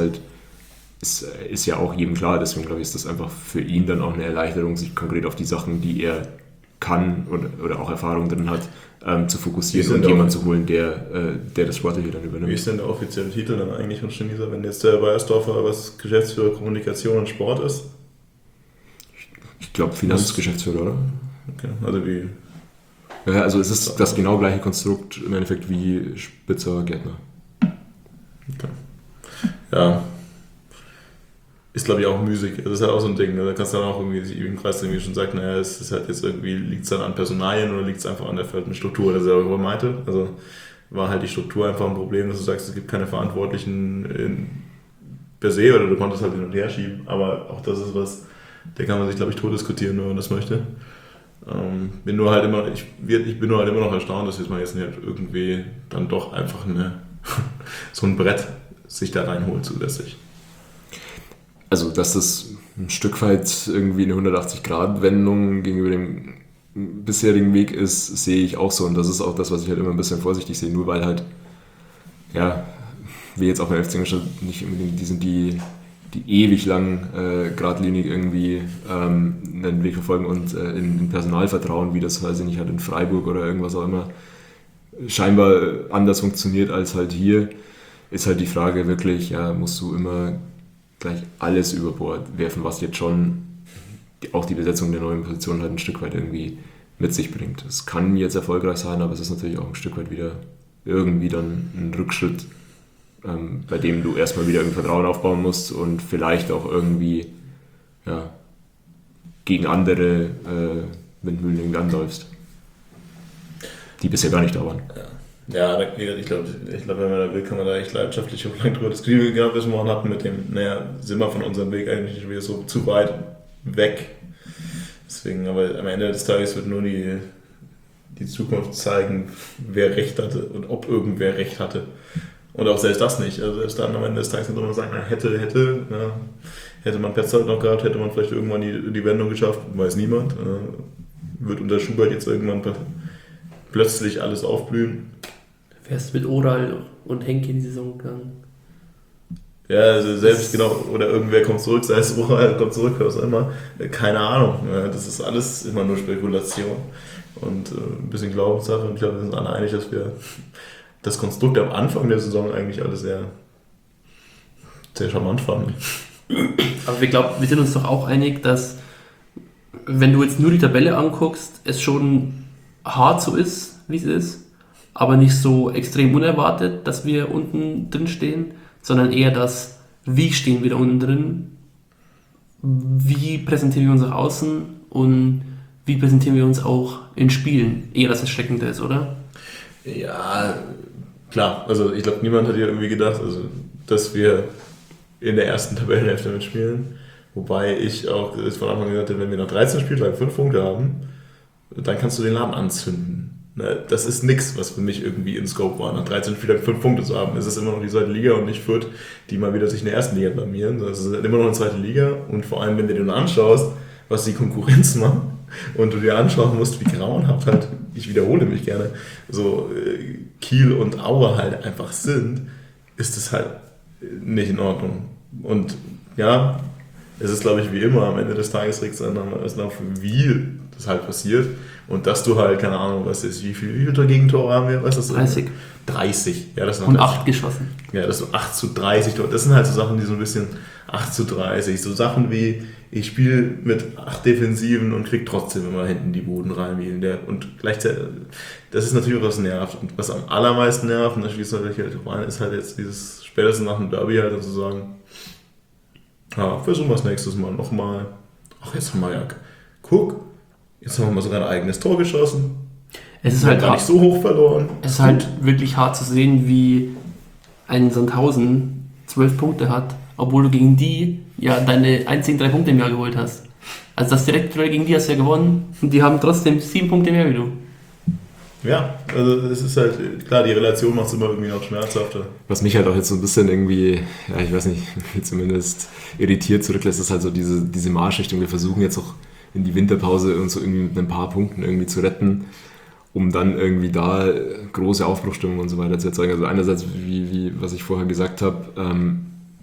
ist ja auch jedem klar. Deswegen, glaube ich, ist das einfach für ihn dann auch eine Erleichterung, sich konkret auf die Sachen, die er kann oder auch Erfahrung drin hat, zu fokussieren und jemanden zu holen, der das Sportliche dann übernimmt. Wie ist denn der offizielle Titel dann eigentlich von Sterniser, wenn jetzt der Beiersdorfer was Geschäftsführer Kommunikation und Sport ist? Ich glaube Finanzgeschäftsführer, oder? Okay, also wie... Ja, also es ist das genau gleiche Konstrukt im Endeffekt wie Spitzer Gärtner. Okay. Ja. Ist, glaube ich, auch müßig. Das ist halt auch so ein Ding. Da kannst du dann auch irgendwie im Kreis irgendwie schon sagen, naja, es ist halt jetzt irgendwie, liegt es dann an Personalien oder liegt es einfach an der fehlenden Struktur, das er auch meinte. Also war halt die Struktur einfach ein Problem, dass du sagst, es gibt keine Verantwortlichen per se oder du konntest halt hin und her schieben. Aber auch das ist was, der kann man sich, glaube ich, totdiskutieren, wenn man das möchte. Ich bin nur halt immer noch erstaunt, dass jetzt mal jetzt nicht irgendwie dann doch einfach eine so ein Brett sich da reinholt zusätzlich. Also, dass das ein Stück weit irgendwie eine 180-Grad-Wendung gegenüber dem bisherigen Weg ist, sehe ich auch so. Und das ist auch das, was ich halt immer ein bisschen vorsichtig sehe. Nur weil halt, ja, wir jetzt auch beim FC Ingolstadt nicht unbedingt die ewig lang geradlinig irgendwie einen Weg verfolgen und in Personal vertrauen, wie das, weiß ich nicht, halt in Freiburg oder irgendwas auch immer scheinbar anders funktioniert als halt hier, ist halt die Frage wirklich, ja, musst du immer gleich alles über Bord werfen, was jetzt schon auch die Besetzung der neuen Position halt ein Stück weit irgendwie mit sich bringt. Es kann jetzt erfolgreich sein, aber es ist natürlich auch ein Stück weit wieder irgendwie dann ein Rückschritt, bei dem du erstmal wieder irgendwie Vertrauen aufbauen musst und vielleicht auch irgendwie gegen andere Windmühlen irgendwie anläufst, die bisher gar nicht da waren. Ja, ich glaube, wenn man da will, kann man da echt leidenschaftlich und lang drüber diskutieren. Genau, was wir morgen hatten mit dem, sind wir von unserem Weg eigentlich nicht wieder so zu weit weg. Deswegen, aber am Ende des Tages wird nur die Zukunft zeigen, wer Recht hatte und ob irgendwer Recht hatte. Und auch selbst das nicht. Also selbst dann am Ende des Tages kann man sagen, hätte man Petzold noch gehabt, hätte man vielleicht irgendwann die Wendung geschafft, weiß niemand. Wird unter Schubert jetzt irgendwann plötzlich alles aufblühen. Wärst mit Oral und Henke in die Saison gegangen? Ja, also selbst genau, oder irgendwer kommt zurück, sei es Oral, kommt zurück, was auch immer. Keine Ahnung. Das ist alles immer nur Spekulation und ein bisschen Glaubenssache. Und ich glaube, wir sind alle einig, dass wir das Konstrukt am Anfang der Saison eigentlich alles sehr, sehr charmant fanden. Aber wir sind uns doch auch einig, dass, wenn du jetzt nur die Tabelle anguckst, es schon hart so ist, wie es ist, aber nicht so extrem unerwartet, dass wir unten drin stehen, sondern eher das, wie stehen wir da unten drin, wie präsentieren wir uns nach außen und wie präsentieren wir uns auch in Spielen. Eher, dass es Steckende ist, oder? Ja, klar. Also ich glaube, niemand hat ja irgendwie gedacht, dass wir in der ersten Tabellenhälfte mitspielen. Wobei ich auch von Anfang an gesagt habe, wenn wir nach 13 Spieltagen 5 Punkte haben, dann kannst du den Laden anzünden. Das ist nichts, was für mich irgendwie in Scope war, nach 13 Spieltagen 5 Punkte zu haben. Es ist immer noch die zweite Liga und nicht Fürth, die mal wieder sich in der ersten Liga blamieren. Es ist immer noch eine zweite Liga und vor allem, wenn du dir nur anschaust, was die Konkurrenz macht und du dir anschauen musst, wie grauenhaft halt, ich wiederhole mich gerne, so Kiel und Aue halt einfach sind, ist das halt nicht in Ordnung. Und ja, es ist, glaube ich, wie immer, am Ende des Tages regt es dann auf, wie das halt passiert. Und dass du halt, keine Ahnung, was ist, wie viele Gegentore haben wir? Was ist das? 30. 30. Ja, das und 8 geschossen. Ja, das so 8:30. Das sind halt so Sachen, die so ein bisschen 8:30. So Sachen wie, ich spiele mit 8 Defensiven und krieg trotzdem immer hinten die Buden rein. Und gleichzeitig, das ist natürlich auch was nervt. Und was am allermeisten nervt, und da schließt natürlich halt rein, ist halt jetzt dieses, spätestens nach dem Derby halt zu sagen, versuchen wir es nächstes Mal nochmal. Ach, jetzt haben wir ja, guck, jetzt haben wir mal sogar ein eigenes Tor geschossen. Es ist halt gar nicht so hoch verloren. Es ist halt wirklich hart zu sehen, wie ein Sandhausen 12 Punkte hat, obwohl du gegen die ja deine einzigen 3 Punkte im Jahr geholt hast. Also das Direktduell gegen die hast du ja gewonnen und die haben trotzdem 7 Punkte mehr wie du. Ja, also es ist halt, klar, die Relation macht es immer irgendwie noch schmerzhafter. Was mich halt auch jetzt so ein bisschen irgendwie, ja, ich weiß nicht, zumindest irritiert zurücklässt, ist halt so diese Marschrichtung. Wir versuchen jetzt auch in die Winterpause uns so irgendwie mit ein paar Punkten irgendwie zu retten, um dann irgendwie da große Aufbruchstimmung und so weiter zu erzeugen. Also einerseits, wie was ich vorher gesagt habe,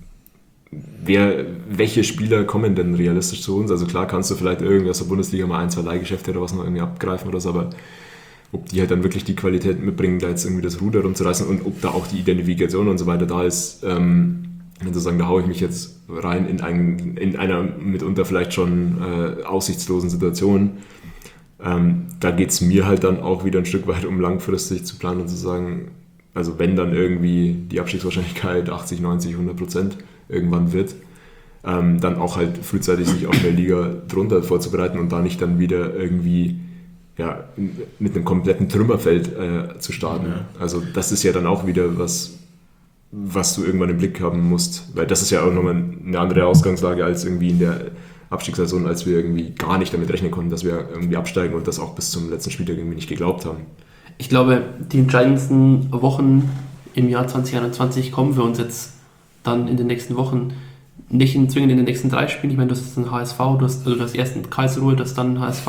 welche Spieler kommen denn realistisch zu uns? Also klar kannst du vielleicht irgendwie aus der Bundesliga mal 1, 2 Leihgeschäfte oder was noch irgendwie abgreifen oder so, aber ob die halt dann wirklich die Qualität mitbringen, da jetzt irgendwie das Ruder rumzureißen und ob da auch die Identifikation und so weiter da ist, sozusagen, da haue ich mich jetzt rein in einer mitunter vielleicht schon aussichtslosen Situation. Da geht es mir halt dann auch wieder ein Stück weit um langfristig zu planen und zu sagen, also wenn dann irgendwie die Abstiegswahrscheinlichkeit 80, 90, 100% irgendwann wird, dann auch halt frühzeitig sich auf eine Liga drunter vorzubereiten und da nicht dann wieder irgendwie mit einem kompletten Trümmerfeld zu starten. Ja. Also das ist ja dann auch wieder was du irgendwann im Blick haben musst, weil das ist ja auch nochmal eine andere Ausgangslage als irgendwie in der Abstiegssaison, als wir irgendwie gar nicht damit rechnen konnten, dass wir irgendwie absteigen und das auch bis zum letzten Spieltag irgendwie nicht geglaubt haben. Ich glaube, die entscheidendsten Wochen im Jahr 2021 kommen wir uns jetzt dann in den nächsten Wochen, nicht zwingend in den nächsten 3 Spielen. Ich meine, du hast jetzt einen HSV, du hast erst in Karlsruhe, du hast dann HSV.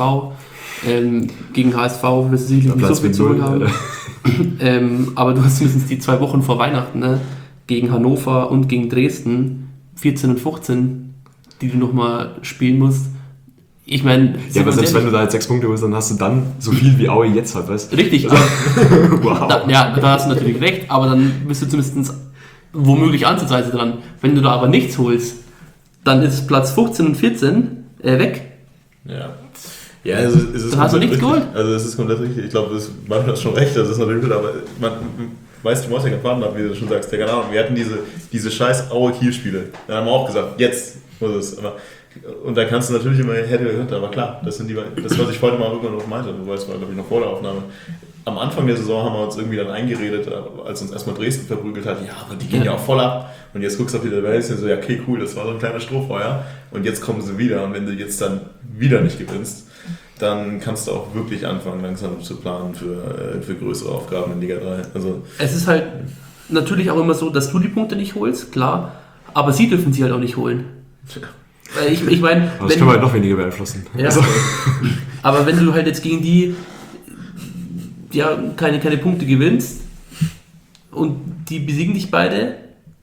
Gegen HSV wirst du sicherlich nicht so viel zu holen haben. Aber du hast mindestens die 2 Wochen vor Weihnachten, ne? Gegen Hannover und gegen Dresden, 14 und 15, die du nochmal spielen musst. Ich meine, ja, aber selbst wenn du da jetzt 6 Punkte holst, dann hast du dann so viel wie Aue jetzt hat, weißt du? Richtig, also, wow. Da hast du natürlich recht, aber dann bist du zumindest womöglich ansatzweise dran. Wenn du da aber nichts holst, dann ist Platz 15 und 14 weg. Ja, es ist dann hast du nichts geholt. Also es ist komplett richtig. Ich glaube, man hat schon recht, das ist natürlich gut, aber weißt du, was ich gerade habe, wie du schon sagst, keine Ahnung, wir hatten diese scheiß Aue-Kiel-Spiele. Dann haben wir auch gesagt, jetzt muss es. Und da kannst du natürlich immer hätte gehört, aber klar, das, was ich vorhin mal irgendwann noch meinte, weil es war, glaube ich, noch vor der Aufnahme. Am Anfang der Saison haben wir uns irgendwie dann eingeredet, als uns erstmal Dresden verprügelt hat, ja, aber die gehen ja auch voll ab. Und jetzt guckst du auf die Tabelle und so, ja, okay, cool, das war so ein kleiner Strohfeuer. Und jetzt kommen sie wieder. Und wenn du jetzt dann wieder nicht gewinnst, dann kannst du auch wirklich anfangen, langsam zu planen für größere Aufgaben in Liga 3. Also es ist halt natürlich auch immer so, dass du die Punkte nicht holst, klar, aber sie dürfen sie halt auch nicht holen. Weil ich meine, aber das kann man halt noch weniger beeinflussen. Ja, also. Aber wenn du halt jetzt gegen die ja keine Punkte gewinnst und die besiegen dich beide,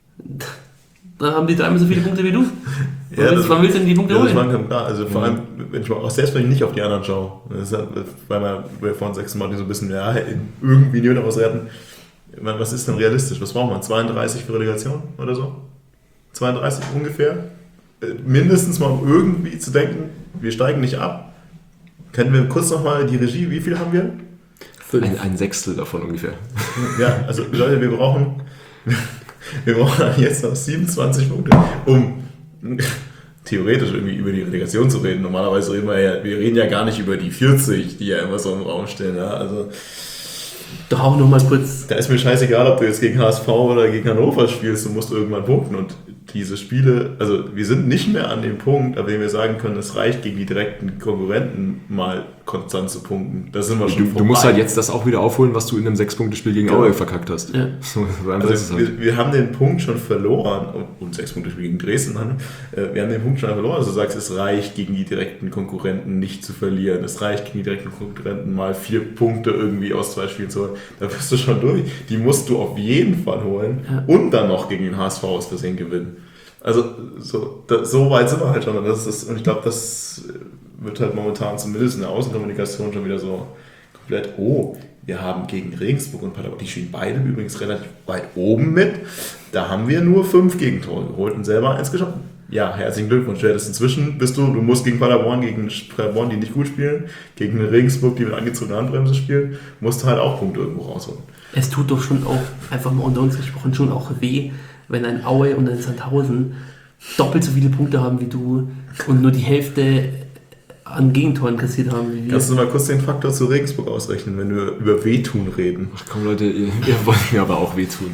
dann haben die 3-mal so viele Punkte wie du. Wann willst du denn die Punkte holen? Das war klar. Also vor allem, wenn ich mal auch selbst wenn ich nicht auf die anderen schaue, weil wir vorhin 6 Mal so ein bisschen irgendwie nicht was retten. Was ist denn realistisch? Was braucht man? 32 für Relegation oder so? 32 ungefähr? Mindestens mal um irgendwie zu denken, wir steigen nicht ab. Können wir kurz nochmal die Regie, wie viel haben wir? Ein Sechstel davon ungefähr. Ja, also Leute, wir brauchen jetzt noch 27 Punkte, um theoretisch irgendwie über die Relegation zu reden. Normalerweise reden wir reden ja gar nicht über die 40, die ja immer so im Raum stehen. Ja? Also, doch auch nochmal kurz. Da ist mir scheißegal, ob du jetzt gegen HSV oder gegen Hannover spielst, du musst irgendwann punkten. Und diese Spiele, also wir sind nicht mehr an dem Punkt, an dem wir sagen können, es reicht gegen die direkten Konkurrenten mal konstant zu punkten. Da sind wir schon vorbei. Du musst halt jetzt das auch wieder aufholen, was du in einem 6-Punkte-Spiel gegen Aue verkackt hast. Ja. So, also wir haben den Punkt schon verloren, und 6-Punkte-Spiel gegen Dresden, wir haben den Punkt schon verloren, also du sagst, es reicht gegen die direkten Konkurrenten nicht zu verlieren, es reicht gegen die direkten Konkurrenten mal 4 Punkte irgendwie aus 2 Spielen zu holen, da bist du schon durch. Die musst du auf jeden Fall holen und dann noch gegen den HSV aus Versehen gewinnen. Also so weit sind wir halt schon. Und ich glaube, das wird halt momentan zumindest in der Außenkommunikation schon wieder so komplett, wir haben gegen Regensburg und Paderborn, die stehen beide übrigens relativ weit oben mit, da haben wir nur 5 Gegentore geholt und selber 1 geschossen. Ja, herzlichen Glückwunsch. Inzwischen du musst gegen Paderborn, die nicht gut spielen, gegen Regensburg, die mit angezogener Handbremse spielen, musst du halt auch Punkte irgendwo rausholen. Es tut doch schon auch, einfach mal unter uns gesprochen, schon auch weh, wenn ein Aue und ein Sandhausen doppelt so viele Punkte haben wie du und nur die Hälfte an Gegentoren kassiert haben wie wir. Kannst du mal kurz den Faktor zu Regensburg ausrechnen, wenn wir über Wehtun reden? Ach komm Leute, ihr wollt mir aber auch wehtun.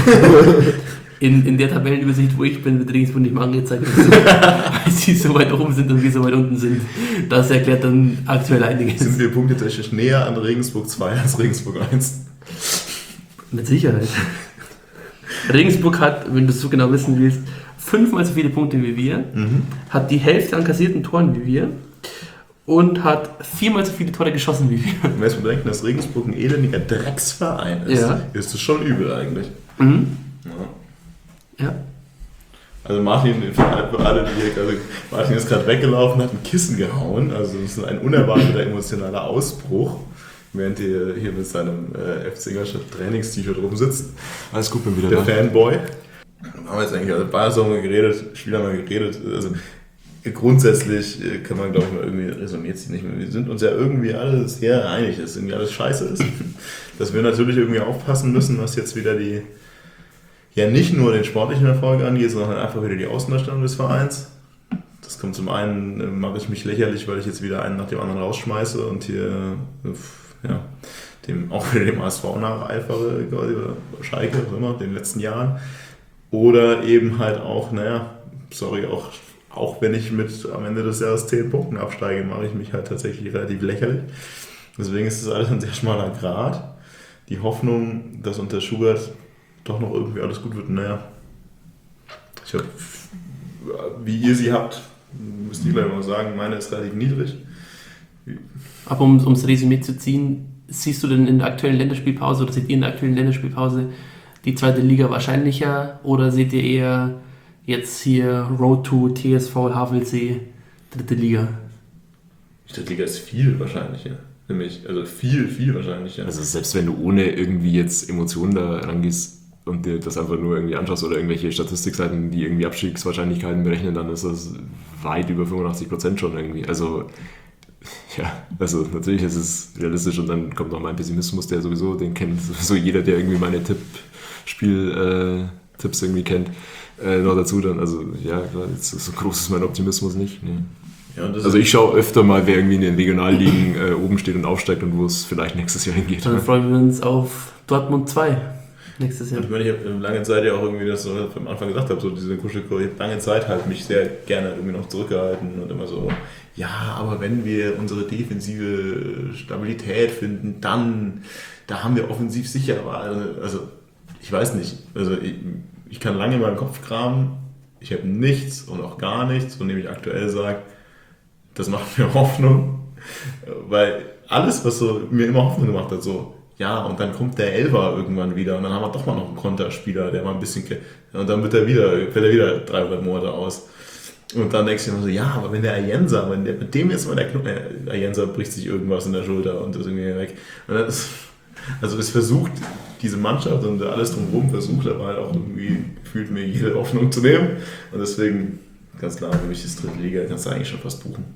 In der Tabellenübersicht, wo ich bin, wird Regensburg nicht mal angezeigt, weil sie so weit oben sind und wir so weit unten sind. Das erklärt dann aktuell einiges. Sind wir punktetechnisch näher an Regensburg 2 als Regensburg 1? Mit Sicherheit. Regensburg hat, wenn du es so genau wissen willst, 5-mal so viele Punkte wie wir, hat die Hälfte an kassierten Toren wie wir und hat 4-mal so viele Tore geschossen wie wir. Wenn wir jetzt bedenken, dass Regensburg ein elendiger Drecksverein ist, ist das schon übel eigentlich. Mhm. Ja. Also Martin ist gerade weggelaufen, hat ein Kissen gehauen, also das ist ein unerwarteter emotionaler Ausbruch, während er hier mit seinem FC Ingolstadt Trainings-T-Shirt rumsitzt. Alles gut, bin wieder der da. Fanboy. Haben wir jetzt eigentlich Bayern geredet, Spieler haben wir geredet, also grundsätzlich kann man, glaube ich, mal irgendwie resümiert sich nicht mehr. Wir sind uns ja irgendwie alle sehr einig, dass irgendwie alles scheiße ist. Dass wir natürlich irgendwie aufpassen müssen, was jetzt wieder nicht nur den sportlichen Erfolg angeht, sondern einfach wieder die Außendarstellung des Vereins. Das kommt zum einen, mache ich mich lächerlich, weil ich jetzt wieder einen nach dem anderen rausschmeiße und hier auch wieder dem ASV nacheifere, oder Schalke, was immer, in den letzten Jahren. Oder eben halt auch, auch wenn ich am Ende des Jahres 10 Punkten absteige, mache ich mich halt tatsächlich relativ lächerlich. Deswegen ist das alles ein sehr schmaler Grat. Die Hoffnung, dass unter Schubert doch noch irgendwie alles gut wird. Naja, ich habe, wie ihr sie habt, müsst ihr gleich mal sagen, meine ist relativ niedrig. Aber ums Resümee zu ziehen, siehst du denn in der aktuellen Länderspielpause oder seht ihr in der aktuellen Länderspielpause die zweite Liga wahrscheinlicher oder seht ihr eher jetzt hier Road to TSV Havelsee, dritte Liga? Die dritte Liga ist viel wahrscheinlicher. Nämlich, also viel wahrscheinlicher. Also selbst wenn du ohne irgendwie jetzt Emotionen da rangehst und dir das einfach nur irgendwie anschaust oder irgendwelche Statistikseiten, die irgendwie Abstiegswahrscheinlichkeiten berechnen, dann ist das weit über 85% schon irgendwie. Also ja, also natürlich ist es realistisch und dann kommt noch mein Pessimismus, der sowieso, den kennt sowieso jeder, der irgendwie meine Tipps irgendwie kennt, noch dazu dann, also ja, klar, jetzt so groß ist mein Optimismus nicht. Nee. Ja, Also ich schaue öfter mal, wer irgendwie in den Regionalligen oben steht und aufsteigt und wo es vielleicht nächstes Jahr hingeht. Dann freuen wir uns auf Dortmund 2 nächstes Jahr. Ich meine, ich habe lange Zeit ja auch irgendwie das, was ich am Anfang gesagt habe, so diese Kuschelkur, ich habe lange Zeit halt mich sehr gerne irgendwie noch zurückgehalten und immer so, ja, aber wenn wir unsere defensive Stabilität finden, dann, da haben wir offensiv sicher, also ich weiß nicht, also ich kann lange in meinem Kopf kramen, ich habe nichts und auch gar nichts, von dem ich aktuell sage, das macht mir Hoffnung, weil alles, was so mir immer Hoffnung gemacht hat, so, ja, und dann kommt der Elfer irgendwann wieder und dann haben wir doch mal noch einen Konterspieler, der mal ein bisschen, und dann fällt er wieder 300 Monate aus. Und dann denkst du dir so, ja, aber wenn der Ayensa, mit dem jetzt mal Ayensa bricht sich irgendwas in der Schulter und ist irgendwie weg. Und das, also es versucht, diese Mannschaft und alles drumherum versucht, aber halt auch irgendwie gefühlt mir jede Hoffnung zu nehmen. Und deswegen, ganz klar, für mich ist dritte Liga, kannst du eigentlich schon fast buchen.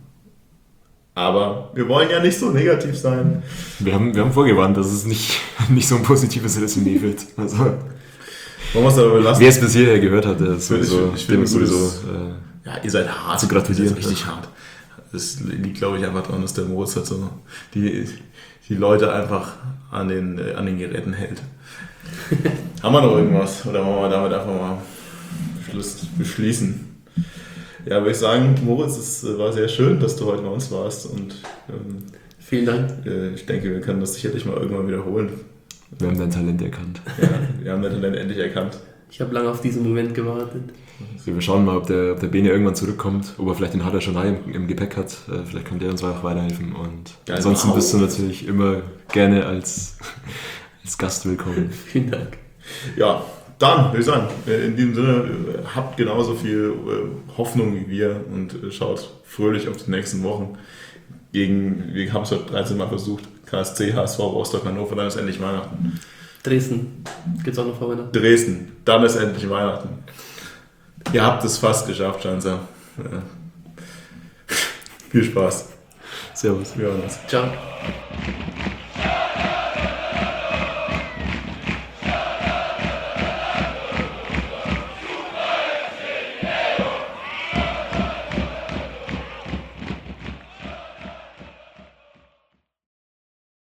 Aber wir wollen ja nicht so negativ sein. Wir haben vorgewarnt, dass es nicht so ein positives Resümee wird. Also, wollen wir es aber belassen? wer es bis hierher gehört hat, der ist sowieso, ich dem finde ist sowieso ja, ihr seid hart. zu gratulieren. Ihr seid richtig hart. Das liegt, glaube ich, einfach daran, dass der Moritz halt so die Leute einfach an den Geräten hält. Haben wir noch irgendwas? Oder wollen wir damit einfach mal beschließen? Ja, würde ich sagen, Moritz, es war sehr schön, dass du heute bei uns warst und Vielen Dank. ich denke, wir können das sicherlich mal irgendwann wiederholen. wir haben dein Talent erkannt. Ja, wir haben dein Talent endlich erkannt. Ich habe lange auf diesen Moment gewartet. Wir schauen mal, ob der Bene irgendwann zurückkommt, ob er vielleicht den Hader schon im Gepäck hat. Vielleicht kann der uns auch weiterhelfen. Und Ja, ansonsten wow. bist du natürlich immer gerne als Gast willkommen. Vielen Dank. Ja, dann würde ich sagen, in diesem Sinne, habt genauso viel Hoffnung wie wir und schaut fröhlich auf die nächsten Wochen. Wir haben es heute 13 Mal versucht, KSC, HSV, Rostock, Hannover, dann ist endlich Weihnachten. Dresden gibt es auch noch vor Weihnachten. Dresden, dann ist endlich Weihnachten. Ihr habt es fast geschafft, Schanzer. Ja. Viel Spaß. Servus. Wir hören uns. Ciao.